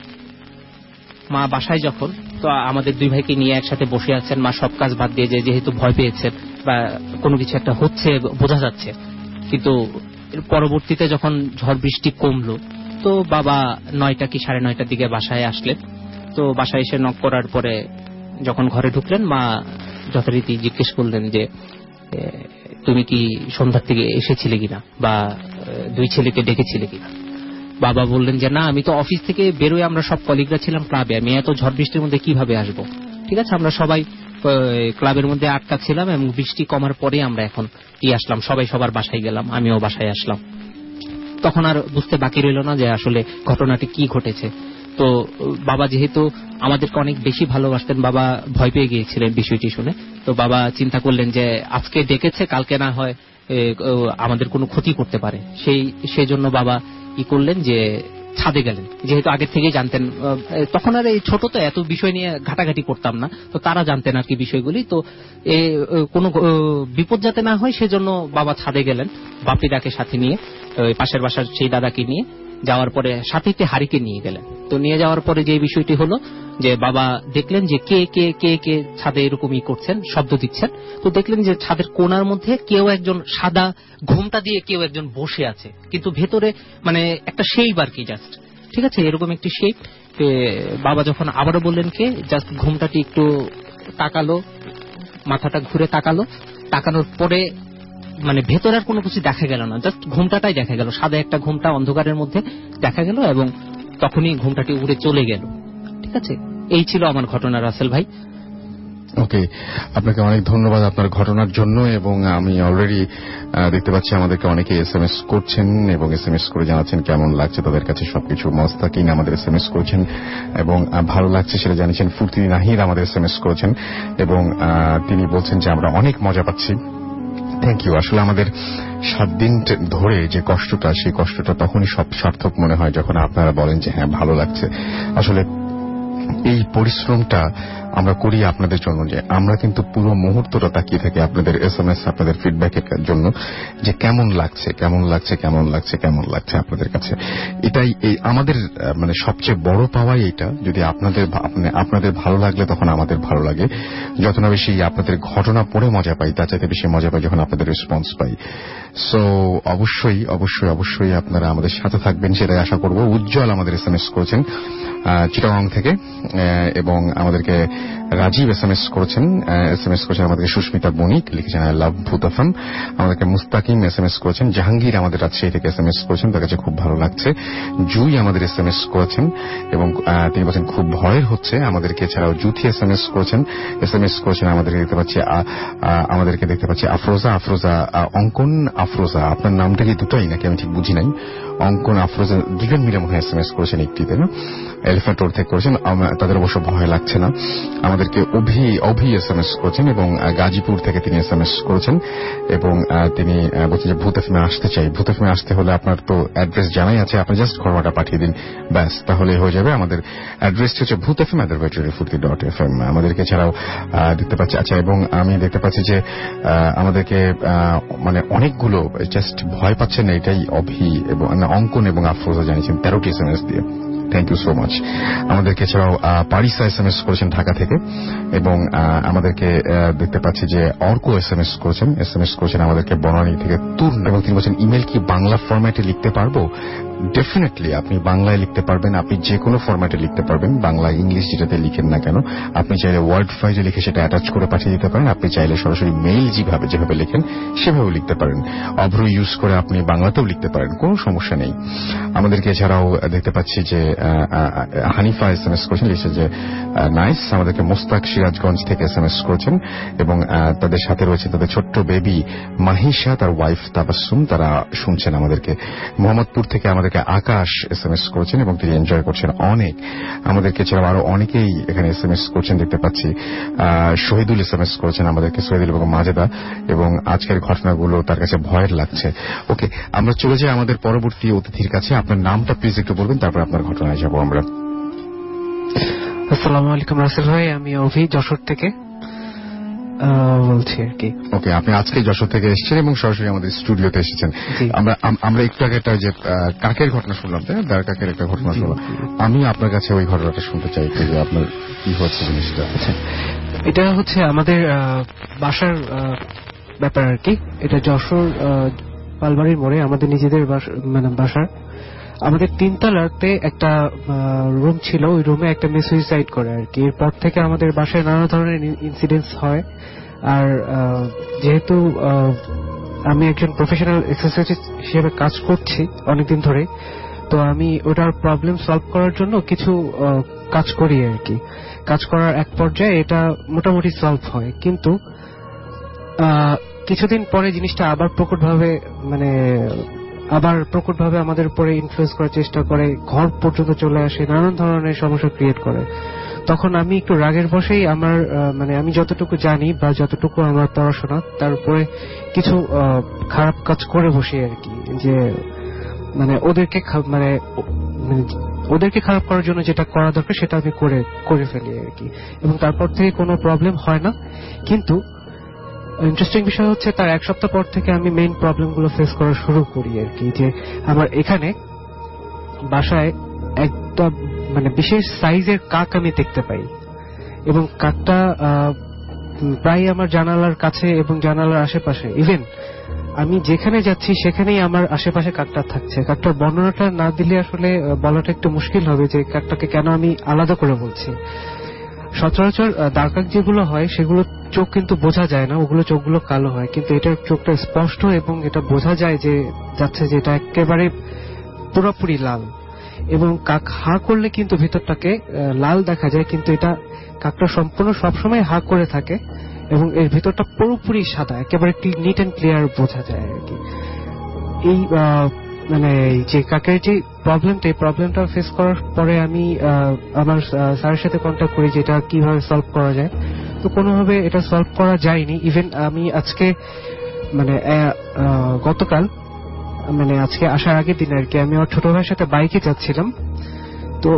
মা বাসায় যখন, তো আমাদের দুই ভাইকে নিয়ে একসাথে বসে আছেন, মা সব কাজ বাদ দিয়ে, যে যেহেতু ভয় পেয়েছেন বা কোনো কিছু একটা হচ্ছে বোঝা যাচ্ছে, কিন্তু পরবর্তীতে যখন ঝড় বৃষ্টি কমলো তো বাবা নয়টা কি সাড়ে নয়টার দিকে বাসায় আসলেন। তো বাসায় এসে নক করার পরে যখন ঘরে ঢুকলেন, মা যথারীতি জিজ্ঞেস করলেন যে তুমি কি সন্ধ্যার থেকে এসেছিলে কিনা বা দুই ছেলেকে ডেকেছিলে কিনা। বাবা বললেন যে না, আমি তো অফিস থেকে বেরোয়, আমরা সব কলিগরা ছিলাম ক্লাবে, আমি এত ঝড় বৃষ্টির মধ্যে কিভাবে আসবো। ঠিক আছে, আমরা সবাই ক্লাবের মধ্যে আটকা ছিলাম এবং বৃষ্টি কমার পরে আমরা এখন কি আসলাম, সবাই সবার বাসায় গেলাম, আমিও বাসায় আসলাম। তখন আর বুঝতে বাকি রইল না যে আসলে ঘটনাটি কি ঘটেছে। তো বাবা যেহেতু আমাদেরকে অনেক বেশি ভালোবাসতেন, বাবা ভয় পেয়ে গিয়েছিলেন বিষয়টি শুনে। তো বাবা চিন্তা করলেন যে আজকে ডেকেছে, কালকে না হয় আমাদের কোনো ক্ষতি করতে পারে, সেই সেই জন্য বাবা কি করলেন যে ছাদে গেলেন। যেহেতু আগে থেকেই জানতেন, তখন আর এই ছোট তো এত বিষয় নিয়ে ঘাটাঘাটি করতাম না, তো তারা জানতেন আর কি বিষয়গুলি। তো কোনো বিপদ যাতে না হয় সেজন্য বাবা ছাদে গেলেন বাপিদাকে সাথে নিয়ে, পাশের বাসার সেই দাদাকে নিয়ে। যাওয়ার পরে সাথে একটি হারিকে নিয়ে গেলেন। তো নিয়ে যাওয়ার পরে যে বিষয়টি হলো যে বাবা দেখলেন যে কে কে কে কে ছাদে এরকমই করছেন, শব্দ দিচ্ছেন। তো দেখলেন যে ছাদের কোণার মধ্যে কেউ একজন সাদা ঘোমটা দিয়ে কেউ একজন বসে আছে, কিন্তু ভেতরে মানে একটা শেপ আর কি, জাস্ট ঠিক আছে এরকম একটি শেপ। বাবা যখন আবারও বললেন কে, জাস্ট ঘোমটাটি একটু তাকালো, মাথাটা ঘুরে তাকালো, তাকানোর পরে মানে ভেতরে আর কোনো কিছু দেখা গেল না, জাস্ট ঘোমটাটাই দেখা গেল, সাদা একটা ঘোমটা অন্ধকারের মধ্যে দেখা গেল এবং তখনই ঘোমটাটি উড়ে চলে গেল। ঠিক আছে, এই ছিল আমার ঘটনা রাসেল ভাই। ওকে, আপনাকে অনেক ধন্যবাদ আপনার ঘটনার জন্য। এবং আমি অলরেডি দেখতে পাচ্ছি আমাদেরকে অনেকে এস এম এস করছেন এবং এস এম এস করে জানাচ্ছেন কেমন লাগছে তাদের কাছে সবকিছু। মোস্তাকিন আমাদের এস এম এস করেছেন এবং ভালো লাগছে সেটা জানিয়েছেন। ফুর্তি নাহিদ আমাদের এস এম এস করেছেন এবং তিনি বলছেন যে আমরা অনেক মজা পাচ্ছি। Thank you. আসলে আমাদের সাত দিন ধরে যে কষ্টটা, সেই কষ্টটা তখনই সব সার্থক মনে হয় যখন আপনারা বলেন যে হ্যাঁ ভালো লাগছে। আসলে এই পরিশ্রমটা আমরা করি আপনাদের জন্য, যে আমরা কিন্তু পুরো মুহূর্তটা তাকিয়ে থাকি আপনাদের এস এম এস, আপনাদের ফিডব্যাকের জন্য, যে কেমন লাগছে কেমন লাগছে কেমন লাগছে কেমন লাগছে আপনাদের কাছে। এটাই এই আমাদের মানে সবচেয়ে বড় পাওয়াই এটা। যদি আপনাদের আপনাদের ভালো লাগলে তখন আমাদের ভালো লাগে। যত না বেশি আপনাদের ঘটনা পড়ে মজা পাই, তার চাইতে বেশি মজা পাই যখন আপনাদের রেসপন্স পাই। সো অবশ্যই অবশ্যই অবশ্যই আপনারা আমাদের সাথে থাকবেন সেটাই আশা করব। উজ্জ্বল আমাদের এস এম এস করেছেন চিটাগং থেকে এবং আমাদেরকে রাজীব এস এম এস করেছেন এস এম এস করেছেন আমাদেরকে সুস্মিতা বণিক লিখেছেন আই লাভ ভূতাফান। আমাদেরকে মুস্তাকিম এস এম এস করেছেন। জাহাঙ্গীর আমাদের রাজশাহী থেকে এস এম এস করেছেন, তার কাছে খুব ভালো লাগছে। জুই আমাদের এস এম এস করেছেন এবং তিনি বলছেন খুব ভয়ের হচ্ছে। আমাদেরকে এছাড়াও জুথি এস এম এস করেছেন এস এম এস করেছেন আমাদেরকে দেখতে পাচ্ছি আমাদেরকে দেখতে পাচ্ছি আফরোজা আফরোজা অঙ্কন আফরোজা, আপনার নামটা কি দুটোই নাকি আমি ঠিক বুঝি নাই। অঙ্কন আফরোজা দুজন মিলে মনে হয় এস এম এস করেছেন একটিতে, না এলিফ্যান্ট রোড থেকে করেছেন। তাদের অবশ্য ভয় লাগছে না। আমাদেরকে Abhi Abhi S M S করেছেন এবং গাজীপুর থেকে তিনি এস এম এস করেছেন এবং তিনি বলছেন যে ভূত এফএমে আসতে চাই। ভূত এফএমে আসতে হলে আপনার তো অ্যাড্রেস জানাই আছে, আপনি জাস্ট ঘটনাটা পাঠিয়ে দিন, ব্যাস তাহলে হয়ে যাবে। আমাদের অ্যাড্রেসটি হচ্ছে Bhoot FM at radio Foorti dot F M. আমাদেরকে এছাড়াও দেখতে পাচ্ছি, আচ্ছা এবং আমি দেখতে পাচ্ছি যে আমাদেরকে মানে অনেকগুলো জাস্ট ভয় পাচ্ছেন না, এটাই অভি এবং অঙ্কন এবং আফরোজা জানিয়েছেন তেরোটি এস এম এস দিয়ে। Thank you so much. আমাদেরকে এছাড়াও পারিসা এস এম এস করেছেন ঢাকা থেকে এবং আমাদেরকে দেখতে পাচ্ছি যে অর্ক এস এম এস করেছেন এস এম এস করেছেন আমাদেরকে বনানী থেকে তুর এবং তিনি বলছেন ইমেল কি বাংলা ফরম্যাটে লিখতে পারবো? ডেফিনেটলি আপনি বাংলায় লিখতে পারবেন, আপনি যে কোনো ফরম্যাটে লিখতে পারবেন, বাংলা ইংলিশ যেটাতে লিখেন না কেন। আপনি চাইলে ওয়ার্ড ফাইলে লিখে সেটা অ্যাটাচ করে পাঠিয়ে দিতে পারেন, আপনি চাইলে সরাসরি মেইল যেভাবে যেভাবে লিখেন সেভাবেও লিখতে পারেন। অভ্র ইউজ করে আপনি বাংলাতেও লিখতে পারেন, কোনো সমস্যা নেই। আমাদেরকে এছাড়াও দেখতে পাচ্ছি যে হানিফা এস এম এস করেছেন, লিখছে যে নাইস। আমাদেরকে মোস্তাক সিরাজগঞ্জ থেকে এস এম এস করেছেন এবং তাদের সাথে রয়েছে তাদের ছোট্ট বেবি মাহিশা, তার ওয়াইফ তাবাসসুম, তারা শুনছেন আমাদেরকে। মোহাম্মদপুর থেকে আমাদেরকে আকাশ এস এম এস করেছেন এবং তিনি এনজয় করছেন অনেক। আমাদেরকে এছাড়াও আরো অনেকেই এখানে এস এম এস করছেন দেখতে পাচ্ছি। শহীদুল এস এম এস করেছেন আমাদেরকে, শহীদুল এবং মাজেদা, এবং আজকের ঘটনাগুলো তার কাছে ভয়ের লাগছে। ওকে, আমরা চলে যাই আমাদের পরবর্তী অতিথির কাছে। আপনার নামটা প্লিজ একটু বলবেন, তারপর আপনার ঘটনায় যাবো আমরা। আসসালামু আলাইকুম রাসেল ভাই, আমি অভি যশোর থেকে বলছি আর কি। ওকে, আপনি আজকে যশোর থেকে এসেছেন এবং সরাসরি আমাদের স্টুডিওতে এসেছেন। আমরা আমরা একটু আগে একটা যে কাকের ঘটনা শুনলাম, তাই না? দাঁড় কাকের একটা ঘটনা শুনলাম। আমি আপনার কাছে ওই ঘটনাটা শুনতে চাই যে আপনার কি হচ্ছে জিনিসটা। আচ্ছা, এটা হচ্ছে আমাদের বাসার ব্যাপার আর কি। এটা যশোর পালবাড়ির মোড়ে আমাদের নিজেদের মানে বাসার আমাদের তিনতলাতে একটা রুম ছিল, ওই রুমে একটা মেয়ে সুইসাইড করে আর কি। এরপর থেকে আমাদের বাসায় নানা ধরনের ইনসিডেন্টস হয়। আর যেহেতু আমি একজন প্রফেশনাল এক্সারসাইজ হিসেবে কাজ করছি অনেকদিন ধরে, তো আমি ওটার প্রবলেম সলভ করার জন্য কিছু কাজ করি আর কি। কাজ করার এক পর্যায়ে এটা মোটামুটি সলভ হয়, কিন্তু কিছুদিন পরে জিনিসটা আবার প্রকটভাবে মানে আবার প্রকটভাবে আমাদের উপরে ইনফ্লুয়েন্স করার চেষ্টা করে, ঘর পর্যন্ত চলে আসে, নানান ধরনের সমস্যা ক্রিয়েট করে। তখন আমি একটু রাগের বশেই আমার মানে আমি যতটুকু জানি বা যতটুকু আমার পড়াশোনা তার উপরে কিছু খারাপ কাজ করে বসি আর কি, যে মানে ওদেরকে মানে ওদেরকে খারাপ করার জন্য যেটা করা দরকার সেটা আমি করে করে ফেলি আর কি, এবং তারপর থেকে কোনো প্রবলেম হয় না। কিন্তু ইন্টারেস্টিং বিষয় হচ্ছে তার এক সপ্তাহ পর থেকে আমি মেইন প্রবলেম গুলো ফেস করা শুরু করি আর কি, যে আমার এখানে বাসায় একটা মানে বিশেষ সাইজের কাক আমি দেখতে পাই, এবং কাকটা প্রায় আমার জানালার কাছে এবং জানালার আশেপাশে, ইভেন আমি যেখানে যাচ্ছি সেখানেই আমার আশেপাশে কাকটা থাকছে। কাকটার বর্ণনাটা না দিলে আসলে বলাটা একটু মুশকিল হবে যে কাকটাকে কেন আমি আলাদা করে বলছি। সচরাচর দাগ যেগুলো হয় সেগুলো চোখ কিন্তু বোঝা যায় না, ওগুলো চোখগুলো কালো হয়, কিন্তু এটার চোখটা স্পষ্ট এবং এটা বোঝা যায় যে যাচ্ছে যে এটা একেবারে পুরোপুরি লাল, এবং কাক হা করলে কিন্তু ভিতরটাকে লাল দেখা যায়, কিন্তু এটা কাকটা সম্পূর্ণ সবসময় হা করে থাকে এবং এর ভিতরটা পুরোপুরি সাদা, একেবারে নিট এন্ড ক্লিয়ার বোঝা যায় আর কি। এই মানে যে কাকের যে প্রবলেমটা, এই প্রবলেমটা ফেস করার পরে আমি আমার স্যারের সাথে কন্ট্যাক্ট করি যে এটা কিভাবে সলভ করা যায়। তো কোনোভাবে এটা সলভ করা যায়নি। ইভেন আমি আজকে মানে গতকাল মানে আজকে আসার আগের দিন আর কি, আমি আমার ছোট ভাইয়ের সাথে বাইকে যাচ্ছিলাম, তো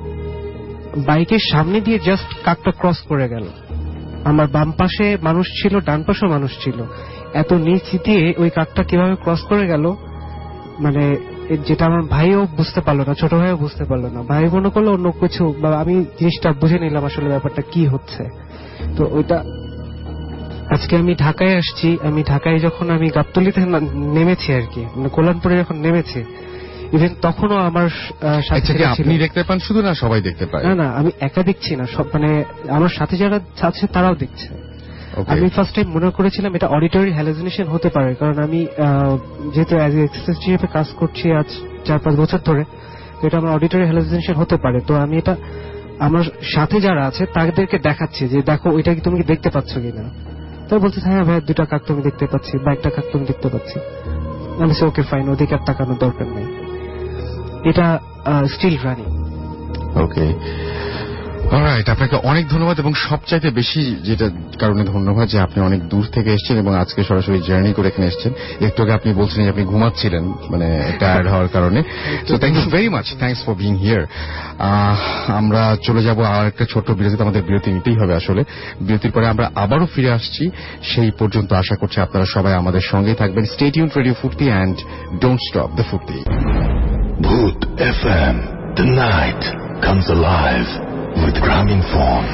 বাইকের সামনে দিয়ে জাস্ট কাকটা ক্রস করে গেল। আমার বাম পাশে মানুষ ছিল, ডান পাশেও মানুষ ছিল, এত নিচ দিয়ে ওই কাকটা কিভাবে ক্রস করে গেল মানে যেটা আমার ভাইও বুঝতে পারলো না, ছোট ভাইও বুঝতে পারলো না। ভাই মনে করলো অন্য কিছু, বা আমি জিনিসটা বুঝে নিলাম আসলে ব্যাপারটা কি হচ্ছে। তো ওইটা আজকে আমি ঢাকায় আসছি, আমি ঢাকায় যখন আমি গাবতলীতে নেমেছি আর কি, মানে কল্যাণপুরে যখন নেমেছি, ইভেন তখনও আমার সাথে আপনি দেখতে পান শুধু, না সবাই দেখতে পায়? না না, আমি একা দেখছি না, সব মানে আমার সাথে যারা আছে তারাও দেখছে। আমি ফার্স্ট টাইম মনে করেছিলাম এটা অডিটরি হ্যালুসিনেশন হতে পারে, কারণ আমি যেহেতু অ্যাজ এ এক্সারসাইজ হিসেবে কাজ করছি আজ চার পাঁচ বছর ধরে, এটা আমার অডিটরি হ্যালুসিনেশন হতে পারে। তো আমি এটা আমার সাথে যারা আছে তাদেরকে দেখাচ্ছি যে দেখো ওইটা কি তুমি দেখতে পাচ্ছ কিনা। তো বলছে হ্যাঁ ভাই, দুটা কাক তুমি দেখতে পাচ্ছি বা একটা কাক তুমি দেখতে পাচ্ছি। আমি ওকে ফাইন, ওদিকে আর তাকানোর দরকার নেই, এটা স্টিল রানিং। ওকে, অলরাইট, আপনাকে অনেক ধন্যবাদ, এবং সবচাইতে বেশি যেটা কারণে ধন্যবাদ যে আপনি অনেক দূর থেকে এসেছেন এবং আজকে সরাসরি জার্নি করে এখানে এসেছেন। একটু আগে আপনি বলছিলেন যে আপনি ঘুমাচ্ছিলেন মানে টায়ার্ড হওয়ার কারণে। So thank you very much, thanks for being here. আমরা চলে যাব আর একটা ছোট্ট বিরতিতে, আমাদের বিরতি নিতেই হবে আসলে। বিরতির পরে আমরা আবারও ফিরে আসছি, সেই পর্যন্ত আশা করছি আপনারা সবাই আমাদের সঙ্গেই থাকবেন। Stay tuned radio Foorti and don't stop the Foorti. Bhoot F M, the night comes alive with Grameenphone.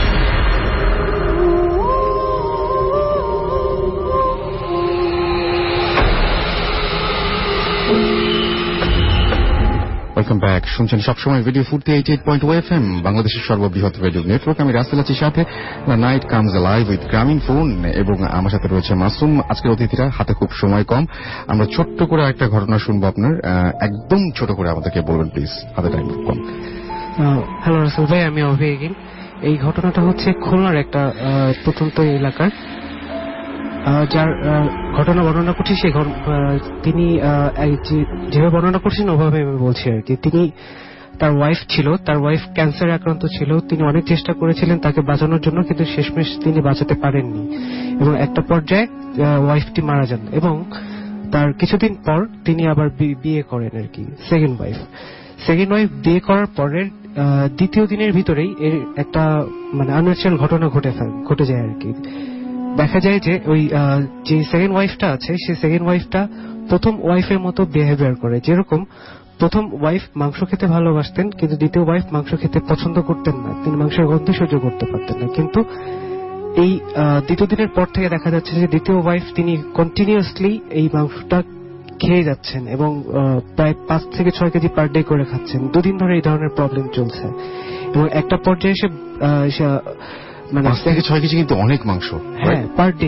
Welcome back. শুনছেন সবসময় radio Foorti eighty eight point one F M, বাংলাদেশের সর্ববৃহৎ রেডিও নেটওয়ার্ক। আমি রাসেল আছি সাথে, night comes alive with Grameenphone, এবং আমার সাথে রয়েছে মাসুম। আজকের অতিথিরা, হাতে খুব সময় কম, আমরা ছোট্ট করে একটা ঘটনা শুনবো আপনার, একদম ছোট করে আমাদেরকে বলবেন প্লিজ, হাতে টাইম খুব কম। হ্যালো রাসেল ভাই, আমি অভি এগিন। এই ঘটনাটা হচ্ছে খুলনার একটা প্রত্যন্ত এলাকার, যার ঘটনা বর্ণনা করছি সে তিনি যেভাবে বর্ণনা করছেন ওভাবে আমি বলছি আর কি। তিনি, তার ওয়াইফ ছিল, তার ওয়াইফ ক্যান্সারে আক্রান্ত ছিল, তিনি অনেক চেষ্টা করেছিলেন তাকে বাঁচানোর জন্য, কিন্তু শেষমেশ তিনি বাঁচাতে পারেননি, এবং একটা পর্যায়ে ওয়াইফটি মারা যান, এবং তার কিছুদিন পর তিনি আবার বিয়ে করেন আর কি, সেকেন্ড ওয়াইফ। সেকেন্ড ওয়াইফ বিয়ে করার পরের দ্বিতীয় দিনের ভিতরেই এর একটা মানে আনন্যাচারাল ঘটনা ঘটে ঘটে যায় আর কি। দেখা যায় যে ওই যে সেকেন্ড ওয়াইফটা আছে, সেই সেকেন্ড ওয়াইফটা প্রথম ওয়াইফের মতো বিহেভিয়ার করে। যেরকম প্রথম ওয়াইফ মাংস খেতে ভালোবাসতেন, কিন্তু দ্বিতীয় ওয়াইফ মাংস খেতে পছন্দ করতেন না, তিনি মাংসের গন্ধ সহ্য করতে পারতেন না। কিন্তু এই দ্বিতীয় দিনের পর থেকে দেখা যাচ্ছে যে দ্বিতীয় ওয়াইফ তিনি কন্টিনিউয়াসলি এই মাংসটা খেয়ে যাচ্ছেন, এবং প্রায় পাঁচ থেকে ছয় কেজি পার ডে করে খাচ্ছেন। দুদিন ধরে এই ধরনের প্রবলেম চলছে, এবং একটা পর্যায়ে এসে মানে পাঁচ থেকে ছয় কেজি কিন্তু অনেক মাংস, হ্যাঁ, পার ডে।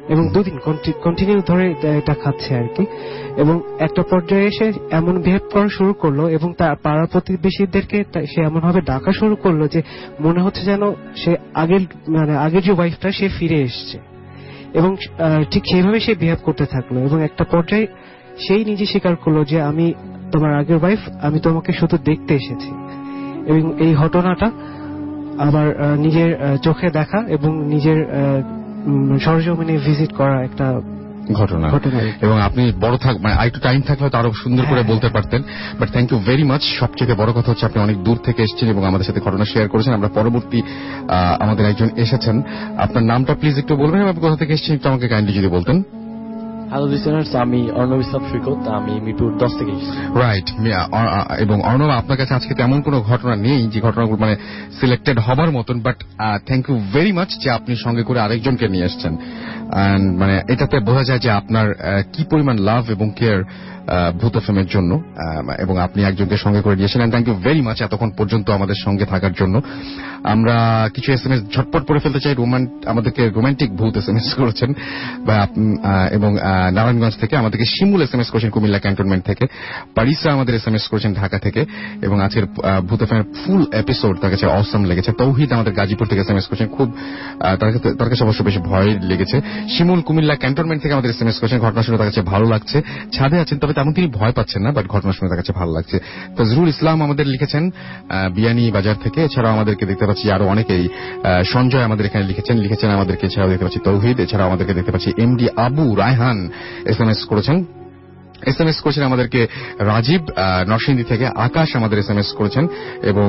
এবং দুদিন কন্টিনিউ ধরে এটা খাচ্ছে আর কি। এবং একটা পর্যায়ে এসে এমন বিহেভ করা শুরু করলো এবং তার পাড়া প্রতিবেশীদেরকে সে এমন ভাবে ডাকা শুরু করলো যে মনে হচ্ছে যেন সে আগের মানে আগের যে ওয়াইফটা সে ফিরে এসছে, এবং ঠিক সেইভাবে সে বিহেভ করতে থাকলো। এবং একটা পর্যায়ে সেই নিজে স্বীকার করলো যে আমি তোমার আগের ওয়াইফ, আমি তোমাকে শুধু দেখতে এসেছি। এবং এই ঘটনাটা আবার নিজের চোখে দেখা এবং নিজের সরজমিনে ভিজিট করা একটা ঘটনা। এবং আপনি বড় থাক মানে আরেকটু টাইম থাকলে তো আরো সুন্দর করে বলতে পারতেন, but thank you very much. সবচেয়ে বড় কথা হচ্ছে আপনি অনেক দূর থেকে এসেছেন এবং আমাদের সাথে ঘটনা শেয়ার করেছেন। আমরা পরবর্তী আমাদের একজন এসেছেন, আপনার নামটা প্লিজ একটু বলবেন এবং আপনি কোথা থেকে এসেছেন একটু আমাকে কাইন্ডলি যদি বলতেন। হ্যালো লিসেনার্স, আমি অর্ণব ইসলাম সৈকত, আমি মিরপুর দশ থেকে এসেছি। রাইট। এবং অর্ণব, আপনার কাছে আজকে তেমন কোনো ঘটনা নেই যে ঘটনাগুলো মানে সিলেক্টেড হবার মতন, but thank you very much যে আপনি সঙ্গে করে আরেকজনকে নিয়ে এসেছেন। মানে এটাতে বোঝা যায় যে আপনার কি পরিমাণ লাভ এবং কেয়ার ভূত এফএমের জন্য, এবং আপনি একজনকে সঙ্গে করে নিয়েছেন। থ্যাংক ইউ ভেরি মাচ এতক্ষণ পর্যন্ত আমাদের সঙ্গে থাকার জন্য। আমরা কিছু এস এম এস ঝটপট পড়ে ফেলতে চাই। আমাদেরকে রোমান্টিক ভূত এস এম এস করেছেন এবং নারায়ণগঞ্জ থেকে আমাদেরকে শিমুল এস এম এস করেছেন কুমিল্লা ক্যান্টনমেন্ট থেকে, পারিসা আমাদের এস এম এস করেছেন ঢাকা থেকে, এবং আজকের ভূত এফএমের ফুল এপিসোড তার কাছে অসম লেগেছে। তৌহিদ আমাদের গাজীপুর থেকে এস এম এস করেছেন, খুব তার কাছে অবশ্য বেশি ভয় লেগেছে। শিমুল কুমিল্লা ক্যান্টনমেন্ট থেকে আমাদের এস এম এস করেছেন, ঘটনা শুনে তার কাছে ভালো লাগছে। ছাদে আছেন তবে তেমন তিনি ভয় পাচ্ছেন না, বাট ঘটনা শুনে তার কাছে ভালো লাগছে। ফজরুল ইসলাম আমাদের লিখেছেন বিয়ানী বাজার থেকে। এছাড়াও আমাদেরকে দেখতে পাচ্ছি আরো অনেকেই, সঞ্জয় আমাদের এখানে লিখেছেন লিখেছেন আমাদেরকে এছাড়াও দেখতে পাচ্ছি তৌহিদ, এছাড়াও আমাদেরকে দেখতে পাচ্ছি MD Abu Raihan S M S করেছেন এস এম এস করেছেন আমাদেরকে রাজীব নরসিংদী থেকে, আকাশ আমাদের এস এম এস করেছেন এবং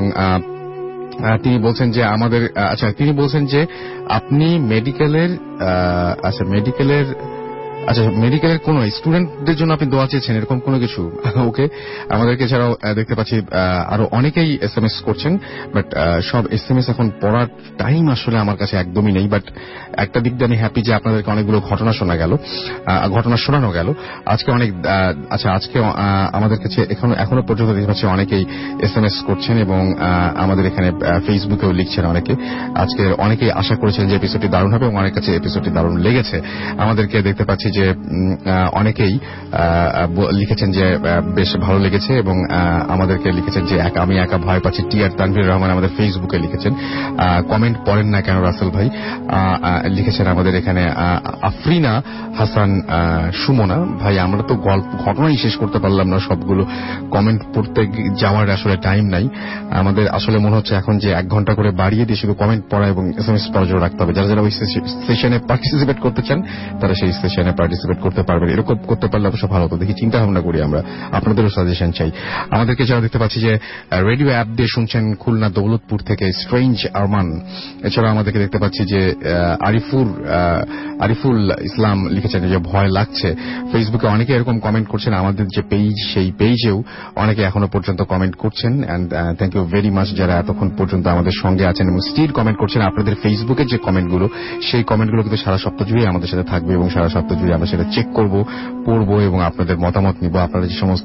তিনি বলছেন যে আমাদের আচ্ছা তিনি বলছেন যে আপনি মেডিকেলের আচ্ছা মেডিকেলের আচ্ছা মেডিকেলের কোন স্টুডেন্টদের জন্য আপনি দোয়া চেয়েছেন এরকম কোনো কিছু। ওকে, আমাদেরকে এছাড়াও দেখতে পাচ্ছি আরো অনেকেই এস এম এস করছেন, বাট সব এস এম এস এখন পড়ার টাইম আসলে আমার কাছে একদমই নেই। বাট একটা দিক দিয়ে আমি হ্যাপি যে আপনাদেরকে অনেকগুলো ঘটনা শোনা গেল, ঘটনা শোনানো গেল আজকে অনেক। আচ্ছা আজকে আমাদের কাছে এখনো এখনো পর্যন্ত দেখতে পাচ্ছি অনেকেই এস এম এস করছেন এবং আমাদের এখানে ফেসবুকেও লিখছেন অনেকে। আজকে অনেকেই আশা করেছেন যে এপিসোডটি দারুণ হবে এবং অনেক কাছে এপিসোডটি দারুণ লেগেছে। আমাদেরকে দেখতে পাচ্ছি যে অনেকেই লিখেছেন যে বেশ ভালো লেগেছে এবং আমাদেরকে লিখেছেন যে আমি একা ভয় পাচ্ছি। টি আর তানভীর রহমান আমাদের ফেসবুকে লিখেছেন, কমেন্ট পড়েন না কেন রাসেল ভাই লিখেছেন আমাদের এখানে। আফরিনা হাসান সুমনা ভাই, আমরা তো গল্প ঘটনাই শেষ করতে পারলাম না, সবগুলো কমেন্ট পড়তে যাওয়ার আসলে টাইম নাই আমাদের। আসলে মনে হচ্ছে এখন যে এক ঘন্টা করে বাড়িয়ে দিয়ে শুধু কমেন্ট পড়া এবং এস এম এস পড়া জোর রাখতে হবে। যারা যারা ওই সেশনে পার্টিসিপেট করতে চান তারা সেই সেশনে পার্টিসিপেট করতে পারবেন। এরকম করতে পারলে অবশ্য ভালো হতো। দেখি চিন্তা ভাবনা করি, আমরা আপনাদেরও সাজেশন চাই। আমাদেরকে যারা দেখতে পাচ্ছি যে রেডিও অ্যাপ দিয়ে শুনছেন খুলনা দৌলতপুর থেকে স্ট্রেঞ্জ আরমান, এছাড়া আমাদেরকে দেখতে পাচ্ছি যে আরিফুর আরিফুল ইসলাম লিখেছেন যে ভয় লাগছে। ফেসবুকে অনেকে এরকম কমেন্ট করছেন, আমাদের যে পেজ সেই পেজেও অনেকে এখনো পর্যন্ত কমেন্ট করছেন। And thank you very much যারা এতক্ষণ পর্যন্ত আমাদের সঙ্গে আছেন এবং স্টিল কমেন্ট করছেন। আপনাদের ফেসবুকের যে কমেন্টগুলো সেই কমেন্টগুলো কিন্তু সারা সপ্তাহ জুড়ে আমাদের সাথে থাকবে এবং সারা সপ্তাহ জুড়ে আমরা সেটা চেক করব, পড়ব এবং আপনাদের মতামত নিব। আপনারা যে সমস্ত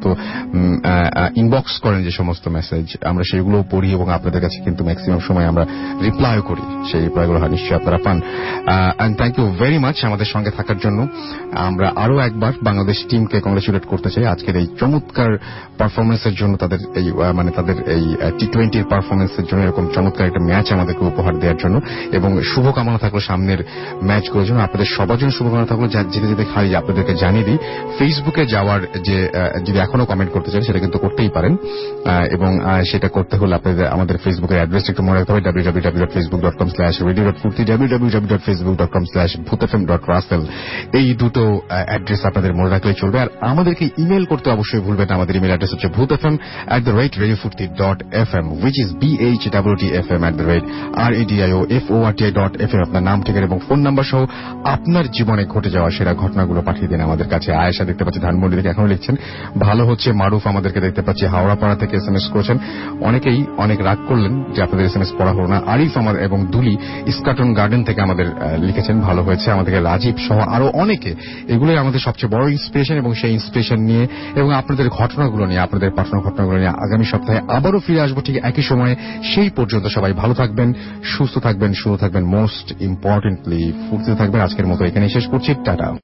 ইনবক্স করেন যে সমস্ত মেসেজ আমরা সেগুলো পড়ি এবং আপনাদের কাছে কিন্তু ম্যাক্সিমাম সময় আমরা রিপ্লাইও করি। সেই রিপ্লাইগুলো নিশ্চয়ই আপনারা পান। And thank you very much আমাদের সঙ্গে থাকার জন্য। আমরা আরো একবার বাংলাদেশ টিমকে কংগ্রেচুলেট করতে চাই আজকের এই চমৎকার পারফরমেন্সের জন্য, তাদের এই মানে তাদের এই টি টোয়েন্টির পারফরমেন্সের জন্য, এরকম চমৎকার একটা ম্যাচ আমাদেরকে উপহার দেওয়ার জন্য এবং শুভকামনা থাকলো সামনের ম্যাচগুলোর জন্য। আপনাদের সবার জন্য শুভকামনা থাকলো। যেতে যেতে খালি আপনাদেরকে জানিয়ে দিই, ফেসবুকে যাওয়ার যে যদি এখনো কমেন্ট করতে চান সেটা কিন্তু করতেই পারেন এবং সেটা করতে হলে আপনাদের আমাদের ফেসবুকের অ্যাড্রেস একটু মনে রাখতে হবে, W W W dot Facebook dot com slash radio dot Foorti, W W W dot Facebook dot com slash Bhoot FM dot Rasel. এই দুটো অ্যাড্রেস আপনাদের মনে রাখলে চলবে। আর আমাদেরকে ইমেল করতে অবশ্যই ভুলবেন না। আমাদের ইমেল অ্যাড্রেস হচ্ছে Bhoot FM at the rate radio Foorti dot F M, which is B H W T F M at the rate R A D I O F O R T I dot F M. আপনার নাম ঠিকানা এবং phone number সহ আপনার জীবনে ঘটে যাওয়া সেরা ঘটনাগুলো পাঠিয়ে দিন আমাদের কাছে। আয়েশা দেখতে পাচ্ছি ধানমন্ডি থেকে এখনো লিখছেন, ভালো হচ্ছে। মারুফ আমাদেরকে দেখতে পাচ্ছি হাওড়াপাড়া থেকে এসএমএস করেছেন, অনেকেই অনেক রাগ করলেন যে আপনাদের এসএমএস পড়া হলো না। আরিফ আমার এবং দুলি ইস্কাটন গার্ডেন থেকে আমাদের লিখেছেন, ভালো হয়েছে। আমাদেরকে রাজীব সহ আরো অনেকে, এগুলোই আমাদের সবচেয়ে বড় ইন্সপিরেশন, এবং সেই ইন্সপিরেশন নিয়ে এবং আপনাদের ঘটনাগুলো নিয়ে, আপনাদের পাঠানো ঘটনাগুলো নিয়ে আগামী সপ্তাহে আবারও ফিরে আসবো ঠিক একই সময়ে। সেই পর্যন্ত সবাই ভালো থাকবেন, সুস্থ থাকবেন, সুস্থ থাকবেন, মোস্ট ইম্পর্টেন্টলি ফুর্তিতে থাকবেন। আজকের মতো এখানে শেষ করছি, টাটা।